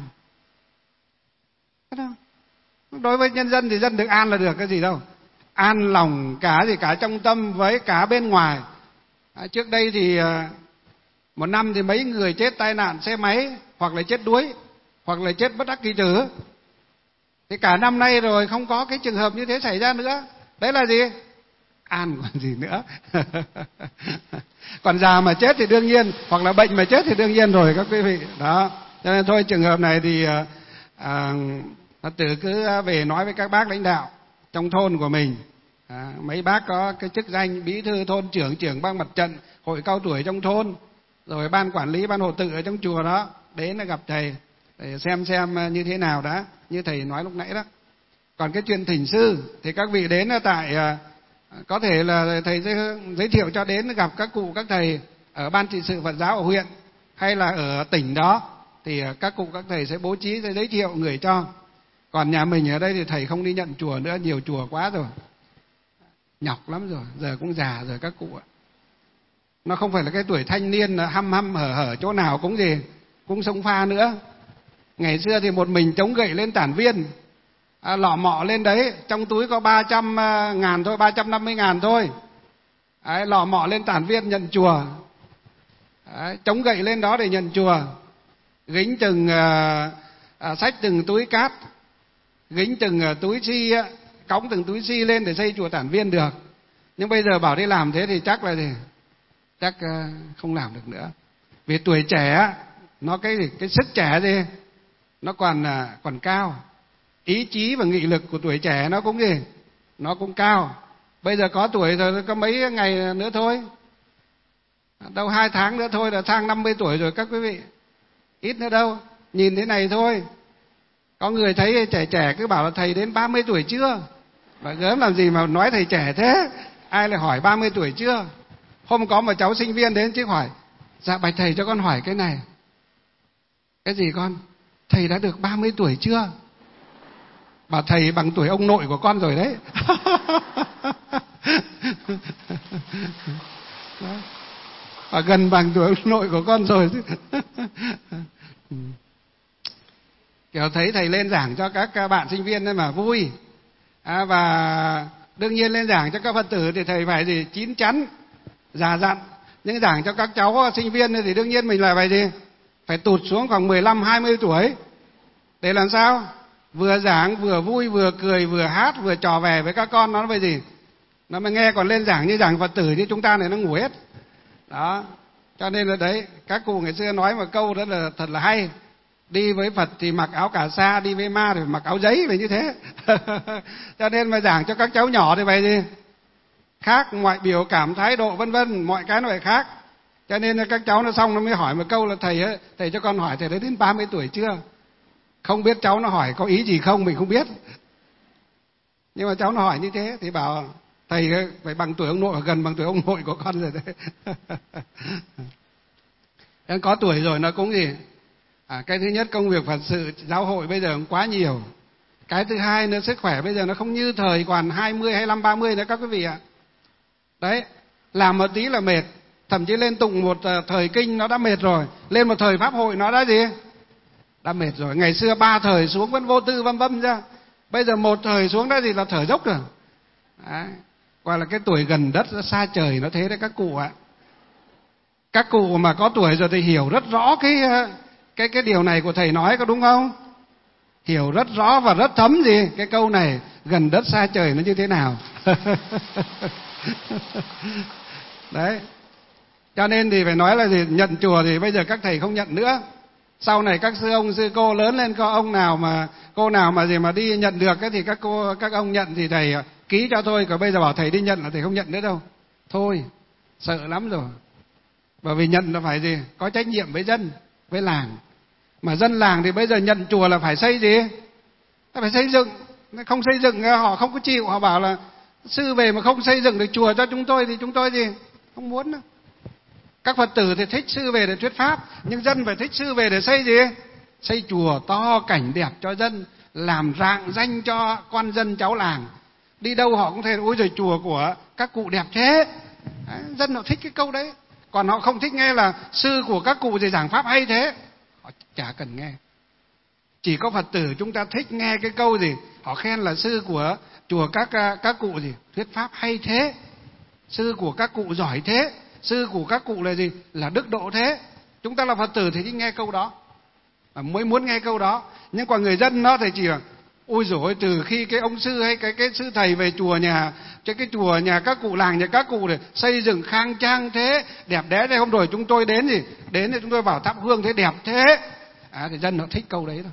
Đối với nhân dân thì dân được an là được, cái gì đâu. An lòng cả gì, cả trong tâm với cả bên ngoài. Trước đây thì một năm thì mấy người chết tai nạn xe máy, hoặc là chết đuối, hoặc là chết bất đắc kỳ tử. Thì cả năm nay rồi không có cái trường hợp như thế xảy ra nữa. Đấy là gì? An còn gì nữa. Còn già mà chết thì đương nhiên, hoặc là bệnh mà chết thì đương nhiên rồi các quý vị. Đó. Cho nên thôi, trường hợp này thì Phật tử cứ về nói với các bác lãnh đạo trong thôn của mình. Mấy bác có cái chức danh bí thư thôn trưởng, trưởng ban mặt trận, hội cao tuổi trong thôn, rồi ban quản lý, ban hộ tự ở trong chùa đó, đến là gặp thầy để xem như thế nào đã, như thầy nói lúc nãy đó. Còn cái chuyện thỉnh sư thì các vị đến tại, có thể là thầy sẽ giới thiệu cho đến gặp các cụ, các thầy ở ban trị sự Phật giáo ở huyện hay là ở tỉnh đó, thì các cụ các thầy sẽ bố trí, sẽ giới thiệu người cho. Còn nhà mình ở đây thì thầy không đi nhận chùa nữa, nhiều chùa quá rồi, nhọc lắm rồi, giờ cũng già rồi các cụ ạ. Nó không phải là cái tuổi thanh niên hăm hăm hở hở chỗ nào cũng gì, cũng xông pha nữa. Ngày xưa thì một mình chống gậy lên Tản Viên, lọ mọ lên đấy, trong túi có 300.000 thôi, 350.000 thôi. Đấy, lọ mọ lên Tản Viên nhận chùa. Đấy, chống gậy lên đó để nhận chùa. Gính từng xách từng túi cát, gính từng túi xi, cõng từng túi xi lên để xây chùa Tản Viên được. Nhưng bây giờ bảo đi làm thế thì chắc là gì? Chắc không làm được nữa. Vì tuổi trẻ nó cái sức trẻ gì nó còn cao, ý chí và nghị lực của tuổi trẻ nó cũng gì, nó cũng cao. Bây giờ có tuổi rồi, có mấy ngày nữa thôi, đâu 2 tháng nữa thôi là sang 50 tuổi rồi các quý vị, ít nữa đâu. Nhìn thế này thôi, có người thấy trẻ trẻ cứ bảo là thầy đến 30 tuổi chưa, mà gớm làm gì mà nói thầy trẻ thế. Ai lại hỏi 30 tuổi chưa? Hôm có một cháu sinh viên đến chứ hỏi, dạ bạch thầy cho con hỏi cái này. Cái gì con? Thầy đã được 30 tuổi chưa? Bảo thầy bằng tuổi ông nội của con rồi đấy. Và gần bằng tuổi ông nội của con rồi. Kiểu thấy thầy lên giảng cho các bạn sinh viên nên mà vui. Và đương nhiên lên giảng cho các Phật tử thì thầy phải gì? Chín chắn, già dặn. Nhưng giảng cho các cháu sinh viên thì đương nhiên mình lại phải gì? Phải tụt xuống khoảng 15-20 tuổi. Để làm sao? Vừa giảng, vừa vui, vừa cười, vừa hát, vừa trò về với các con. Nó phải gì? Nó mà nghe còn lên giảng như giảng Phật tử như chúng ta này nó ngủ hết. Đó. Cho nên là đấy, các cụ ngày xưa nói một câu đó là thật là hay. Đi với Phật thì mặc áo cà sa, đi với ma thì mặc áo giấy là như thế. Cho nên mà giảng cho các cháu nhỏ thì phải gì? Khác ngoại biểu cảm, thái độ vân vân, mọi cái nó phải khác. Cho nên là các cháu nó xong nó mới hỏi một câu là thầy cho con hỏi thầy đã đến 30 tuổi chưa? Không biết cháu nó hỏi có ý gì không mình không biết. Nhưng mà cháu nó hỏi như thế thì bảo thầy phải bằng tuổi ông nội, gần bằng tuổi ông nội của con rồi đấy. Nên có tuổi rồi nó cũng gì? Cái thứ nhất công việc Phật sự giáo hội bây giờ cũng quá nhiều. Cái thứ hai nữa sức khỏe bây giờ nó không như thời còn 20, 25, 30 nữa các quý vị ạ. Đấy, làm một tí là mệt. Thậm chí lên tụng một thời kinh nó đã mệt rồi, lên một thời pháp hội nó đã gì? Đã mệt rồi. Ngày xưa 3 thời xuống vẫn vô tư vâm vâm ra. Bây giờ 1 thời xuống đã gì là thở dốc rồi. Đấy. Gọi là cái tuổi gần đất xa trời nó thế đấy các cụ ạ. Các cụ mà có tuổi rồi thì hiểu rất rõ cái điều này của thầy nói có đúng không? Hiểu rất rõ và rất thấm gì cái câu này, gần đất xa trời nó như thế nào. Đấy. Cho nên thì phải nói là gì, nhận chùa thì bây giờ các thầy không nhận nữa. Sau này các sư ông sư cô lớn lên, có ông nào mà cô nào mà gì mà đi nhận được thì các ông nhận thì thầy ký cho thôi, còn bây giờ bảo thầy đi nhận là thầy không nhận nữa đâu. Thôi, sợ lắm rồi. Bởi vì nhận là phải gì? Có trách nhiệm với dân, với làng. Mà dân làng thì bây giờ nhận chùa là phải xây gì? Phải xây dựng. Không xây dựng họ không có chịu, họ bảo là sư về mà không xây dựng được chùa cho chúng tôi thì chúng tôi gì? Không muốn đâu. Các Phật tử thì thích sư về để thuyết pháp, nhưng dân phải thích sư về để xây gì? Xây chùa to cảnh đẹp cho dân, làm rạng danh cho con dân cháu làng. Đi đâu họ cũng thấy ôi giời chùa của các cụ đẹp thế. Đấy, dân họ thích cái câu đấy. Còn họ không thích nghe là sư của các cụ thì giảng pháp hay thế, họ chả cần nghe. Chỉ có Phật tử chúng ta thích nghe cái câu gì họ khen là sư của chùa các cụ gì thuyết pháp hay thế, sư của các cụ giỏi thế, sư của các cụ là gì, là đức độ thế. Chúng ta là Phật tử thì thích nghe câu đó, mới muốn nghe câu đó. Nhưng còn người dân nó thì chỉ là ôi dồi ôi, từ khi cái ông sư hay cái sư thầy về chùa nhà, cái chùa nhà các cụ, làng nhà các cụ để xây dựng khang trang thế, đẹp đẽ thế. Hôm rồi chúng tôi đến thì chúng tôi bảo thắp hương thế đẹp thế. Thì dân họ thích câu đấy thôi.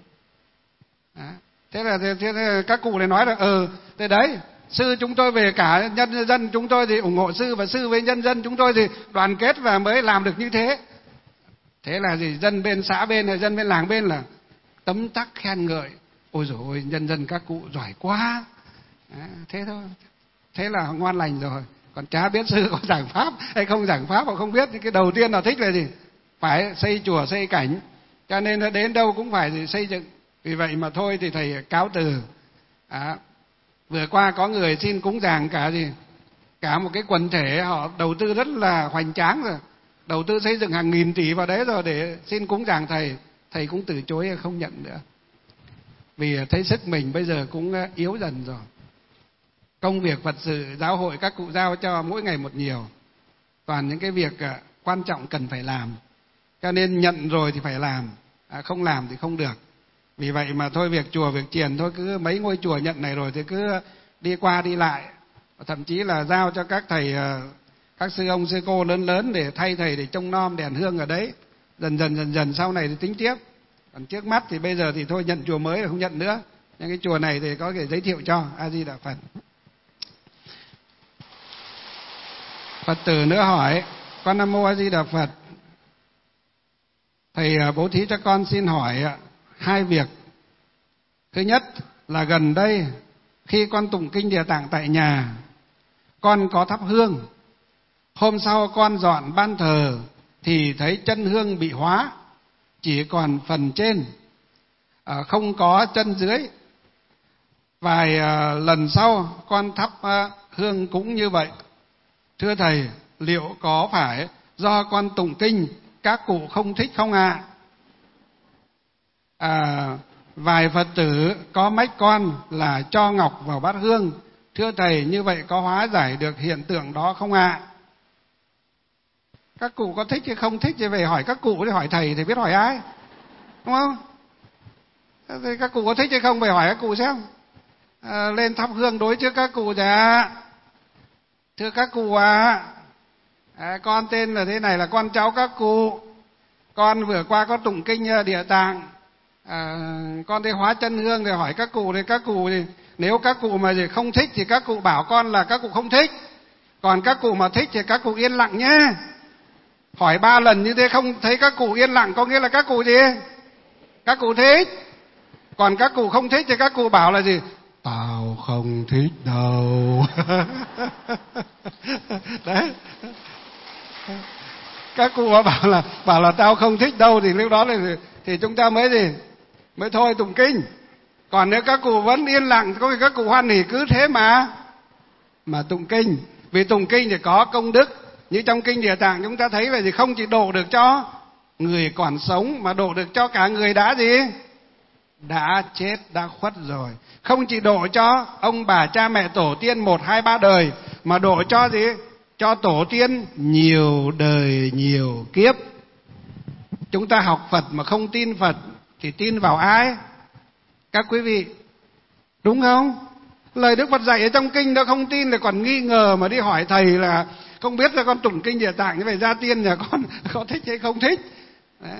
Thế là các cụ này nói là thế đấy, sư chúng tôi về cả nhân dân chúng tôi thì ủng hộ sư, và sư với nhân dân chúng tôi thì đoàn kết và mới làm được như thế. Thế là gì, dân bên xã bên hay dân bên làng bên là tấm tắc khen ngợi. Ôi dồi ôi, nhân dân các cụ giỏi quá. Thế thôi. Thế là ngoan lành rồi. Còn chả biết sư có giảng pháp hay không giảng pháp, họ không biết. Cái đầu tiên là thích là gì? Phải xây chùa, xây cảnh. Cho nên đến đâu cũng phải xây dựng. Vì vậy mà thôi thì thầy cáo từ. Vừa qua có người xin cúng dường cả gì? cả một cái quần thể họ đầu tư rất là hoành tráng rồi, đầu tư xây dựng hàng nghìn tỷ vào đấy rồi để xin cúng dường thầy, thầy cũng từ chối không nhận nữa, vì thấy sức mình bây giờ cũng yếu dần rồi. Công việc Phật sự giáo hội các cụ giao cho mỗi ngày một nhiều, toàn những cái việc quan trọng cần phải làm, cho nên nhận rồi thì phải làm, không làm thì không được. Vì vậy mà thôi, việc chùa việc chiền thôi, cứ mấy ngôi chùa nhận này rồi thì cứ đi qua đi lại, thậm chí là giao cho các thầy, các sư ông sư cô lớn lớn để thay thầy để trông nom đèn hương ở đấy, dần dần sau này thì tính tiếp. Còn trước mắt thì bây giờ thì thôi, nhận chùa mới là không nhận nữa, nhưng cái chùa này thì có thể giới thiệu cho. A Di Đà Phật. Phật tử nữa hỏi: con Nam Mô A Di Đà Phật, thầy bố thí cho con xin hỏi hai việc. Thứ nhất là gần đây khi con tụng kinh Địa Tạng tại nhà, con có thắp hương. Hôm sau con dọn ban thờ thì thấy chân hương bị hóa, chỉ còn phần trên, không có chân dưới. Vài lần sau con thắp hương cũng như vậy. Thưa thầy, liệu có phải do con tụng kinh các cụ không thích không ạ? Vài Phật tử có mách con là cho ngọc vào bát hương. Thưa thầy, như vậy có hóa giải được hiện tượng đó không ạ? Các cụ có thích hay không thích thì về hỏi các cụ, để hỏi thầy thì biết hỏi ai, đúng không? Thì các cụ có thích hay không về hỏi các cụ xem. Lên thắp hương đối trước các cụ dạ. Thưa các cụ con tên là thế này, là con cháu các cụ. Con vừa qua có tụng kinh Địa Tạng, con thấy hóa chân hương thì hỏi các cụ, thì các cụ thì nếu các cụ mà gì không thích thì các cụ bảo con là các cụ không thích. Còn các cụ mà thích thì các cụ yên lặng nhé. Hỏi 3 lần như thế không thấy các cụ yên lặng có nghĩa là các cụ gì? Các cụ thích. Còn các cụ không thích thì các cụ bảo là gì? Tao không thích đâu. Đấy. Các cụ bảo là tao không thích đâu thì lúc đó thì chúng ta mới gì? Mới thôi tụng kinh. Còn nếu các cụ vẫn yên lặng, có khi các cụ hoan hỉ cứ thế mà tụng kinh. Vì tụng kinh thì có công đức. Như trong kinh Địa Tạng chúng ta thấy là gì? Không chỉ độ được cho người còn sống mà độ được cho cả người đã gì? Đã chết, đã khuất rồi. Không chỉ độ cho ông bà cha mẹ tổ tiên 1, 2, 3 đời, mà độ cho gì? Cho tổ tiên nhiều đời nhiều kiếp. Chúng ta học Phật mà không tin Phật thì tin vào ai? Các quý vị, đúng không? Lời Đức Phật dạy ở trong kinh đó không tin là còn nghi ngờ mà đi hỏi thầy là không biết là con tụng kinh Địa Tạng như vậy gia tiên nhà con có thích hay không thích. Đấy.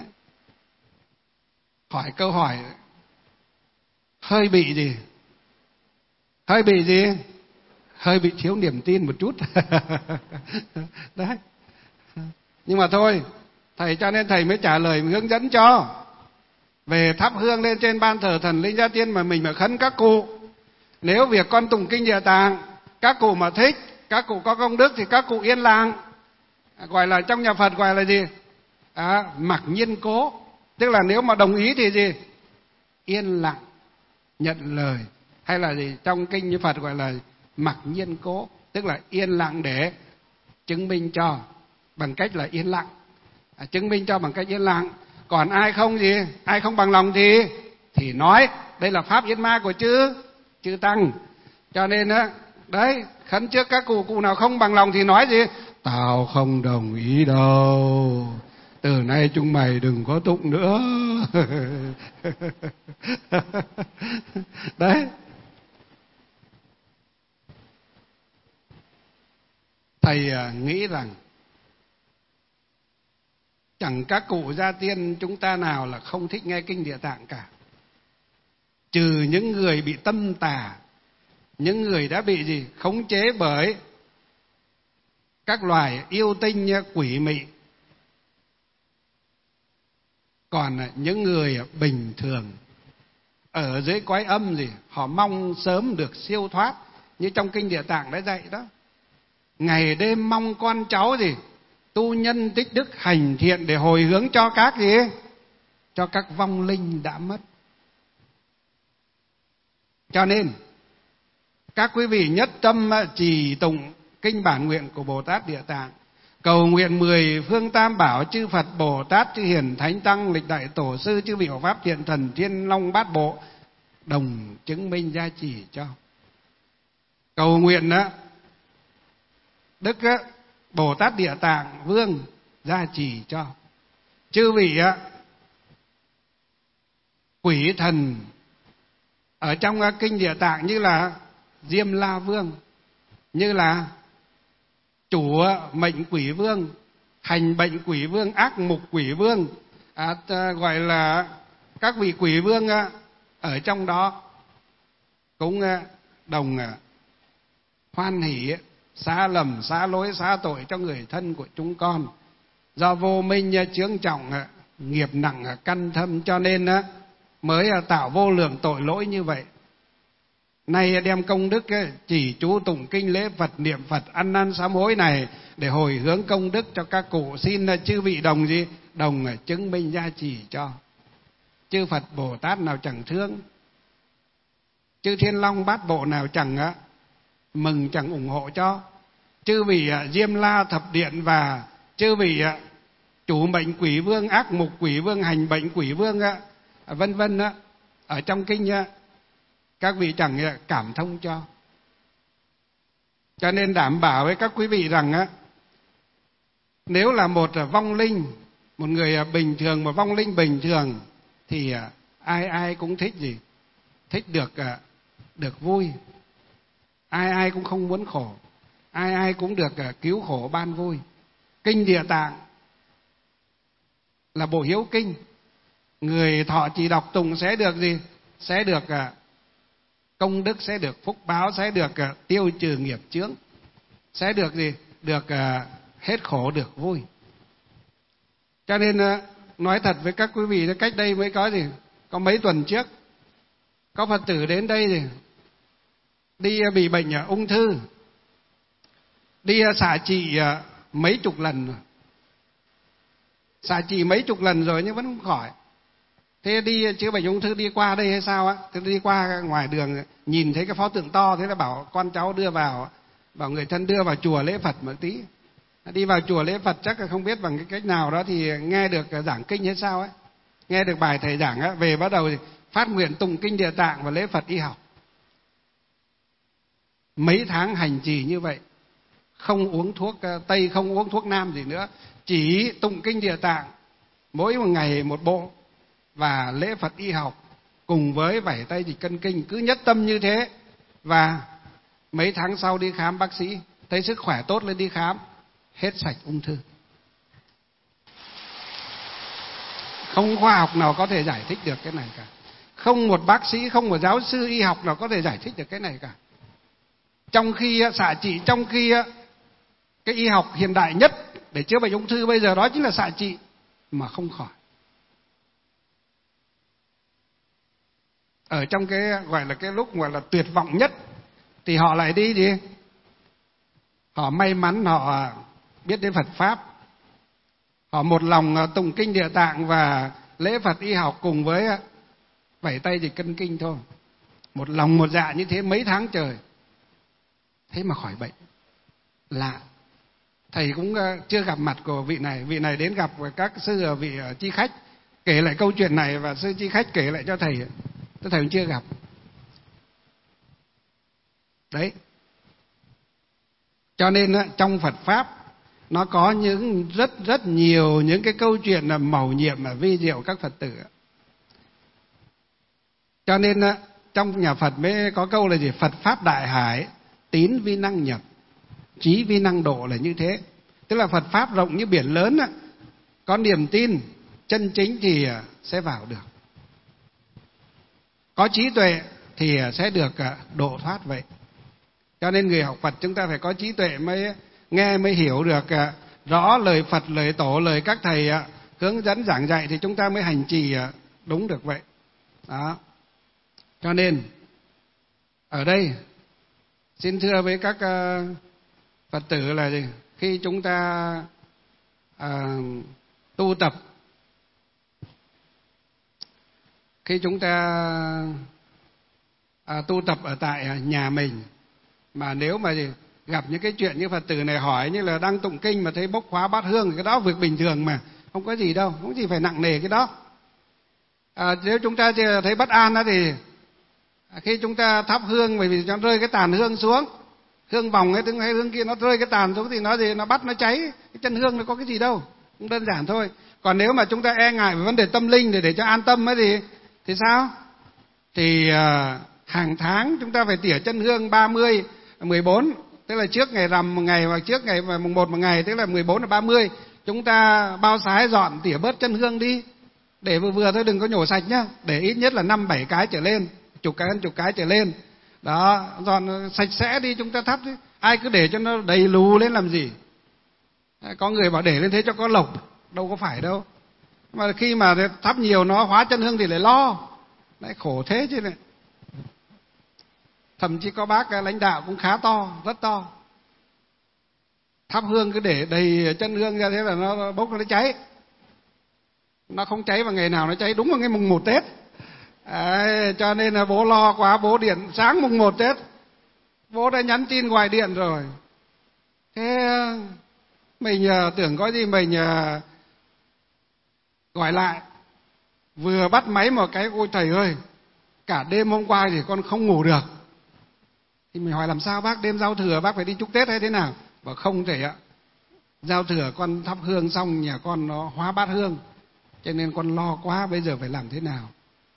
Hỏi câu hỏi hơi bị gì? Hơi bị gì? Hơi bị thiếu niềm tin một chút. Đấy. Nhưng mà thôi, thầy cho nên thầy mới trả lời, hướng dẫn cho. Về thắp hương lên trên ban thờ thần linh gia tiên mà mình mà khấn các cụ. Nếu việc con tụng kinh Địa Tạng các cụ mà thích, các cụ có công đức thì các cụ yên lặng. Gọi là trong nhà Phật gọi là gì? Mặc nhiên cố. Tức là nếu mà đồng ý thì gì? Yên lặng nhận lời. Hay là gì? Trong kinh như Phật gọi là mặc nhiên cố, tức là yên lặng để chứng minh cho bằng cách là yên lặng. Chứng minh cho bằng cách yên lặng. Còn ai không gì? Ai không bằng lòng thì nói. Đây là pháp yết ma của chư tăng. Cho nên đấy, khấn trước các cụ nào không bằng lòng thì nói gì? Tao không đồng ý đâu. Từ nay chúng mày đừng có tụng nữa. Đấy. Thầy nghĩ rằng chẳng các cụ gia tiên chúng ta nào là không thích nghe kinh Địa Tạng cả. Trừ những người bị tâm tà, những người đã bị gì? Khống chế bởi các loài yêu tinh quỷ mị. Còn những người bình thường ở dưới cõi âm gì, họ mong sớm được siêu thoát. Như trong kinh Địa Tạng đã dạy đó. Ngày đêm mong con cháu gì? Tu nhân tích đức hành thiện để hồi hướng cho các gì? Cho các vong linh đã mất. Cho nên các quý vị nhất tâm trì tụng kinh bản nguyện của Bồ Tát Địa Tạng. Cầu nguyện 10 phương tam bảo, chư Phật Bồ Tát, chư Hiền Thánh Tăng, lịch đại tổ sư, chư vị hộ pháp thiện thần, Thiên Long Bát Bộ đồng chứng minh gia trì cho. Cầu nguyện đó Đức Bồ Tát Địa Tạng Vương gia trì cho. Chư vị quỷ thần ở trong kinh Địa Tạng như là Diêm La Vương, như là chủ mệnh quỷ vương, hành bệnh quỷ vương, ác mục quỷ vương, gọi là các vị quỷ vương ở trong đó cũng đồng hoan hỷ xá lầm, xá lỗi, xá tội cho người thân của chúng con. Do vô minh chướng trọng, nghiệp nặng căn thâm, cho nên mới tạo vô lượng tội lỗi như vậy. Nay đem công đức chỉ chú tụng kinh lễ Phật, niệm Phật, ăn năn sám hối này để hồi hướng công đức cho các cụ. Xin chư vị đồng gì? Đồng chứng minh gia trì cho. Chư Phật Bồ Tát nào chẳng thương, chư Thiên Long Bát Bộ nào chẳng mừng, chẳng ủng hộ cho. Chư vị Diêm La Thập Điện và chư vị chủ mệnh quỷ vương, ác mục quỷ vương, hành bệnh quỷ vương vân vân ở trong kinh các vị chẳng cảm thông cho. Cho nên đảm bảo với các quý vị rằng nếu là một vong linh, một người bình thường, một vong linh bình thường thì ai ai cũng thích gì? Thích được vui. Ai ai cũng không muốn khổ. Ai ai cũng được cứu khổ ban vui. Kinh Địa Tạng là bộ hiếu kinh. Người thọ trì đọc tụng sẽ được gì? Sẽ được công đức, sẽ được phúc báo, sẽ được tiêu trừ nghiệp chướng, sẽ được gì? Được hết khổ, được vui. Cho nên nói thật với các quý vị, cách đây mới có gì? Có mấy tuần trước có Phật tử đến đây thì đi bị bệnh ung thư, đi xạ trị mấy chục lần rồi. Xạ trị mấy chục lần rồi nhưng vẫn không khỏi. Thế đi chữa bệnh ung thư đi qua đây hay sao á? Thế đi qua ngoài đường nhìn thấy cái pho tượng to, thế là bảo con cháu đưa vào, bảo người thân đưa vào chùa lễ Phật một tí. Đi vào chùa lễ Phật chắc là không biết bằng cái cách nào đó thì nghe được giảng kinh hay sao ấy, nghe được bài thầy giảng á, về bắt đầu phát nguyện tụng kinh Địa Tạng và lễ Phật y học. Mấy tháng hành trì như vậy, không uống thuốc Tây, không uống thuốc Nam gì nữa, chỉ tụng kinh Địa Tạng mỗi một ngày một bộ và lễ Phật y học cùng với vẩy tay dịch cân kinh, cứ nhất tâm như thế. Và mấy tháng sau đi khám bác sĩ, thấy sức khỏe tốt lên, đi khám hết sạch ung thư. Không khoa học nào có thể giải thích được cái này cả. Không một bác sĩ, không một giáo sư y học nào có thể giải thích được cái này cả. Trong khi xạ trị, trong khi cái y học hiện đại nhất để chữa bệnh ung thư bây giờ đó chính là xạ trị mà không khỏi. Ở trong cái gọi là cái lúc gọi là tuyệt vọng nhất thì họ lại đi gì? Họ may mắn, họ biết đến Phật Pháp. Họ một lòng tụng kinh Địa Tạng và lễ Phật y học cùng với vẩy tay dịch cân kinh thôi. Một lòng một dạ như thế mấy tháng trời. Thế mà khỏi bệnh. Lạ. Thầy cũng chưa gặp mặt của vị này. Vị này đến gặp các sư vị chi khách, kể lại câu chuyện này và sư chi khách kể lại cho thầy. Thầy cũng chưa gặp. Đấy. Cho nên trong Phật Pháp nó có những rất nhiều những cái câu chuyện là mầu nhiệm và vi diệu các Phật tử. Cho nên trong nhà Phật mới có câu là gì? Phật Pháp đại hải, tín vi năng nhập, trí vi năng độ, là như thế. Tức là Phật Pháp rộng như biển lớn, có niềm tin chân chính thì sẽ vào được. Có trí tuệ thì sẽ được độ thoát vậy. Cho nên người học Phật chúng ta phải có trí tuệ mới nghe, mới hiểu được rõ lời Phật, lời Tổ, lời các thầy hướng dẫn giảng dạy thì chúng ta mới hành trì đúng được vậy. Đó. Cho nên ở đây xin thưa với các Phật tử là gì? Khi chúng ta tu tập, khi chúng ta tu tập ở tại nhà mình, mà nếu mà gặp những cái chuyện như Phật tử này hỏi, như là đang tụng kinh mà thấy bốc khóa bát hương, cái đó việc bình thường mà, không có gì đâu, không gì phải nặng nề cái đó. Nếu chúng ta thấy bất an đó thì khi chúng ta thắp hương, bởi vì nó rơi cái tàn hương xuống, hương bỏng ấy, hay hương kia nó rơi cái tàn xuống thì nó gì, nó bắt nó cháy cái chân hương, nó có cái gì đâu, cũng đơn giản thôi. Còn nếu mà chúng ta e ngại về vấn đề tâm linh để cho an tâm ấy thì sao? Thì hàng tháng chúng ta phải tỉa chân hương 30, 14, tức là trước ngày rằm một ngày hoặc trước ngày mùng 1 một ngày, tức là 14 là 30, chúng ta bao sái dọn tỉa bớt chân hương đi, để vừa thôi, đừng có nhổ sạch nhá, để ít nhất là 5-7 cái trở lên, chục cái trở lên. Đó, dọn sạch sẽ đi, chúng ta thắp chứ. Ai cứ để cho nó đầy lù lên làm gì? Có người bảo để lên thế cho có lộc, đâu có phải đâu. Mà khi mà thắp nhiều nó hóa chân hương thì lại lo, lại khổ thế chứ này. Thậm chí có bác lãnh đạo cũng khá to, rất to, thắp hương cứ để đầy chân hương ra, thế là nó bốc nó cháy. Nó không cháy vào ngày nào, nó cháy đúng vào ngày mùng 1 Tết. Cho nên là bố lo quá, bố điện sáng mùng 1 Tết, bố đã nhắn tin gọi điện rồi. Thế mình tưởng có gì mình gọi lại, vừa bắt máy một cái, ôi thầy ơi, cả đêm hôm qua thì con không ngủ được. Thì mình hỏi làm sao bác, đêm giao thừa bác phải đi chúc Tết hay thế nào? Bảo không thầy ạ, giao thừa con thắp hương xong nhà con nó hóa bát hương, cho nên con lo quá, bây giờ phải làm thế nào?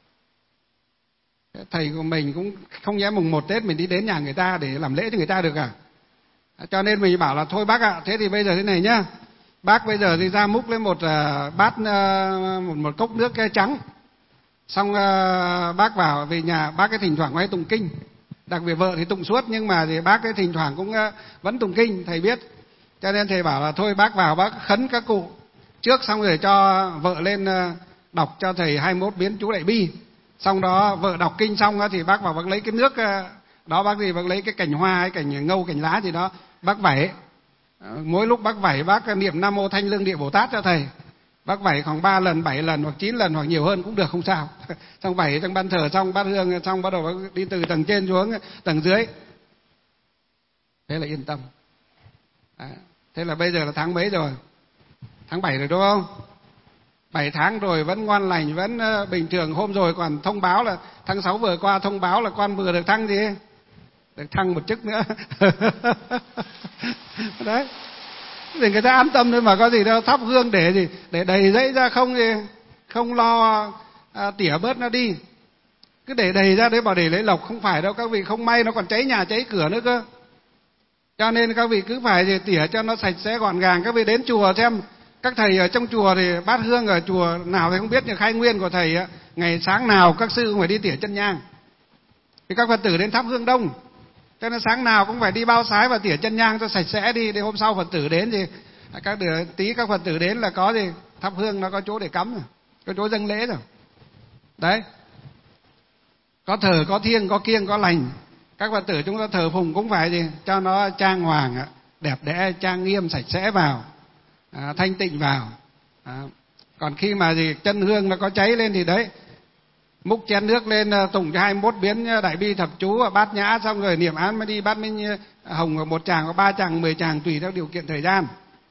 Thầy của mình cũng không nhẽ mùng 1 Tết mình đi đến nhà người ta để làm lễ cho người ta được à? Cho nên mình bảo là thôi bác ạ, thế thì bây giờ thế này nhá, bác bây giờ thì ra múc lên một bát, một cốc nước trắng, xong bác vào về nhà, bác cái thỉnh thoảng hay tụng kinh, đặc biệt vợ thì tụng suốt, nhưng mà thì bác cái thỉnh thoảng cũng vẫn tụng kinh, thầy biết. Cho nên thầy bảo là thôi bác vào bác khấn các cụ trước, xong rồi cho vợ lên đọc cho thầy 21 biến chú Đại Bi. Xong đó vợ đọc kinh xong thì bác vào bác lấy cái nước đó, bác lấy cái cành hoa hay cành ngâu, cành lá gì đó, bác vẩy. Mỗi lúc bác vẩy bác niệm Nam Mô Thanh Lương Địa Bồ Tát cho thầy. Bác vẩy khoảng 3 lần, 7 lần hoặc 9 lần hoặc nhiều hơn cũng được, không sao. Xong vẩy trong ban thờ xong, bát hương xong, bắt đầu bác đi từ tầng trên xuống tầng dưới. Thế là yên tâm. Thế là bây giờ là tháng mấy rồi? Tháng 7 rồi đúng không? 7 tháng rồi vẫn ngoan lành, vẫn bình thường. Hôm rồi còn thông báo là tháng 6 vừa qua thông báo là con vừa được thăng gì? Được thăng một chức nữa. Đấy. Để người ta an tâm thôi mà, có gì đâu. Thắp hương để gì? Để đầy dãy ra không gì? Không lo tỉa bớt nó đi. Cứ để đầy ra đấy bảo để lấy lộc, không phải đâu các vị, không may nó còn cháy nhà cháy cửa nữa cơ. Cho nên các vị cứ phải tỉa cho nó sạch sẽ gọn gàng. Các vị đến chùa xem, các thầy ở trong chùa thì bát hương ở chùa nào thì không biết, nhưng khai nguyên của thầy ngày sáng nào các sư cũng phải đi tỉa chân nhang. Thì các Phật tử đến thắp hương đông, cho nên sáng nào cũng phải đi bao sái và tỉa chân nhang cho sạch sẽ đi, để hôm sau Phật tử đến thì các Phật tử đến là có gì thắp hương, nó có chỗ để cắm rồi, có chỗ dâng lễ rồi. Đấy, có thờ, có thiêng, có kiêng, có lành. Các Phật tử chúng ta thờ phụng cũng phải gì cho nó trang hoàng, đẹp đẽ, trang nghiêm, sạch sẽ vào, thanh tịnh vào. Còn khi mà chân hương nó có cháy lên thì đấy, múc chén nước lên tụng cho 21 biến Đại Bi Thập Chú, bát nhã, xong rồi niệm án mới đi bát minh hồng, một tràng có 3 tràng, 10 tràng tùy theo điều kiện thời gian.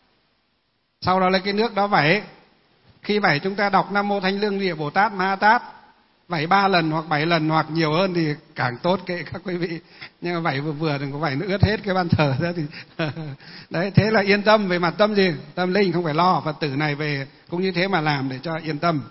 Sau đó lấy cái nước đó vẩy. Khi vẩy chúng ta đọc Nam Mô Thanh Lương Địa Bồ Tát Ma Ha Tát, vẩy 3 lần hoặc 7 lần hoặc nhiều hơn thì càng tốt, kệ các quý vị. Nhưng mà vẩy vừa đừng có vẩy nó ướt hết cái ban thờ ra thì đấy, thế là yên tâm về mặt tâm gì? Tâm linh, không phải lo. Phật tử này về cũng như thế mà làm để cho yên tâm.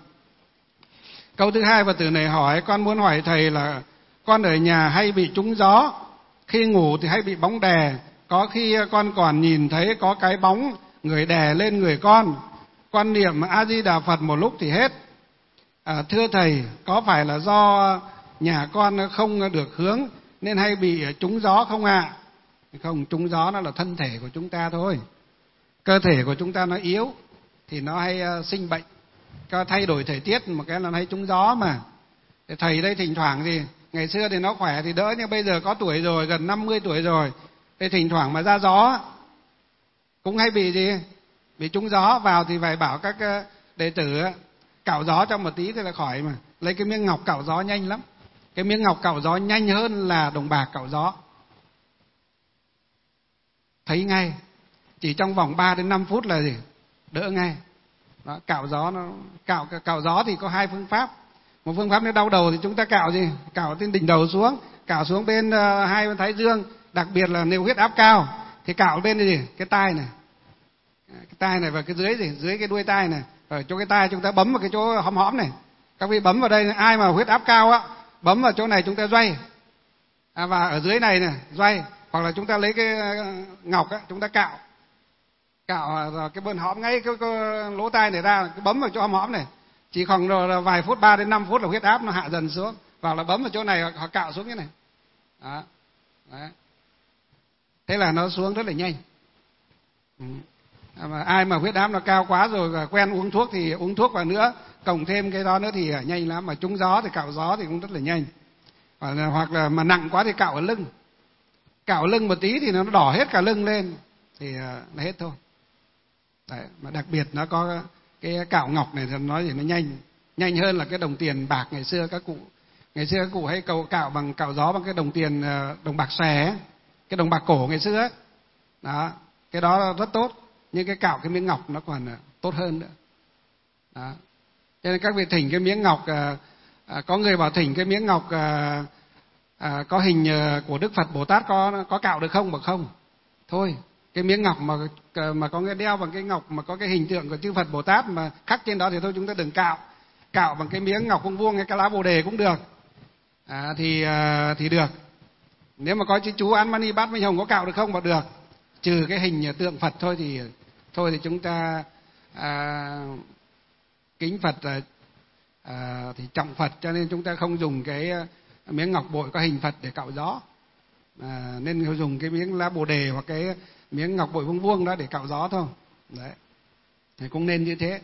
Câu thứ hai, Phật tử này hỏi: con muốn hỏi thầy là con ở nhà hay bị trúng gió, khi ngủ thì hay bị bóng đè, có khi con còn nhìn thấy có cái bóng người đè lên người con niệm A Di Đà Phật một lúc thì hết. Thưa thầy, có phải là do nhà con không được hướng nên hay bị trúng gió không ạ? Không, trúng gió nó là thân thể của chúng ta thôi. Cơ thể của chúng ta nó yếu thì nó hay sinh bệnh. Có thay đổi thời tiết một cái là hay trúng gió mà. Thầy đây thỉnh thoảng thì ngày xưa thì nó khỏe thì đỡ, nhưng bây giờ có tuổi rồi, gần 50 tuổi rồi, thì thỉnh thoảng mà ra gió cũng hay bị gì? Bị trúng gió vào thì phải bảo các đệ tử cạo gió trong một tí thì là khỏi mà. Lấy cái miếng ngọc cạo gió nhanh lắm. Cái miếng ngọc cạo gió nhanh hơn là đồng bạc cạo gió. thấy ngay, chỉ trong vòng 3 đến 5 phút là gì? Đỡ ngay. Đó, cạo gió nó cạo gió thì có hai phương pháp. Một phương pháp nếu đau đầu thì chúng ta cạo gì? Cạo trên đỉnh đầu xuống, cạo xuống bên hai bên thái dương, đặc biệt là nếu huyết áp cao thì cạo bên gì? Cái tai này. Cái tai này và cái dưới gì? Dưới cái đuôi tai này. Ở chỗ cái tai chúng ta bấm vào cái chỗ hõm hõm này. Các vị bấm vào đây, ai mà huyết áp cao á, bấm vào chỗ này chúng ta xoay. Và ở dưới này này, xoay, hoặc là chúng ta lấy cái ngọc á, chúng ta cạo cái bên hõm ngay cái lỗ tai này ra, cái bấm vào chỗ hõm hõm này. Chỉ khoảng vài phút, 3 đến 5 phút là huyết áp nó hạ dần xuống. Hoặc là bấm vào chỗ này hoặc cạo xuống cái này. Đó. Đấy. Thế là nó xuống rất là nhanh. Mà ai mà huyết áp nó cao quá rồi quen uống thuốc thì uống thuốc vào nữa, cộng thêm cái đó nữa thì nhanh lắm. Mà trúng gió thì cạo gió thì cũng rất là nhanh. Hoặc là mà nặng quá thì cạo ở lưng. Cạo lưng một tí thì nó đỏ hết cả lưng lên thì là hết thôi. Đấy, mà đặc biệt nó có cái cạo ngọc này thì nói thì nó nhanh hơn là cái đồng tiền bạc ngày xưa các cụ hay cạo bằng cạo gió bằng cái đồng tiền đồng bạc xòe ấy, cái đồng bạc cổ ngày xưa ấy. Đó, cái đó rất tốt, nhưng cái cạo cái miếng ngọc nó còn tốt hơn nữa. Đó. Cho nên các vị thỉnh cái miếng ngọc, có người bảo thỉnh cái miếng ngọc có hình của Đức Phật Bồ Tát có cạo được không? Bảo không. Thôi, cái miếng ngọc mà có cái đeo bằng cái ngọc mà có cái hình tượng của chư Phật Bồ Tát mà khắc trên đó thì thôi chúng ta đừng cạo. Cạo bằng cái miếng ngọc vuông vuông hay cái lá Bồ đề cũng được. Thì được. Nếu mà có chữ chú Án Mani Bát Minh Hồng có cạo được không? Bảo được. Trừ cái hình tượng Phật thôi thì chúng ta kính Phật thì trọng Phật, cho nên chúng ta không dùng cái miếng ngọc bội có hình Phật để cạo gió. Nên dùng cái miếng lá Bồ đề hoặc cái miếng ngọc bội vuông vuông đó để cạo gió thôi. Đấy. Thì cũng nên như thế.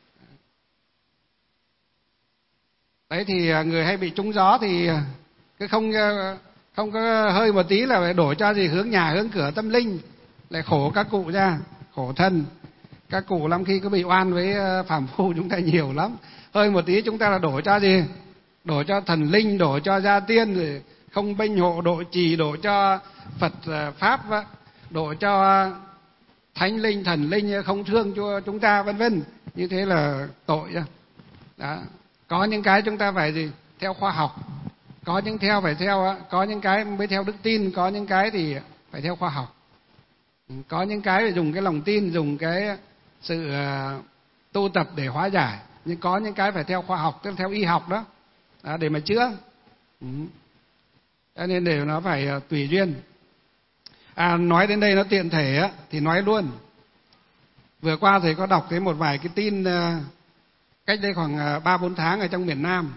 Đấy thì người hay bị trúng gió thì cứ không có hơi một tí là phải đổ cho gì hướng nhà hướng cửa tâm linh, lại khổ các cụ ra, khổ thân. Các cụ lắm khi có bị oan với phàm phu chúng ta nhiều lắm. Hơi một tí chúng ta là đổ cho gì? Đổ cho thần linh, đổ cho gia tiên, rồi không bênh hộ độ trì, đổ cho Phật Pháp, đổ cho thánh linh, thần linh không thương cho chúng ta, vân vân. Như thế là tội ra. Đó. Có những cái chúng ta phải gì? Theo khoa học. Có những cái mới theo đức tin, có những cái thì phải theo khoa học. Có những cái phải dùng cái lòng tin, dùng cái sự tu tập để hóa giải. Nhưng có những cái phải theo khoa học, tức là theo y học đó, để mà chữa. Cho nên để nó phải tùy duyên. Nói đến đây nó tiện thể thì nói luôn. Vừa qua thầy có đọc thấy một vài cái tin cách đây khoảng 3-4 tháng ở trong miền Nam.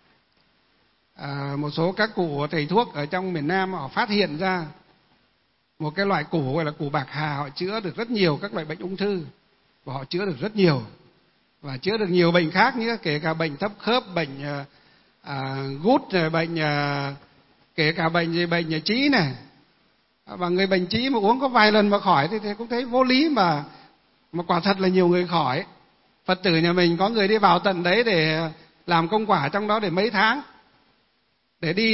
Một số các cụ thầy thuốc ở trong miền Nam họ phát hiện ra một cái loại củ gọi là củ bạc hà, họ chữa được rất nhiều các loại bệnh ung thư, và họ chữa được rất nhiều, và chữa được nhiều bệnh khác nữa, kể cả bệnh thấp khớp, bệnh gút, bệnh kể cả bệnh trĩ này. Và người bệnh trĩ mà uống có vài lần mà khỏi thì cũng thấy vô lý, mà quả thật là nhiều người khỏi. Phật tử nhà mình có người đi vào tận đấy để làm công quả trong đó để mấy tháng, để đi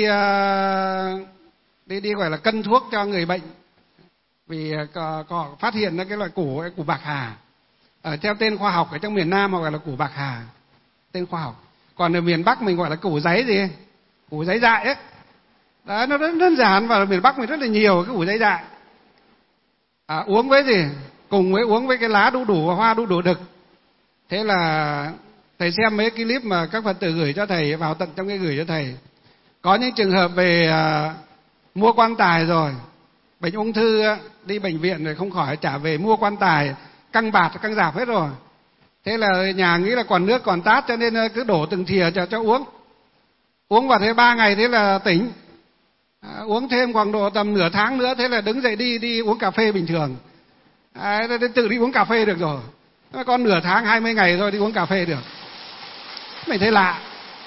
gọi là cân thuốc cho người bệnh, vì có phát hiện ra cái loại củ bạc hà. Theo tên khoa học ở trong miền Nam họ gọi là củ bạc hà, tên khoa học. Còn ở miền Bắc mình gọi là củ giấy gì? Củ giấy dại ấy. Đó, nó rất đơn giản, và ở miền Bắc mình rất là nhiều cái củ giấy dại. Uống với gì? Cùng với uống với cái lá đu đủ và hoa đu đủ đực. Thế là thầy xem mấy cái clip mà các Phật tử gửi cho thầy, vào tận trong cái gửi cho thầy. Có những trường hợp về mua quan tài rồi, bệnh ung thư đi bệnh viện rồi không khỏi, trả về mua quan tài, căng bạt, căng rạp hết rồi. Thế là nhà nghĩ là còn nước còn tát, cho nên cứ đổ từng thìa cho uống. Uống vào thế 3 ngày thế là tỉnh. Uống thêm khoảng độ tầm nửa tháng nữa, thế là đứng dậy đi uống cà phê bình thường. Tự đi uống cà phê được rồi. Còn nửa tháng 20 ngày rồi đi uống cà phê được. Mình thấy lạ.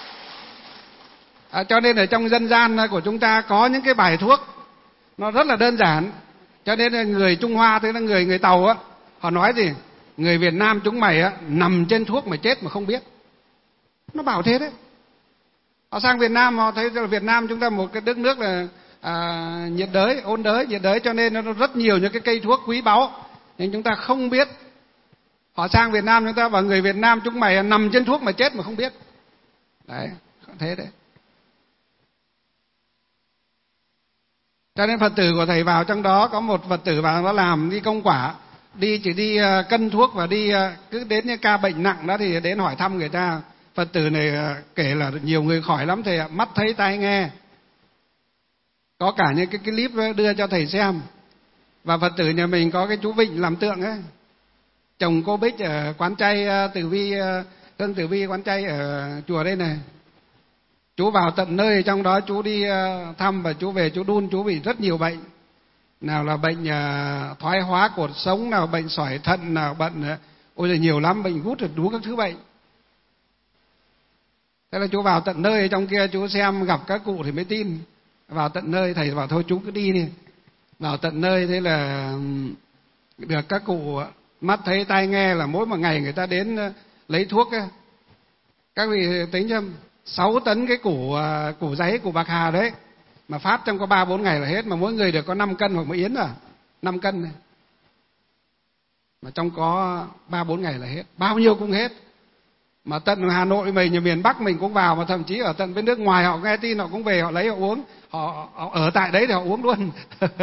Cho nên ở trong dân gian của chúng ta có những cái bài thuốc nó rất là đơn giản. Cho nên là người Trung Hoa, tức là người Tàu á, họ nói gì? Người Việt Nam chúng mày nằm trên thuốc mà chết mà không biết. Nó bảo thế đấy. Họ sang Việt Nam họ thấy Việt Nam chúng ta một cái đất nước là nhiệt đới, ôn đới, nhiệt đới, cho nên nó rất nhiều những cái cây thuốc quý báu nhưng chúng ta không biết. Họ sang Việt Nam chúng ta bảo người Việt Nam chúng mày nằm trên thuốc mà chết mà không biết. Đấy, thế đấy. Cho nên Phật tử của thầy vào trong đó, có một Phật tử vào đó làm đi công quả, chỉ đi cân thuốc và đi cứ đến những ca bệnh nặng đó thì đến hỏi thăm người ta. Phật tử này kể là nhiều người khỏi lắm thầy ạ, mắt thấy tai nghe. Có cả những cái clip đưa cho thầy xem. Và Phật tử nhà mình có cái chú Vịnh làm tượng ấy, chồng cô Bích ở quán chay Tử Vi, Hương Tử Vi quán chay ở chùa đây này. Chú vào tận nơi trong đó, chú đi thăm và chú về chú đun, chú bị rất nhiều bệnh. Nào là bệnh thoái hóa cột sống, nào bệnh sỏi thận, nào bệnh ôi là nhiều lắm, bệnh gút rồi đủ các thứ bệnh. Thế là chú vào tận nơi trong kia chú xem gặp các cụ thì mới tin. Vào tận nơi thầy bảo thôi chú cứ đi đi. Vào tận nơi thế là được các cụ mắt thấy tai nghe, là mỗi một ngày người ta đến lấy thuốc ấy. Các vị tính xem 6 tấn cái củ giấy, củ bạc hà đấy mà phát trong có 3-4 ngày là hết, mà mỗi người được có 5 cân hoặc một yến, 5 cân này. Mà trong có 3-4 ngày là hết, bao nhiêu cũng hết. Mà tận Hà Nội mình, nhà miền Bắc mình cũng vào, mà thậm chí ở tận bên nước ngoài họ nghe tin họ cũng về, họ lấy họ uống, họ ở tại đấy thì họ uống luôn.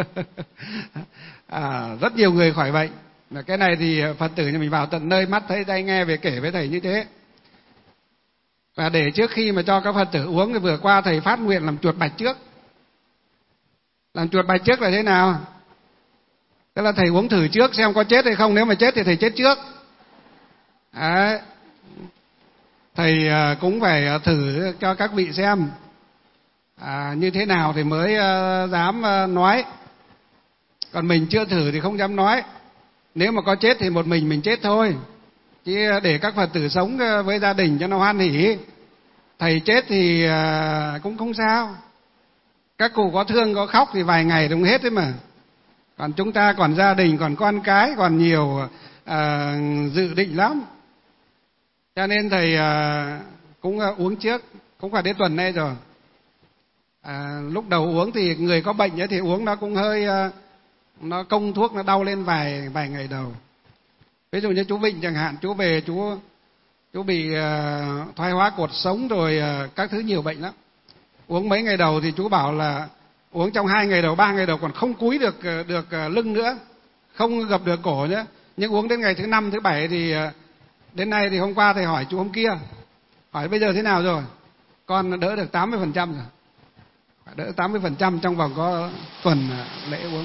Rất nhiều người khỏi bệnh. Mà cái này thì Phật tử nhà mình vào tận nơi, mắt thấy tai nghe về kể với thầy như thế. Và để trước khi mà cho các Phật tử uống thì vừa qua thầy phát nguyện làm chuột bạch trước. Làm chuột bạch trước là thế nào? Tức là thầy uống thử trước xem có chết hay không, nếu mà chết thì thầy chết trước. Đấy. Thầy cũng phải thử cho các vị xem như thế nào thì mới dám nói. Còn mình chưa thử thì không dám nói. Nếu mà có chết thì một mình chết thôi, chứ để các Phật tử sống với gia đình cho nó hoan hỉ. Thầy chết thì cũng không sao. Các cụ có thương có khóc thì vài ngày cũng hết đấy mà. Còn chúng ta còn gia đình, còn con cái, còn nhiều dự định lắm. Cho nên thầy cũng uống trước, cũng phải đến tuần nay rồi. Lúc đầu uống thì người có bệnh ấy thì uống nó cũng hơi nó công thuốc, nó đau lên vài ngày đầu. Ví dụ như chú Vịnh chẳng hạn, chú về chú bị thoái hóa cột sống rồi các thứ nhiều bệnh lắm. Uống mấy ngày đầu thì chú bảo là uống trong 2 ngày đầu, 3 ngày đầu còn không cúi được lưng nữa, không gập được cổ nữa. Nhưng uống đến ngày thứ 5, thứ 7 thì đến nay thì hôm qua thầy hỏi chú hôm kia, hỏi bây giờ thế nào rồi? Con đỡ được 80% rồi. Đỡ 80% trong vòng có tuần lễ uống.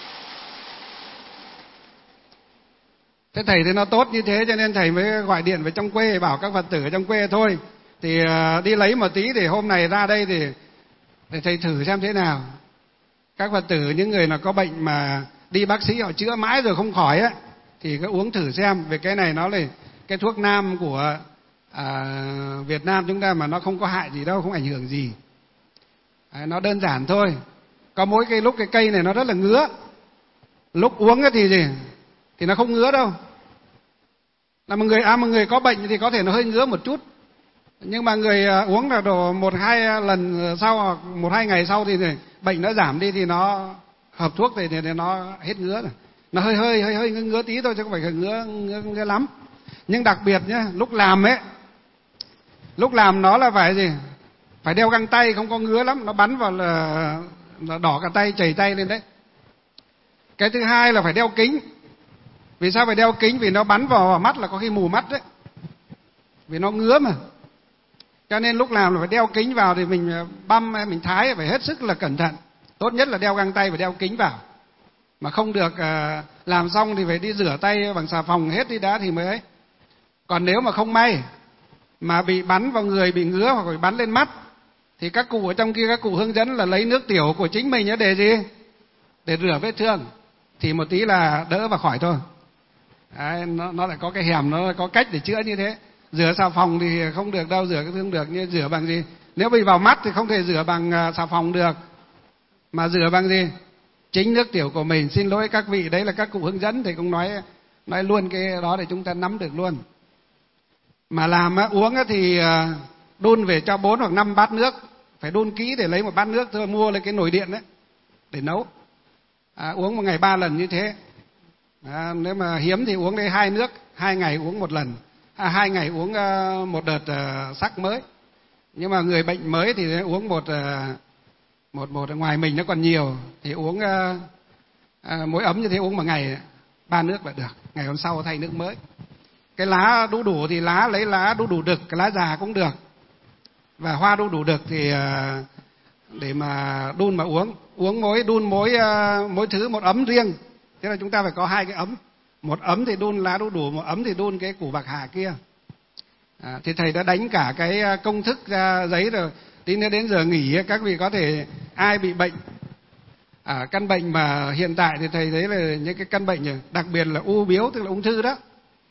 Thế thầy thì nó tốt như thế cho nên thầy mới gọi điện về trong quê, bảo các Phật tử ở trong quê thôi thì đi lấy một tí để hôm này ra đây thì để thầy thử xem thế nào. Các Phật tử những người nào có bệnh mà đi bác sĩ họ chữa mãi rồi không khỏi á thì cứ uống thử xem. Về cái này nó là cái thuốc nam của Việt Nam chúng ta mà nó không có hại gì đâu, không ảnh hưởng gì. Nó đơn giản thôi. Có mỗi cái lúc cái cây này nó rất là ngứa. Lúc uống thì gì? Thì nó không ngứa đâu. Là một người có bệnh thì có thể nó hơi ngứa một chút. Nhưng mà người uống là độ 1-2 lần sau hoặc 1-2 ngày sau thì bệnh nó giảm đi thì nó hợp thuốc thì nó hết ngứa rồi. Nó hơi ngứa tí thôi chứ không phải ngứa lắm. Nhưng đặc biệt nhá, lúc làm ấy, lúc làm nó là phải gì? Phải đeo găng tay, không có ngứa lắm, nó bắn vào là đỏ cả tay, chảy tay lên đấy. Cái thứ hai là phải đeo kính. Vì sao phải đeo kính? Vì nó bắn vào mắt là có khi mù mắt đấy. Vì nó ngứa mà. Cho nên lúc làm là phải đeo kính vào thì mình băm, mình thái phải hết sức là cẩn thận. Tốt nhất là đeo găng tay và đeo kính vào. Mà không được làm xong thì phải đi rửa tay bằng xà phòng hết đi đã thì mới ấy. Còn nếu mà không may mà bị bắn vào người, bị ngứa hoặc bị bắn lên mắt thì các cụ ở trong kia, các cụ hướng dẫn là lấy nước tiểu của chính mình để gì? Để rửa vết thương. Thì một tí là đỡ và khỏi thôi. Đấy, nó lại có cái hẻm, nó lại có cách để chữa như thế. Rửa xà phòng thì không được đâu, rửa cái thương được, nhưng rửa bằng gì? Nếu bị vào mắt thì không thể rửa bằng xà phòng được. Mà rửa bằng gì? Chính nước tiểu của mình. Xin lỗi các vị, đấy là các cụ hướng dẫn thì cũng nói luôn cái đó để chúng ta nắm được luôn. Mà làm uống thì đun về cho 4 hoặc 5 bát nước. Phải đun kỹ để lấy một bát nước thôi, mua lấy cái nồi điện đấy. để nấu. Uống một ngày 3 lần như thế. Nếu mà hiếm thì uống đây 2 nước, 2 ngày uống một lần, 2 ngày uống một đợt sắc mới. Nhưng mà người bệnh mới thì uống một ngoài mình nó còn nhiều thì uống mỗi ấm như thế, uống một ngày 3 nước là được, ngày hôm sau thay nước mới. Cái lá đu đủ thì lấy lá đu đủ đực, cái lá già cũng được, và hoa đu đủ đực thì để mà đun mà uống mỗi thứ một ấm riêng. Thế là chúng ta phải có 2 cái ấm, một ấm thì đun lá đu đủ, một ấm thì đun cái củ bạc hà kia. Thì thầy đã đánh cả cái công thức ra giấy rồi. Tí nữa đến giờ nghỉ các vị có thể ai bị bệnh căn bệnh mà hiện tại thì thầy thấy là những cái căn bệnh đặc biệt là u biếu, tức là ung thư đó.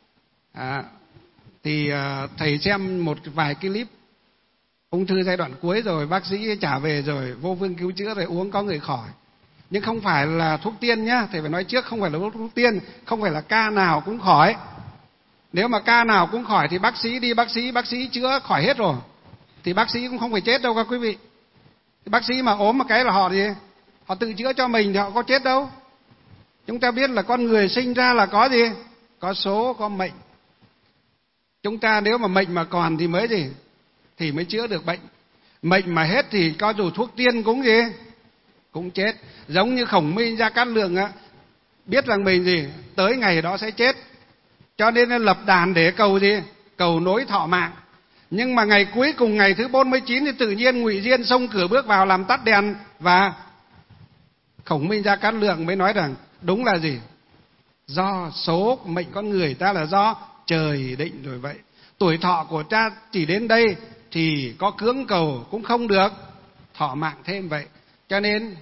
Thì thầy xem một vài clip ung thư giai đoạn cuối rồi, bác sĩ trả về rồi vô phương cứu chữa rồi, uống có người khỏi. Nhưng không phải là thuốc tiên nhá, thầy phải nói trước, không phải là thuốc tiên, không phải là ca nào cũng khỏi. Nếu mà ca nào cũng khỏi thì bác sĩ chữa khỏi hết rồi, thì bác sĩ cũng không phải chết đâu các quý vị. Bác sĩ mà ốm một cái là họ tự chữa cho mình thì họ có chết đâu. Chúng ta biết là con người sinh ra là có gì? Có số, có mệnh. Chúng ta nếu mà mệnh mà còn thì mới chữa được bệnh. Mệnh mà hết thì có dù thuốc tiên cũng chết. Giống như Khổng Minh Gia Cát Lượng biết rằng mình tới ngày đó sẽ chết, cho nên lập đàn để cầu nối thọ mạng. Nhưng mà ngày cuối cùng, ngày thứ 49 thì tự nhiên Ngụy Diên xông cửa bước vào làm tắt đèn, và Khổng Minh Gia Cát Lượng mới nói rằng đúng là do số mệnh con người ta là do trời định rồi vậy. Tuổi thọ của ta chỉ đến đây thì có cưỡng cầu cũng không được thọ mạng thêm vậy. Cho nên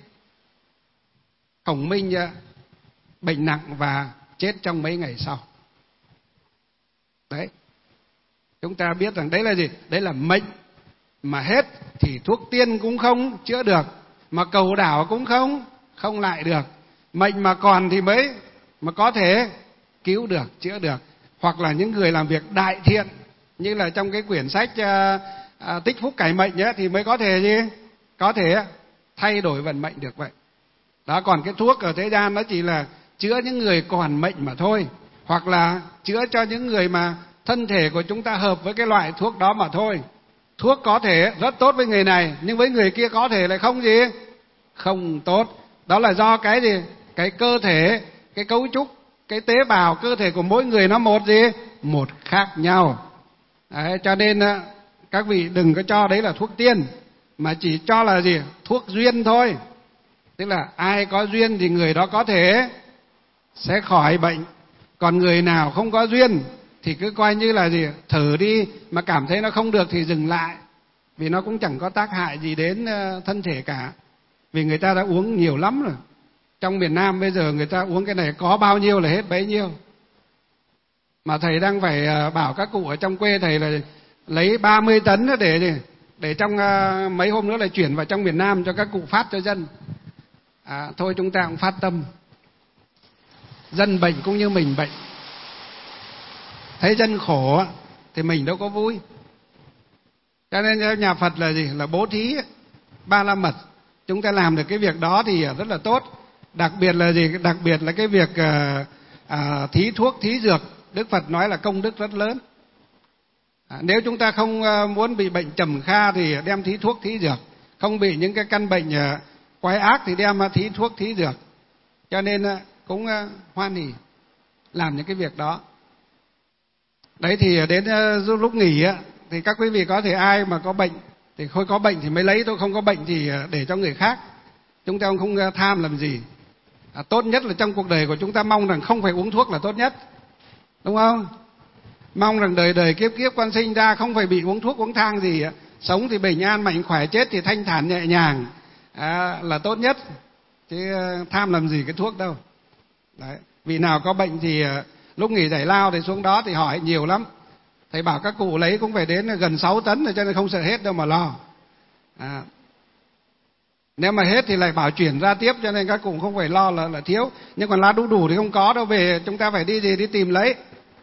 Khổng Minh bệnh nặng và chết trong mấy ngày sau. Đấy. Chúng ta biết rằng đấy là gì? Đấy là mệnh mà hết thì thuốc tiên cũng không chữa được, mà cầu đảo cũng không lại được. Mệnh mà còn thì mới có thể cứu được, chữa được. Hoặc là những người làm việc đại thiện, như là trong cái quyển sách Tích Phúc Cải Mệnh thì mới có thể thay đổi vận mệnh được vậy. Đó, còn cái thuốc ở thế gian nó chỉ là chữa những người còn mệnh mà thôi, hoặc là chữa cho những người mà thân thể của chúng ta hợp với cái loại thuốc đó mà thôi. Thuốc có thể rất tốt với người này, nhưng với người kia có thể lại không tốt. Đó là do cái cơ thể, cái cấu trúc, cái tế bào cơ thể của mỗi người nó một khác nhau. Đấy, cho nên các vị đừng có cho đấy là thuốc tiên, mà chỉ cho là thuốc duyên thôi. Tức là ai có duyên thì người đó có thể sẽ khỏi bệnh. Còn người nào không có duyên thì cứ coi như là thử đi, mà cảm thấy nó không được thì dừng lại, vì nó cũng chẳng có tác hại gì đến thân thể cả. Vì người ta đã uống nhiều lắm rồi. Trong miền Nam bây giờ người ta uống cái này có bao nhiêu là hết bấy nhiêu. Mà thầy đang phải bảo các cụ ở trong quê thầy là lấy 30 tấn để trong mấy hôm nữa lại chuyển vào trong miền Nam cho các cụ phát cho dân. Thôi chúng ta cũng phát tâm. Dân bệnh cũng như mình bệnh. Thấy dân khổ thì mình đâu có vui. Cho nên nhà Phật là là bố thí ba la mật. Chúng ta làm được cái việc đó thì rất là tốt. Đặc biệt là Đặc biệt là cái việc thí thuốc, thí dược. Đức Phật nói là công đức rất lớn. Nếu chúng ta không muốn bị bệnh trầm kha thì đem thí thuốc, thí dược. Không bị những cái căn bệnh quái ác thì đem thí thuốc, thí dược. Cho nên cũng hoan hỉ làm những cái việc đó. Đấy, thì đến lúc nghỉ thì các quý vị có thể ai mà có bệnh thì thôi, có bệnh thì mới lấy thôi, không có bệnh thì để cho người khác. Chúng ta không tham làm gì. Tốt nhất là trong cuộc đời của chúng ta mong rằng không phải uống thuốc là tốt nhất, đúng không? Mong rằng đời đời kiếp kiếp con sinh ra không phải bị uống thuốc uống thang gì, sống thì bình an mạnh khỏe, chết thì thanh thản nhẹ nhàng là tốt nhất, chứ tham làm gì cái thuốc đâu. Đấy. Vị nào có bệnh thì lúc nghỉ giải lao thì xuống đó thì hỏi nhiều lắm. Thầy bảo các cụ lấy cũng phải đến gần 6 tấn rồi, cho nên không sợ hết đâu mà lo. Nếu mà hết thì lại bảo chuyển ra tiếp, cho nên các cụ không phải lo là thiếu. Nhưng còn lá đu đủ thì không có đâu, về chúng ta phải đi tìm lấy.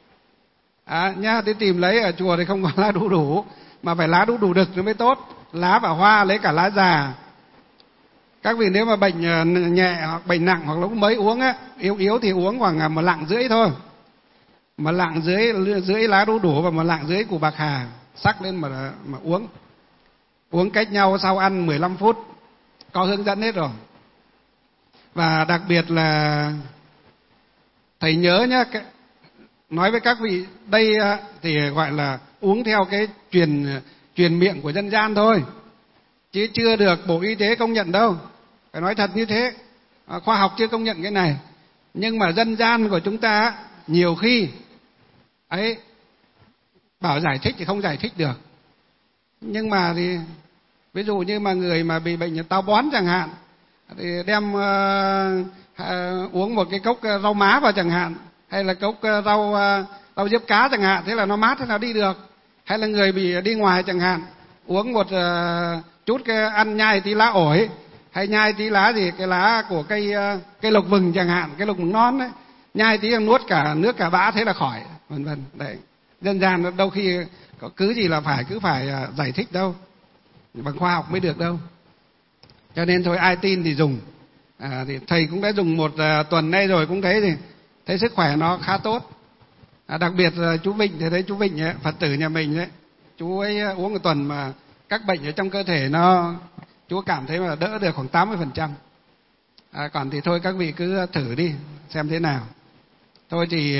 Đi tìm lấy, ở chùa thì không có lá đu đủ, mà phải lá đu đủ đực nó mới tốt. Lá và hoa lấy cả lá già. Các vị nếu mà bệnh nhẹ hoặc bệnh nặng hoặc lúc mới uống á, yếu thì uống khoảng 1 lạng rưỡi thôi. 1 lạng rưỡi lá đu đủ và 1 lạng rưỡi củ bạc hà sắc lên mà uống. Uống cách nhau sau ăn 15 phút, có hướng dẫn hết rồi. Và đặc biệt là thầy nhớ nhá, nói với các vị đây thì gọi là uống theo cái truyền miệng của dân gian thôi, chứ chưa được Bộ Y tế công nhận đâu. Phải nói thật như thế, khoa học chưa công nhận cái này. Nhưng mà dân gian của chúng ta nhiều khi ấy bảo giải thích thì không giải thích được. Nhưng mà thì ví dụ như mà người mà bị bệnh táo bón chẳng hạn, thì đem uống một cái cốc rau má vào chẳng hạn, hay là cốc rau diếp cá chẳng hạn, thế là nó mát, thế nào đi được. Hay là người bị đi ngoài chẳng hạn, uống một chút ăn nhai tí lá ổi, hay nhai tí lá gì, cái lá của cây lộc vừng chẳng hạn, cái lộc vừng non đấy, nhai tí nuốt cả nước cả bã, thế là khỏi, vân vân. Đấy, dân gian đâu khi có cứ gì là cứ phải giải thích đâu, bằng khoa học mới được đâu. Cho nên thôi, ai tin thì dùng. Thì thầy cũng đã dùng 1 tuần nay rồi, cũng thấy sức khỏe nó khá tốt. Đặc biệt là chú Vịnh, thì thấy chú Vịnh ấy, Phật tử nhà mình đấy, chú ấy uống 1 tuần mà các bệnh ở trong cơ thể chú cảm thấy mà đỡ được khoảng 80%. Còn thì thôi các vị cứ thử đi xem thế nào. Thôi thì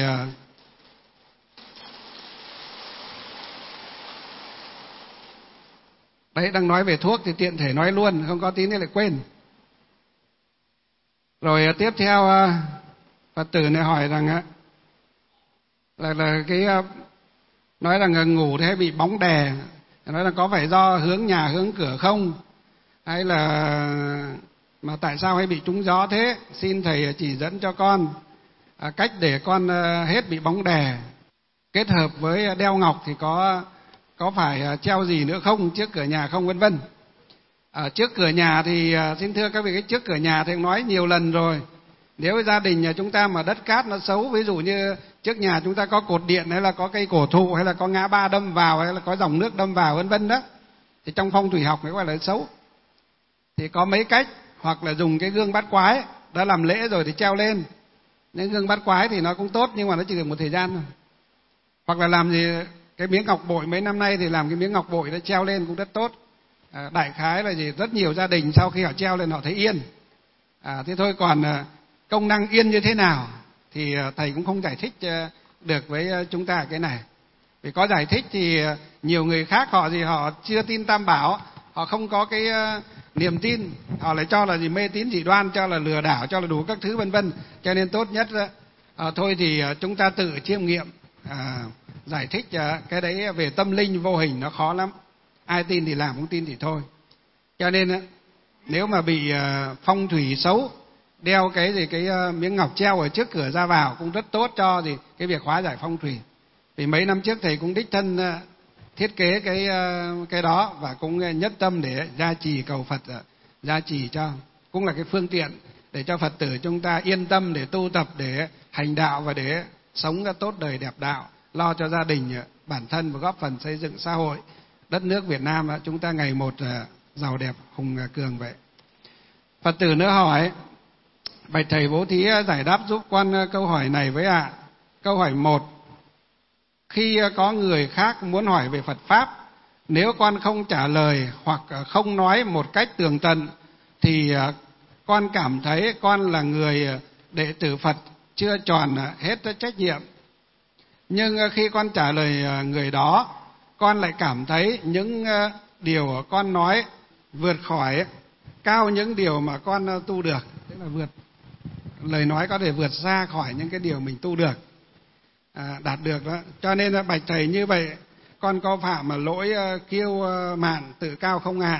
đấy, đang nói về thuốc thì tiện thể nói luôn, không có tí nữa lại quên. Rồi tiếp theo Phật tử này hỏi rằng là cái nói rằng ngủ thì hay bị bóng đè, nói là có phải do hướng nhà hướng cửa không, hay là mà tại sao hay bị trúng gió thế, xin thầy chỉ dẫn cho con cách để con hết bị bóng đè. Kết hợp với đeo ngọc thì có phải treo gì nữa không, trước cửa nhà không, vân vân. Trước cửa nhà thì xin thưa các vị, cái trước cửa nhà thì nói nhiều lần rồi. Nếu gia đình nhà chúng ta mà đất cát nó xấu, ví dụ như trước nhà chúng ta có cột điện, hay là có cây cổ thụ, hay là có ngã ba đâm vào, hay là có dòng nước đâm vào, vân vân đó, thì trong phong thủy học nó gọi là xấu. Thì có mấy cách, hoặc là dùng cái gương bát quái, đã làm lễ rồi thì treo lên. Những gương bát quái thì nó cũng tốt, nhưng mà nó chỉ được một thời gian thôi. Hoặc là làm gì cái miếng ngọc bội, mấy năm nay thì làm cái miếng ngọc bội nó treo lên cũng rất tốt. Đại khái là rất nhiều gia đình sau khi họ treo lên họ thấy yên. Thế thôi, còn công năng yên như thế nào thì thầy cũng không giải thích được với chúng ta cái này. Vì có giải thích thì nhiều người khác họ chưa tin Tam Bảo, họ không có cái niềm tin, họ lại cho là mê tín dị đoan, cho là lừa đảo, cho là đủ các thứ vân vân. Cho nên tốt nhất thôi thì chúng ta tự chiêm nghiệm. Giải thích cái đấy về tâm linh vô hình nó khó lắm, ai tin thì làm, không tin thì thôi. Cho nên nếu mà bị phong thủy xấu, đeo cái miếng ngọc treo ở trước cửa ra vào cũng rất tốt cho cái việc hóa giải phong thủy. Vì mấy năm trước thầy cũng đích thân thiết kế cái đó, và cũng nhất tâm để gia trì, cầu Phật gia trì cho, cũng là cái phương tiện để cho Phật tử chúng ta yên tâm để tu tập, để hành đạo và để sống tốt đời đẹp đạo, lo cho gia đình, bản thân và góp phần xây dựng xã hội đất nước Việt Nam chúng ta ngày một giàu đẹp hùng cường vậy. Phật tử nữa hỏi: bạch thầy bố thí giải đáp giúp con câu hỏi này với ạ. Câu hỏi 1: khi có người khác muốn hỏi về Phật pháp, nếu con không trả lời hoặc không nói một cách tường tận thì con cảm thấy con là người đệ tử Phật chưa tròn hết trách nhiệm. Nhưng khi con trả lời người đó, con lại cảm thấy những điều con nói vượt khỏi, cao những điều mà con tu được. Tức là lời nói có thể vượt xa khỏi những cái điều mình tu được, đạt được đó. Cho nên là bạch thầy, như vậy con có phạm mà lỗi kiêu mạn tự cao không ạ?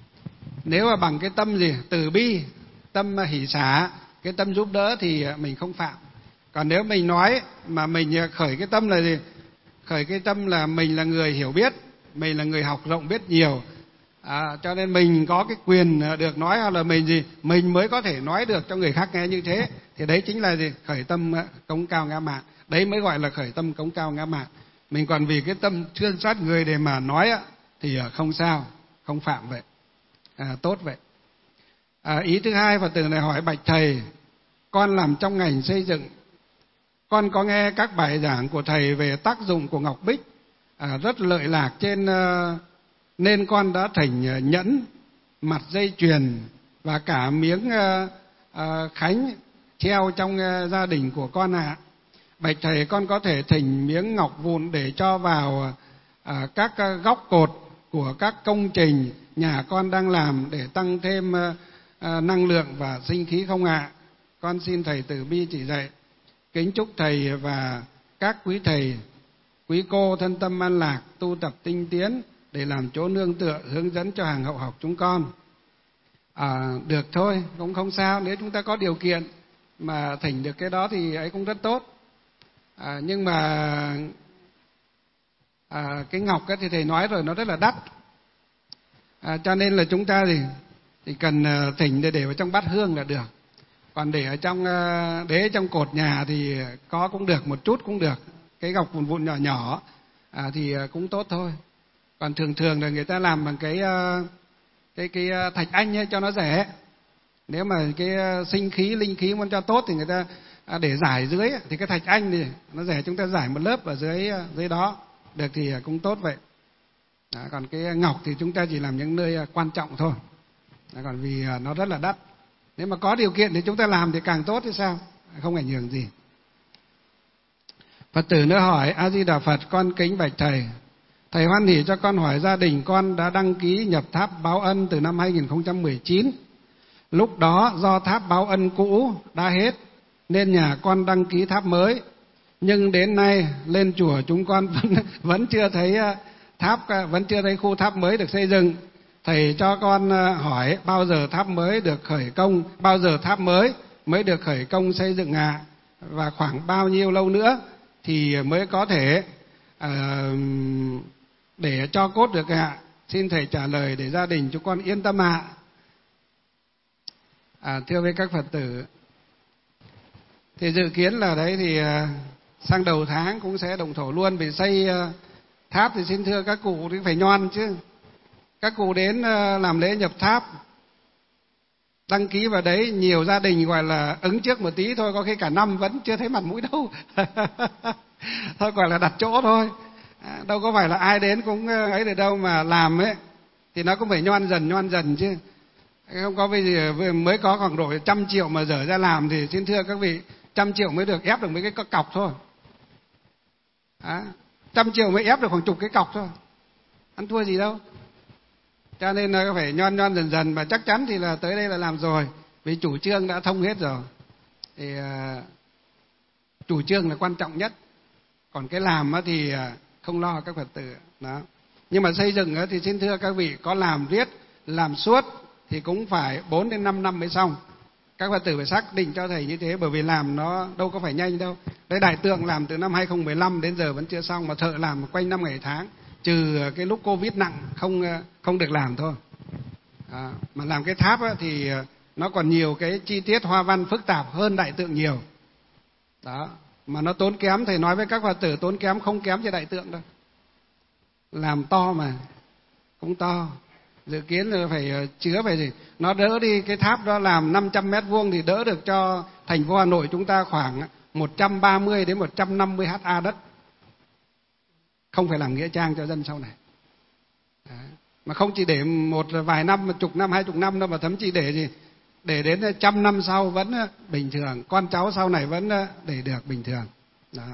Nếu mà bằng cái tâm từ bi, tâm hỷ xả, cái tâm giúp đỡ thì mình không phạm. Còn nếu mình nói mà mình khởi cái tâm là khởi cái tâm là mình là người hiểu biết, mình là người học rộng biết nhiều, cho nên mình có cái quyền được nói, hoặc là mình mới có thể nói được cho người khác nghe như thế, thì đấy chính là khởi tâm cống cao ngã mạn. Đấy mới gọi là khởi tâm cống cao ngã mạn. Mình còn vì cái tâm thương xót người để mà nói thì không sao, không phạm vậy, tốt vậy. Ý thứ hai, Phật tử này hỏi: bạch thầy, con làm trong ngành xây dựng, con có nghe các bài giảng của thầy về tác dụng của ngọc bích rất lợi lạc nên con đã thỉnh nhẫn, mặt dây chuyền và cả miếng khánh treo trong gia đình của con ạ. Bạch thầy, con có thể thỉnh miếng ngọc vụn để cho vào các góc cột của các công trình nhà con đang làm để tăng thêm năng lượng và sinh khí không ạ? Con xin thầy từ bi chỉ dạy. Kính chúc thầy và các quý thầy, quý cô thân tâm an lạc, tu tập tinh tiến để làm chỗ nương tựa hướng dẫn cho hàng hậu học chúng con. Được thôi, cũng không sao. Nếu chúng ta có điều kiện mà thỉnh được cái đó thì ấy cũng rất tốt. Nhưng mà cái ngọc ấy thì thầy nói rồi, nó rất là đắt. Cho nên là chúng ta thì cần thỉnh để vào trong bát hương là được. Còn để ở trong cột nhà thì có cũng được, một chút cũng được. Cái ngọc vụn vụn nhỏ nhỏ thì cũng tốt thôi. Còn thường là người ta làm bằng cái thạch anh ấy, cho nó rẻ. Nếu mà cái sinh khí, linh khí muốn cho tốt thì người ta để giải dưới thì cái thạch anh thì nó rẻ, chúng ta giải một lớp ở dưới đó được thì cũng tốt vậy. Còn cái ngọc thì chúng ta chỉ làm những nơi quan trọng thôi. Còn vì nó rất là đắt. Nếu mà có điều kiện thì chúng ta làm thì càng tốt thì sao? Không ảnh hưởng gì. Phật tử nữa hỏi: A Di Đà Phật, con kính bạch thầy. Thầy hoan hỉ cho con hỏi gia đình con đã đăng ký nhập tháp báo ân từ năm 2019. Lúc đó do tháp báo ân cũ đã hết nên nhà con đăng ký tháp mới. Nhưng đến nay lên chùa chúng con vẫn chưa thấy vẫn chưa thấy khu tháp mới được xây dựng. Thầy cho con hỏi bao giờ tháp mới được khởi công, bao giờ tháp mới được khởi công xây dựng ạ? Và khoảng bao nhiêu lâu nữa thì mới có thể để cho cốt được ạ? Xin thầy trả lời để gia đình chúng con yên tâm ạ. Thưa với các Phật tử, thì dự kiến là đấy thì sang đầu tháng cũng sẽ động thổ luôn. Vì xây tháp thì xin thưa các cụ thì phải nhoan chứ. Các cụ đến làm lễ nhập tháp, đăng ký vào đấy, nhiều gia đình gọi là ứng trước một tí thôi, có khi cả năm vẫn chưa thấy mặt mũi đâu. Thôi gọi là đặt chỗ thôi. Đâu có phải là ai đến cũng ấy được đâu, mà làm ấy thì nó cũng phải nhoan dần chứ. Không có bây giờ mới có khoảng độ 100 triệu mà dở ra làm thì xin thưa các vị, 100 triệu mới được ép được mấy cái cọc thôi. 100 triệu mới ép được khoảng chục cái cọc thôi, ăn thua gì đâu. Cho nên là phải nhoan dần và chắc chắn thì là tới đây là làm rồi, vì chủ trương đã thông hết rồi. Thì chủ trương là quan trọng nhất, còn cái làm thì không lo các Phật tử đó. Nhưng mà xây dựng thì xin thưa các vị, có làm riết làm suốt thì cũng phải 4 đến 5 năm mới xong. Các Phật tử phải xác định cho thầy như thế, bởi vì làm nó đâu có phải nhanh đâu. Đấy, Đại Tượng làm từ năm 2015 đến giờ vẫn chưa xong, mà thợ làm quanh năm ngày tháng, trừ cái lúc Covid nặng không được làm thôi. Mà làm cái tháp thì nó còn nhiều cái chi tiết hoa văn phức tạp hơn Đại Tượng nhiều. Đó, mà nó tốn kém, thầy nói với các Phật tử, tốn kém không kém cho Đại Tượng đâu. Làm to mà, cũng to. Dự kiến là phải chứa phải gì? Nó đỡ đi, cái tháp đó làm 500 mét vuông thì đỡ được cho thành phố Hà Nội chúng ta khoảng 130 đến 150 ha đất. Không phải làm nghĩa trang cho dân sau này. Đấy. Mà không chỉ để một vài năm, một chục năm, 20 năm đâu, mà thậm chí để gì? Để đến 100 năm sau vẫn bình thường, con cháu sau này vẫn để được bình thường. Đó.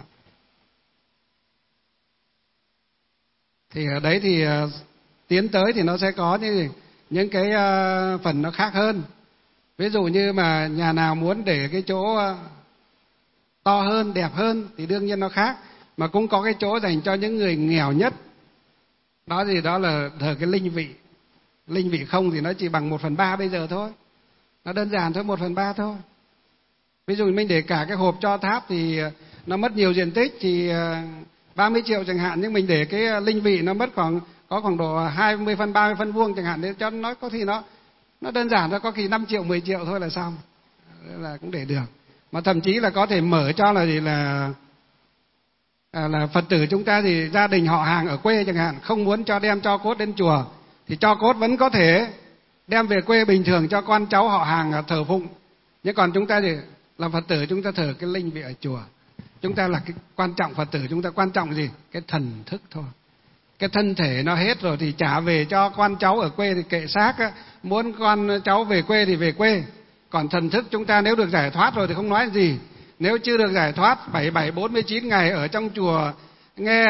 Thì ở đấy thì tiến tới thì nó sẽ có những cái phần nó khác hơn. Ví dụ như mà nhà nào muốn để cái chỗ to hơn, đẹp hơn thì đương nhiên nó khác. Mà cũng có cái chỗ dành cho những người nghèo nhất. Đó thì đó là thờ cái linh vị. Linh vị không thì nó chỉ bằng 1/3 bây giờ thôi. Nó đơn giản thôi, 1/3 thôi. Ví dụ mình để cả cái hộp cho tháp thì nó mất nhiều diện tích, thì 30 triệu chẳng hạn, nhưng mình để cái linh vị nó mất có khoảng độ 20 phân 30 phân vuông chẳng hạn, để cho nó có khi nó đơn giản thôi, có khi 5 triệu 10 triệu thôi là xong, là cũng để được. Mà thậm chí là có thể mở cho là gì là Phật tử chúng ta thì gia đình họ hàng ở quê chẳng hạn, không muốn đem cho cốt đến chùa thì cho cốt vẫn có thể đem về quê bình thường cho con cháu họ hàng thờ phụng. Nhưng còn chúng ta thì là Phật tử, chúng ta thờ cái linh vị ở chùa. Chúng ta là cái quan trọng, Phật tử chúng ta quan trọng gì? Cái thần thức thôi. Cái thân thể nó hết rồi thì trả về cho con cháu ở quê thì kệ xác á. Muốn con cháu về quê thì về quê. Còn thần thức chúng ta nếu được giải thoát rồi thì không nói gì. Nếu chưa được giải thoát 4749 ngày ở trong chùa nghe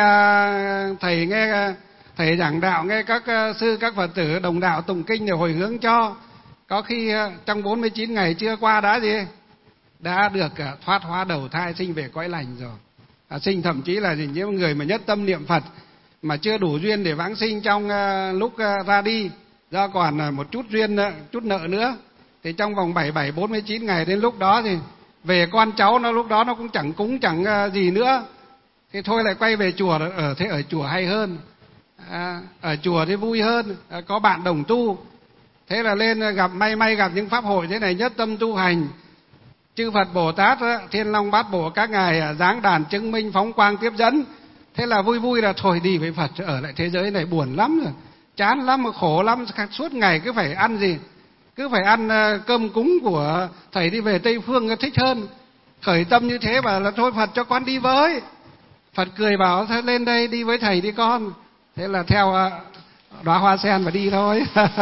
thầy giảng đạo, nghe các sư các Phật tử đồng đạo tụng kinh để hồi hướng cho, có khi trong 49 ngày chưa qua đã gì? Đã được thoát hóa đầu thai sinh về cõi lành rồi. Sinh thậm chí là những người mà nhất tâm niệm Phật mà chưa đủ duyên để vãng sinh trong lúc ra đi, do còn một chút duyên, chút nợ nữa, thì trong vòng 4749 ngày đến lúc đó thì về con cháu nó lúc đó nó cũng chẳng cúng chẳng gì nữa, thì thôi lại quay về chùa. Ở chùa hay hơn, ở chùa thì vui hơn, có bạn đồng tu. Thế là lên gặp, may gặp những pháp hội thế này, nhất tâm tu hành, chư Phật Bồ Tát Thiên Long Bát Bộ các ngài giáng đàn chứng minh phóng quang tiếp dẫn. Thế là vui là thôi đi với Phật, ở lại thế giới này buồn lắm rồi, chán lắm, khổ lắm, suốt ngày cứ phải ăn gì? Cứ phải ăn cơm cúng của thầy, đi về Tây Phương thích hơn. Khởi tâm như thế bảo là thôi Phật cho con đi với. Phật cười bảo thôi lên đây đi với thầy đi con. Thế là theo đóa hoa sen mà đi thôi.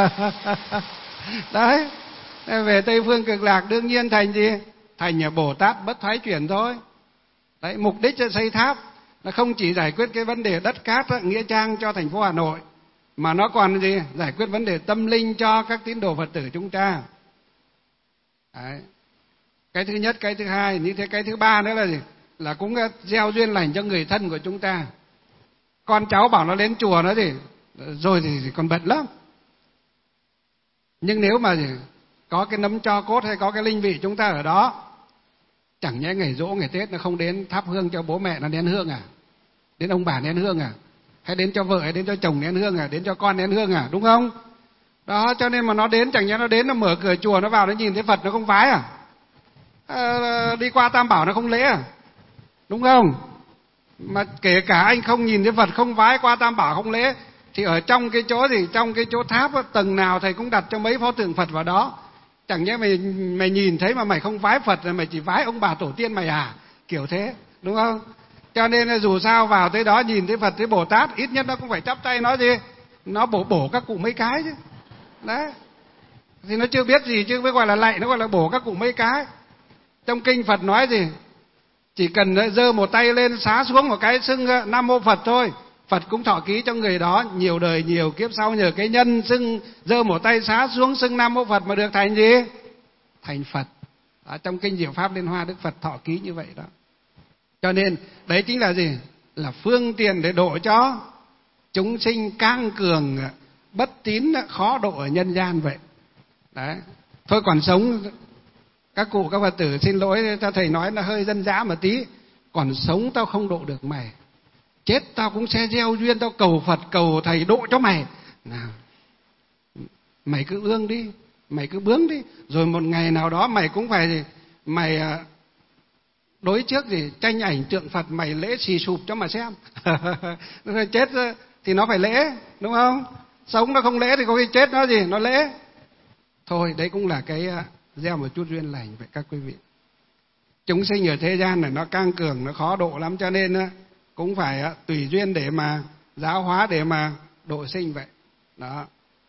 Đấy, về Tây Phương Cực Lạc đương nhiên thành gì? Thành nhà Bồ Tát bất thoái chuyển thôi. Đấy, mục đích cho xây tháp là không chỉ giải quyết cái vấn đề đất cát nghĩa trang cho thành phố Hà Nội, mà nó còn gì? Giải quyết vấn đề tâm linh cho các tín đồ Phật tử chúng ta. Đấy. Cái thứ nhất, cái thứ hai, như thế cái thứ ba nữa là gì? Là cũng gieo duyên lành cho người thân của chúng ta. Con cháu bảo nó đến chùa nó gì? Rồi thì còn bận lắm. Nhưng nếu mà gì? Có cái nấm tro cốt hay có cái linh vị chúng ta ở đó, chẳng nhẽ ngày giỗ ngày Tết nó không đến thắp hương cho bố mẹ nó nén hương à? Đến ông bà nén hương à? Hay đến cho vợ, hay đến cho chồng nén hương à? Đến cho con nén hương à? Đúng không? Đó, cho nên mà nó đến, chẳng nhẽ nó đến nó mở cửa chùa nó vào nó nhìn thấy Phật nó không vái à? Đi qua Tam Bảo nó không lễ à? Đúng không? Mà kể cả anh không nhìn thấy Phật, không vái, qua Tam Bảo không lễ, thì ở trong cái chỗ gì? Trong cái chỗ tháp tầng nào thầy cũng đặt cho mấy pho tượng Phật vào đó. Chẳng nhẽ mày nhìn thấy mà mày không vái Phật, là mày chỉ vái ông bà tổ tiên mày à? Kiểu thế, đúng không? Cho nên dù sao vào tới đó nhìn thấy Phật, thấy Bồ Tát, ít nhất nó cũng phải chắp tay nói gì? Nó bổ các cụ mấy cái chứ. Đấy. Thì nó chưa biết gì chứ mới gọi là lạy, nó gọi là bổ các cụ mấy cái. Trong kinh Phật nói gì? Chỉ cần giơ một tay lên xá xuống một cái xưng Nam Mô Phật thôi, Phật cũng thọ ký cho người đó nhiều đời nhiều kiếp sau, nhờ cái nhân xưng giơ một tay xá xuống xưng Nam Mô Phật mà được thành gì? Thành Phật. Ở trong kinh Diệu Pháp Liên Hoa Đức Phật thọ ký như vậy đó. Cho nên đấy chính là gì? Là phương tiện để độ cho chúng sinh cang cường, bất tín khó độ ở nhân gian vậy. Đấy. Thôi còn sống, các cụ các Phật tử xin lỗi cho thầy nói là hơi dân dã một tí, còn sống tao không độ được mày, chết tao cũng sẽ gieo duyên, tao cầu Phật cầu thầy độ cho mày. Nào, mày cứ ương đi, mày cứ bướng đi, rồi một ngày nào đó mày cũng phải gì? Mày đối trước gì tranh ảnh tượng Phật, mày lễ xì sụp cho mà xem. Rồi chết thì nó phải lễ, đúng không? Sống nó không lễ thì có khi chết nó gì? Nó lễ. Thôi đấy cũng là cái gieo một chút duyên lành vậy các quý vị. Chúng sinh ở thế gian này nó căng cường, nó khó độ lắm, cho nên cũng phải tùy duyên để mà giáo hóa, để mà độ sinh vậy. Đó.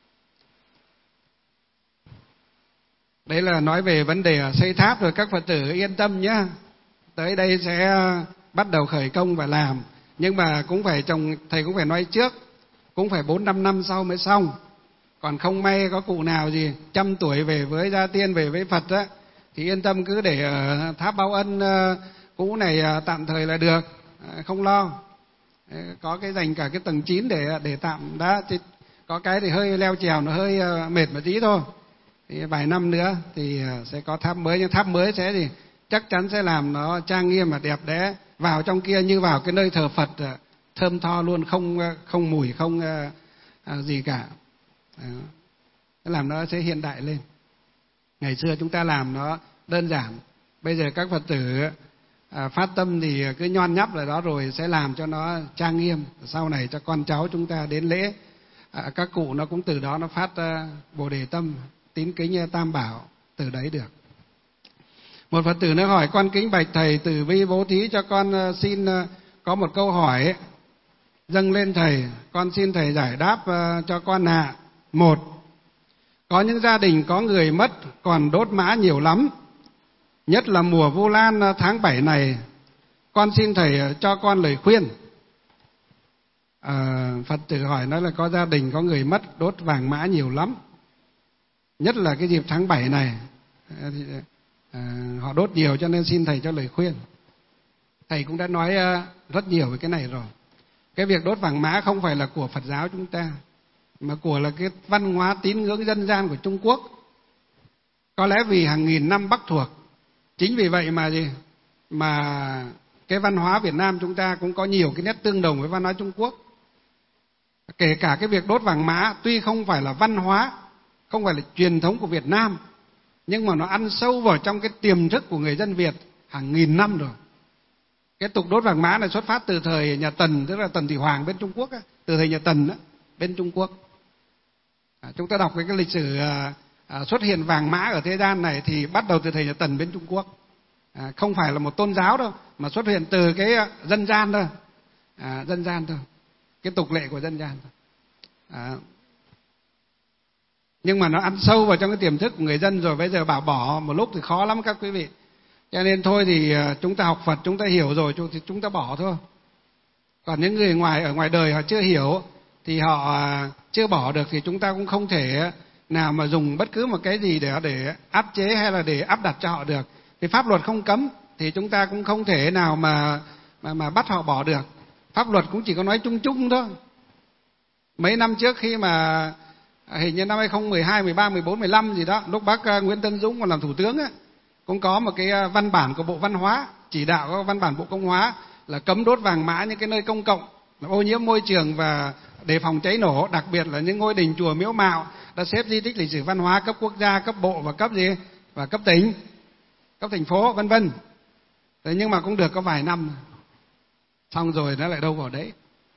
Đấy là nói về vấn đề xây tháp rồi, các Phật tử yên tâm nhé. Tới đây sẽ bắt đầu khởi công và làm. Nhưng mà cũng phải thầy cũng phải nói trước, cũng phải 4-5 năm sau mới xong. Còn không may có cụ nào gì 100 tuổi về với gia tiên, về với Phật á, thì yên tâm cứ để ở tháp Báo Ân cũ này tạm thời là được, không lo. Có cái dành cả cái tầng 9 để tạm đã. Có cái thì hơi leo trèo, nó hơi mệt một tí thôi. Thì vài năm nữa thì sẽ có tháp mới, nhưng tháp mới sẽ gì? Chắc chắn sẽ làm nó trang nghiêm và đẹp đẽ. Vào trong kia như vào cái nơi thờ Phật, thơm tho luôn, không mùi, không gì cả. Làm nó sẽ hiện đại lên. Ngày xưa chúng ta làm nó đơn giản, bây giờ các Phật tử phát tâm thì cứ nhon nhắp lại đó, rồi sẽ làm cho nó trang nghiêm, sau này cho con cháu chúng ta đến lễ các cụ nó cũng từ đó nó phát Bồ Đề tâm, tín kính Tam Bảo từ đấy được. Một Phật tử nó hỏi: con kính bạch thầy từ bi bố thí cho con, xin có một câu hỏi dâng lên thầy, con xin thầy giải đáp cho con ạ. Một, có những gia đình có người mất còn đốt mã nhiều lắm, nhất là mùa Vu Lan tháng 7 này, con xin thầy cho con lời khuyên. Phật tử hỏi nói là có gia đình có người mất đốt vàng mã nhiều lắm, nhất là cái dịp tháng 7 này, họ đốt nhiều, cho nên xin thầy cho lời khuyên. Thầy cũng đã nói rất nhiều về cái này rồi. Cái việc đốt vàng mã không phải là của Phật giáo chúng ta, mà của là cái văn hóa tín ngưỡng dân gian của Trung Quốc. Có lẽ vì hàng nghìn năm Bắc thuộc, chính vì vậy mà mà cái văn hóa Việt Nam chúng ta cũng có nhiều cái nét tương đồng với văn hóa Trung Quốc. Kể cả cái việc đốt vàng mã tuy không phải là văn hóa, không phải là truyền thống của Việt Nam, nhưng mà nó ăn sâu vào trong cái tiềm thức của người dân Việt hàng nghìn năm rồi. Cái tục đốt vàng mã này xuất phát từ thời nhà Tần, tức là Tần Thủy Hoàng bên Trung Quốc, từ thời nhà Tần bên Trung Quốc. Chúng ta đọc cái lịch sử xuất hiện vàng mã ở thế gian này thì bắt đầu từ thời nhà Tần bên Trung Quốc. Không phải là một tôn giáo đâu, mà xuất hiện từ cái dân gian thôi, dân gian thôi, cái tục lệ của dân gian thôi. Nhưng mà nó ăn sâu vào trong cái tiềm thức của người dân rồi, bây giờ bảo bỏ một lúc thì khó lắm các quý vị. Cho nên thôi thì chúng ta học Phật, chúng ta hiểu rồi thì chúng ta bỏ thôi. Còn những người ở ngoài đời họ chưa hiểu thì họ chưa bỏ được, thì chúng ta cũng không thể nào mà dùng bất cứ một cái gì để áp chế hay là để áp đặt cho họ được. Vì pháp luật không cấm thì chúng ta cũng không thể nào mà bắt họ bỏ được. Pháp luật cũng chỉ có nói chung chung thôi. Mấy năm trước khi mà hình như năm 2012, 13, 14, 15 gì đó, lúc bác Nguyễn Tấn Dũng còn làm thủ tướng ấy, cũng có một cái văn bản của Bộ Văn hóa, chỉ đạo các văn bản Bộ Công hóa là cấm đốt vàng mã những cái nơi công cộng, ô nhiễm môi trường và đề phòng cháy nổ, đặc biệt là những ngôi đình chùa miếu mạo đã xếp di tích lịch sử văn hóa cấp quốc gia, cấp bộ và cấp và cấp tỉnh, cấp thành phố, vân vân. Thế nhưng mà cũng được có vài năm, xong rồi nó lại đâu vào đấy.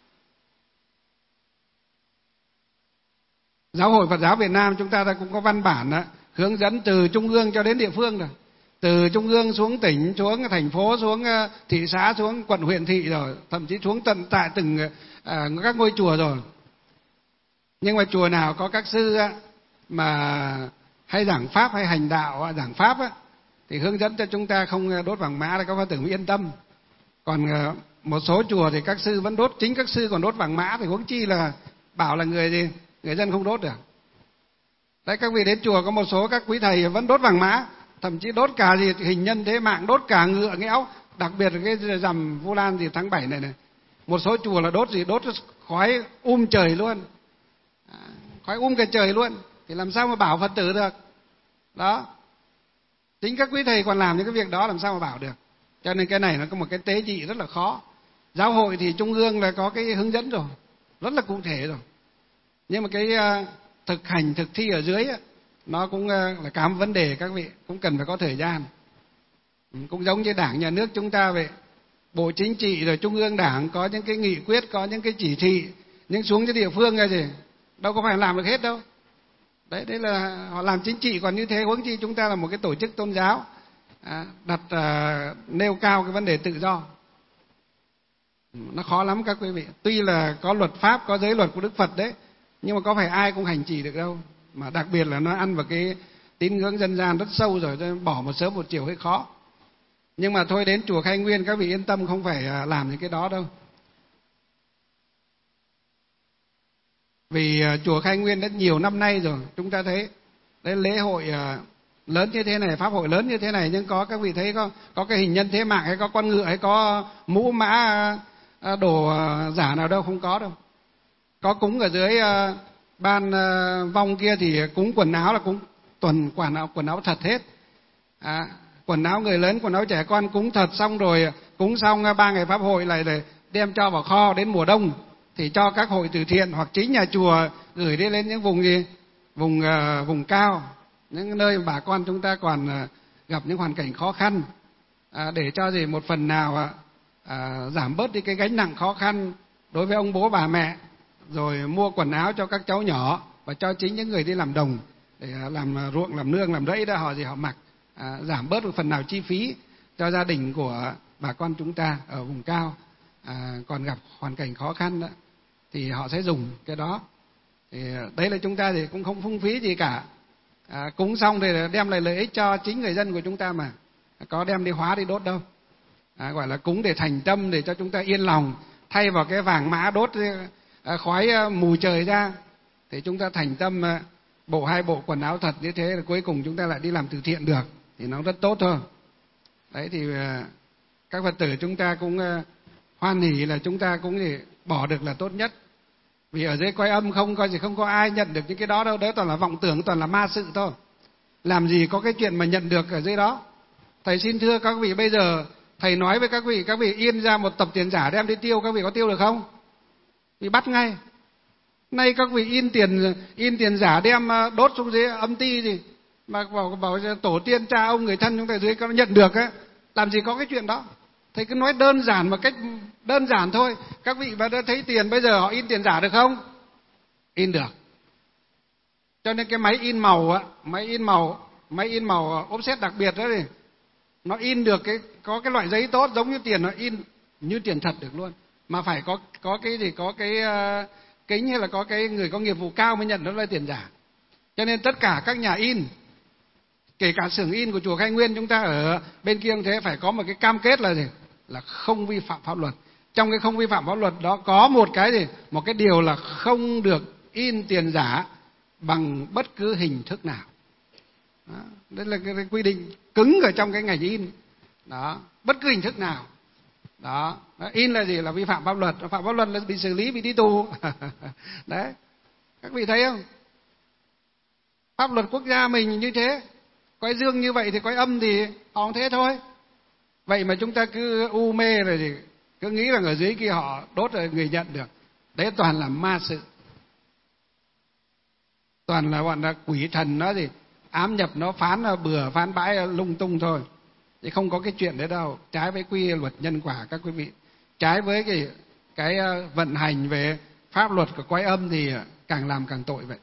Giáo hội Phật giáo Việt Nam chúng ta cũng có văn bản hướng dẫn từ trung ương cho đến địa phương rồi, từ trung ương xuống tỉnh, xuống thành phố, xuống thị xã, xuống quận huyện thị rồi, thậm chí xuống tận tại từng các ngôi chùa rồi. Nhưng mà chùa nào có các sư mà hay giảng pháp hay hành đạo giảng pháp thì hướng dẫn cho chúng ta không đốt vàng mã, để các Phật tử mới yên tâm. Còn một số chùa thì các sư vẫn đốt, chính các sư còn đốt vàng mã thì huống chi là bảo là người dân không đốt được. Đấy, các vị đến chùa có một số các quý thầy vẫn đốt vàng mã, thậm chí đốt cả hình nhân thế mạng, đốt cả ngựa nghẽo, đặc biệt là cái rằm Vu Lan tháng 7 này. Một số chùa là đốt khói trời luôn, khói cả trời luôn, thì làm sao mà bảo Phật tử được. Đó, chính các quý thầy còn làm những cái việc đó, làm sao mà bảo được. Cho nên cái này nó có một cái tế nhị rất là khó. Giáo hội thì trung ương là có cái hướng dẫn rồi, rất là cụ thể rồi, nhưng mà cái thực hành thực thi ở dưới nó cũng là cả một vấn đề, các vị cũng cần phải có thời gian. Cũng giống như Đảng nhà nước chúng ta vậy, Bộ Chính trị rồi Trung ương Đảng có những cái nghị quyết, có những cái chỉ thị, nhưng xuống cái địa phương gì đâu có phải làm được hết đâu. Đấy là họ làm chính trị, còn như thế huống chi chúng ta là một cái tổ chức tôn giáo đặt nêu cao cái vấn đề tự do. Nó khó lắm các quý vị. Tuy là có luật pháp, có giới luật của Đức Phật đấy, nhưng mà có phải ai cũng hành trì được đâu. Mà đặc biệt là nó ăn vào cái tín ngưỡng dân gian rất sâu rồi, cho nên bỏ một sớm một chiều hơi khó. Nhưng mà thôi, đến chùa Khai Nguyên các vị yên tâm, không phải làm những cái đó đâu. Vì chùa Khai Nguyên đã nhiều năm nay rồi, chúng ta thấy đấy, lễ hội lớn như thế này, pháp hội lớn như thế này, nhưng có các vị thấy có cái hình nhân thế mạng, hay có con ngựa, hay có mũ mã đồ giả nào đâu, không có đâu. Có cúng ở dưới ban vong kia thì cúng quần áo là cúng quần áo thật hết. Quần áo người lớn, quần áo trẻ con cúng thật, xong rồi cúng xong 3 ngày pháp hội lại để đem cho vào kho, đến mùa đông thì cho các hội từ thiện hoặc chính nhà chùa gửi đi lên những vùng cao, những nơi mà bà con chúng ta còn gặp những hoàn cảnh khó khăn, để cho một phần nào giảm bớt đi cái gánh nặng khó khăn đối với ông bố bà mẹ, rồi mua quần áo cho các cháu nhỏ và cho chính những người đi làm đồng để làm ruộng, làm nương, làm rẫy đó, họ mặc, giảm bớt một phần nào chi phí cho gia đình của bà con chúng ta ở vùng cao còn gặp hoàn cảnh khó khăn đó, thì họ sẽ dùng cái đó. Thì đấy là chúng ta thì cũng không phung phí gì cả, cúng xong thì đem lại lợi ích cho chính người dân của chúng ta mà, có đem đi hóa đi đốt đâu. Gọi là cúng để thành tâm, để cho chúng ta yên lòng, thay vào cái vàng mã đốt khói mù trời ra, thì chúng ta thành tâm bộ 2 bộ quần áo thật như thế, là cuối cùng chúng ta lại đi làm từ thiện được, thì nó rất tốt thôi. Đấy thì các Phật tử chúng ta cũng hoan hỉ là chúng ta cũng thì bỏ được là tốt nhất. Vì ở dưới cõi âm không có ai nhận được những cái đó đâu, đấy toàn là vọng tưởng, toàn là ma sự thôi. Làm gì có cái chuyện mà nhận được ở dưới đó. Thầy xin thưa các vị, bây giờ thầy nói với các vị in ra một tập tiền giả đem đi tiêu, các vị có tiêu được không? Bị bắt ngay. Nay các vị in tiền giả đem đốt xuống dưới âm ti gì mà bảo tổ tiên cha ông người thân chúng ta dưới có nhận được á, làm gì có cái chuyện đó. Thầy cứ nói đơn giản, một cách đơn giản thôi. Các vị mà đã thấy tiền, bây giờ họ in tiền giả được không? In được. Cho nên cái máy in màu offset đặc biệt đó thì nó in được có cái loại giấy tốt, giống như tiền, nó in như tiền thật được luôn. Mà phải có cái gì, có cái kính hay là có cái người có nghiệp vụ cao mới nhận nó là tiền giả. Cho nên tất cả các nhà in, kể cả xưởng in của chùa Khai Nguyên chúng ta ở bên kia cũng thế, phải có một cái cam kết là gì? Là không vi phạm pháp luật. Trong cái không vi phạm pháp luật đó có một cái gì? Một cái điều là không được in tiền giả bằng bất cứ hình thức nào. Đó, đây là cái quy định cứng ở trong cái ngành in. Đó, bất cứ hình thức nào. Đó, in là gì? Là vi phạm pháp luật. Phạm pháp luật là bị xử lý, bị đi tù. Đấy, các vị thấy không? Pháp luật quốc gia mình như thế, cõi dương như vậy thì cõi âm thì họ cũng thế thôi. Vậy mà chúng ta cứ u mê rồi thì cứ nghĩ rằng ở dưới kia họ đốt rồi người nhận được. Đấy toàn là ma sự. Toàn là bọn là quỷ thần nó gì ám nhập, nó phán bừa, phán bãi lung tung thôi. Chứ không có cái chuyện đấy đâu. Trái với quy luật nhân quả các quý vị. Trái với cái vận hành về pháp luật của cõi âm thì càng làm càng tội vậy.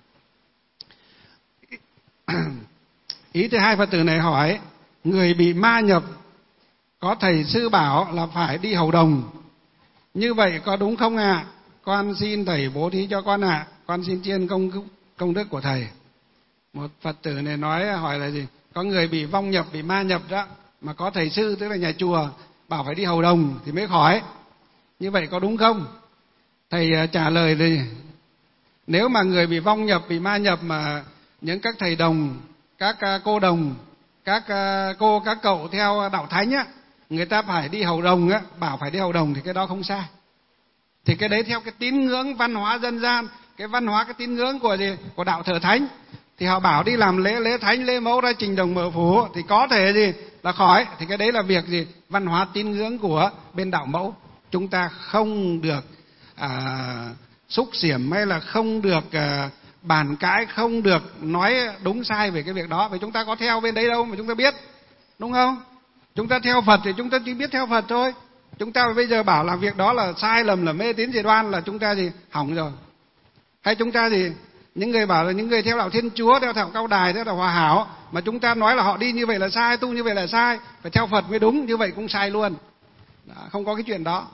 Ý thứ hai, Phật tử này hỏi, người bị ma nhập có thầy sư bảo là phải đi hầu đồng, như vậy có đúng không ạ? Con xin thầy bố thí cho con ạ. Con xin tri ân công đức của thầy. Một Phật tử này hỏi là gì? Có người bị vong nhập, bị ma nhập đó, mà có thầy sư tức là nhà chùa bảo phải đi hầu đồng thì mới khỏi. Như vậy có đúng không? Thầy trả lời là nếu mà người bị vong nhập, bị ma nhập mà những các thầy đồng, các cô đồng, các cô, các cậu theo đạo thánh á, người ta phải đi hầu đồng á, bảo phải đi hầu đồng thì cái đó không sai. Thì cái đấy theo cái tín ngưỡng văn hóa dân gian, cái văn hóa, cái tín ngưỡng của gì? Của đạo thờ thánh. Thì họ bảo đi làm lễ thánh, lễ mẫu ra trình đồng mở phủ thì có thể gì là khỏi. Thì cái đấy là việc gì? Văn hóa tín ngưỡng của bên đạo mẫu. Chúng ta không được xúc xỉm hay là không được bàn cãi, không được nói đúng sai về cái việc đó. Vì chúng ta có theo bên đấy đâu mà chúng ta biết, đúng không? Chúng ta theo Phật thì chúng ta chỉ biết theo Phật thôi. Chúng ta bây giờ bảo làm việc đó là sai lầm, là mê tín dị đoan là chúng ta gì hỏng rồi. Hay chúng ta gì, những người bảo là những người theo đạo Thiên Chúa, theo đạo Cao Đài, theo đạo Hòa Hảo, mà chúng ta nói là họ đi như vậy là sai, tu như vậy là sai, phải theo Phật mới đúng, như vậy cũng sai luôn. Đó, không có cái chuyện đó.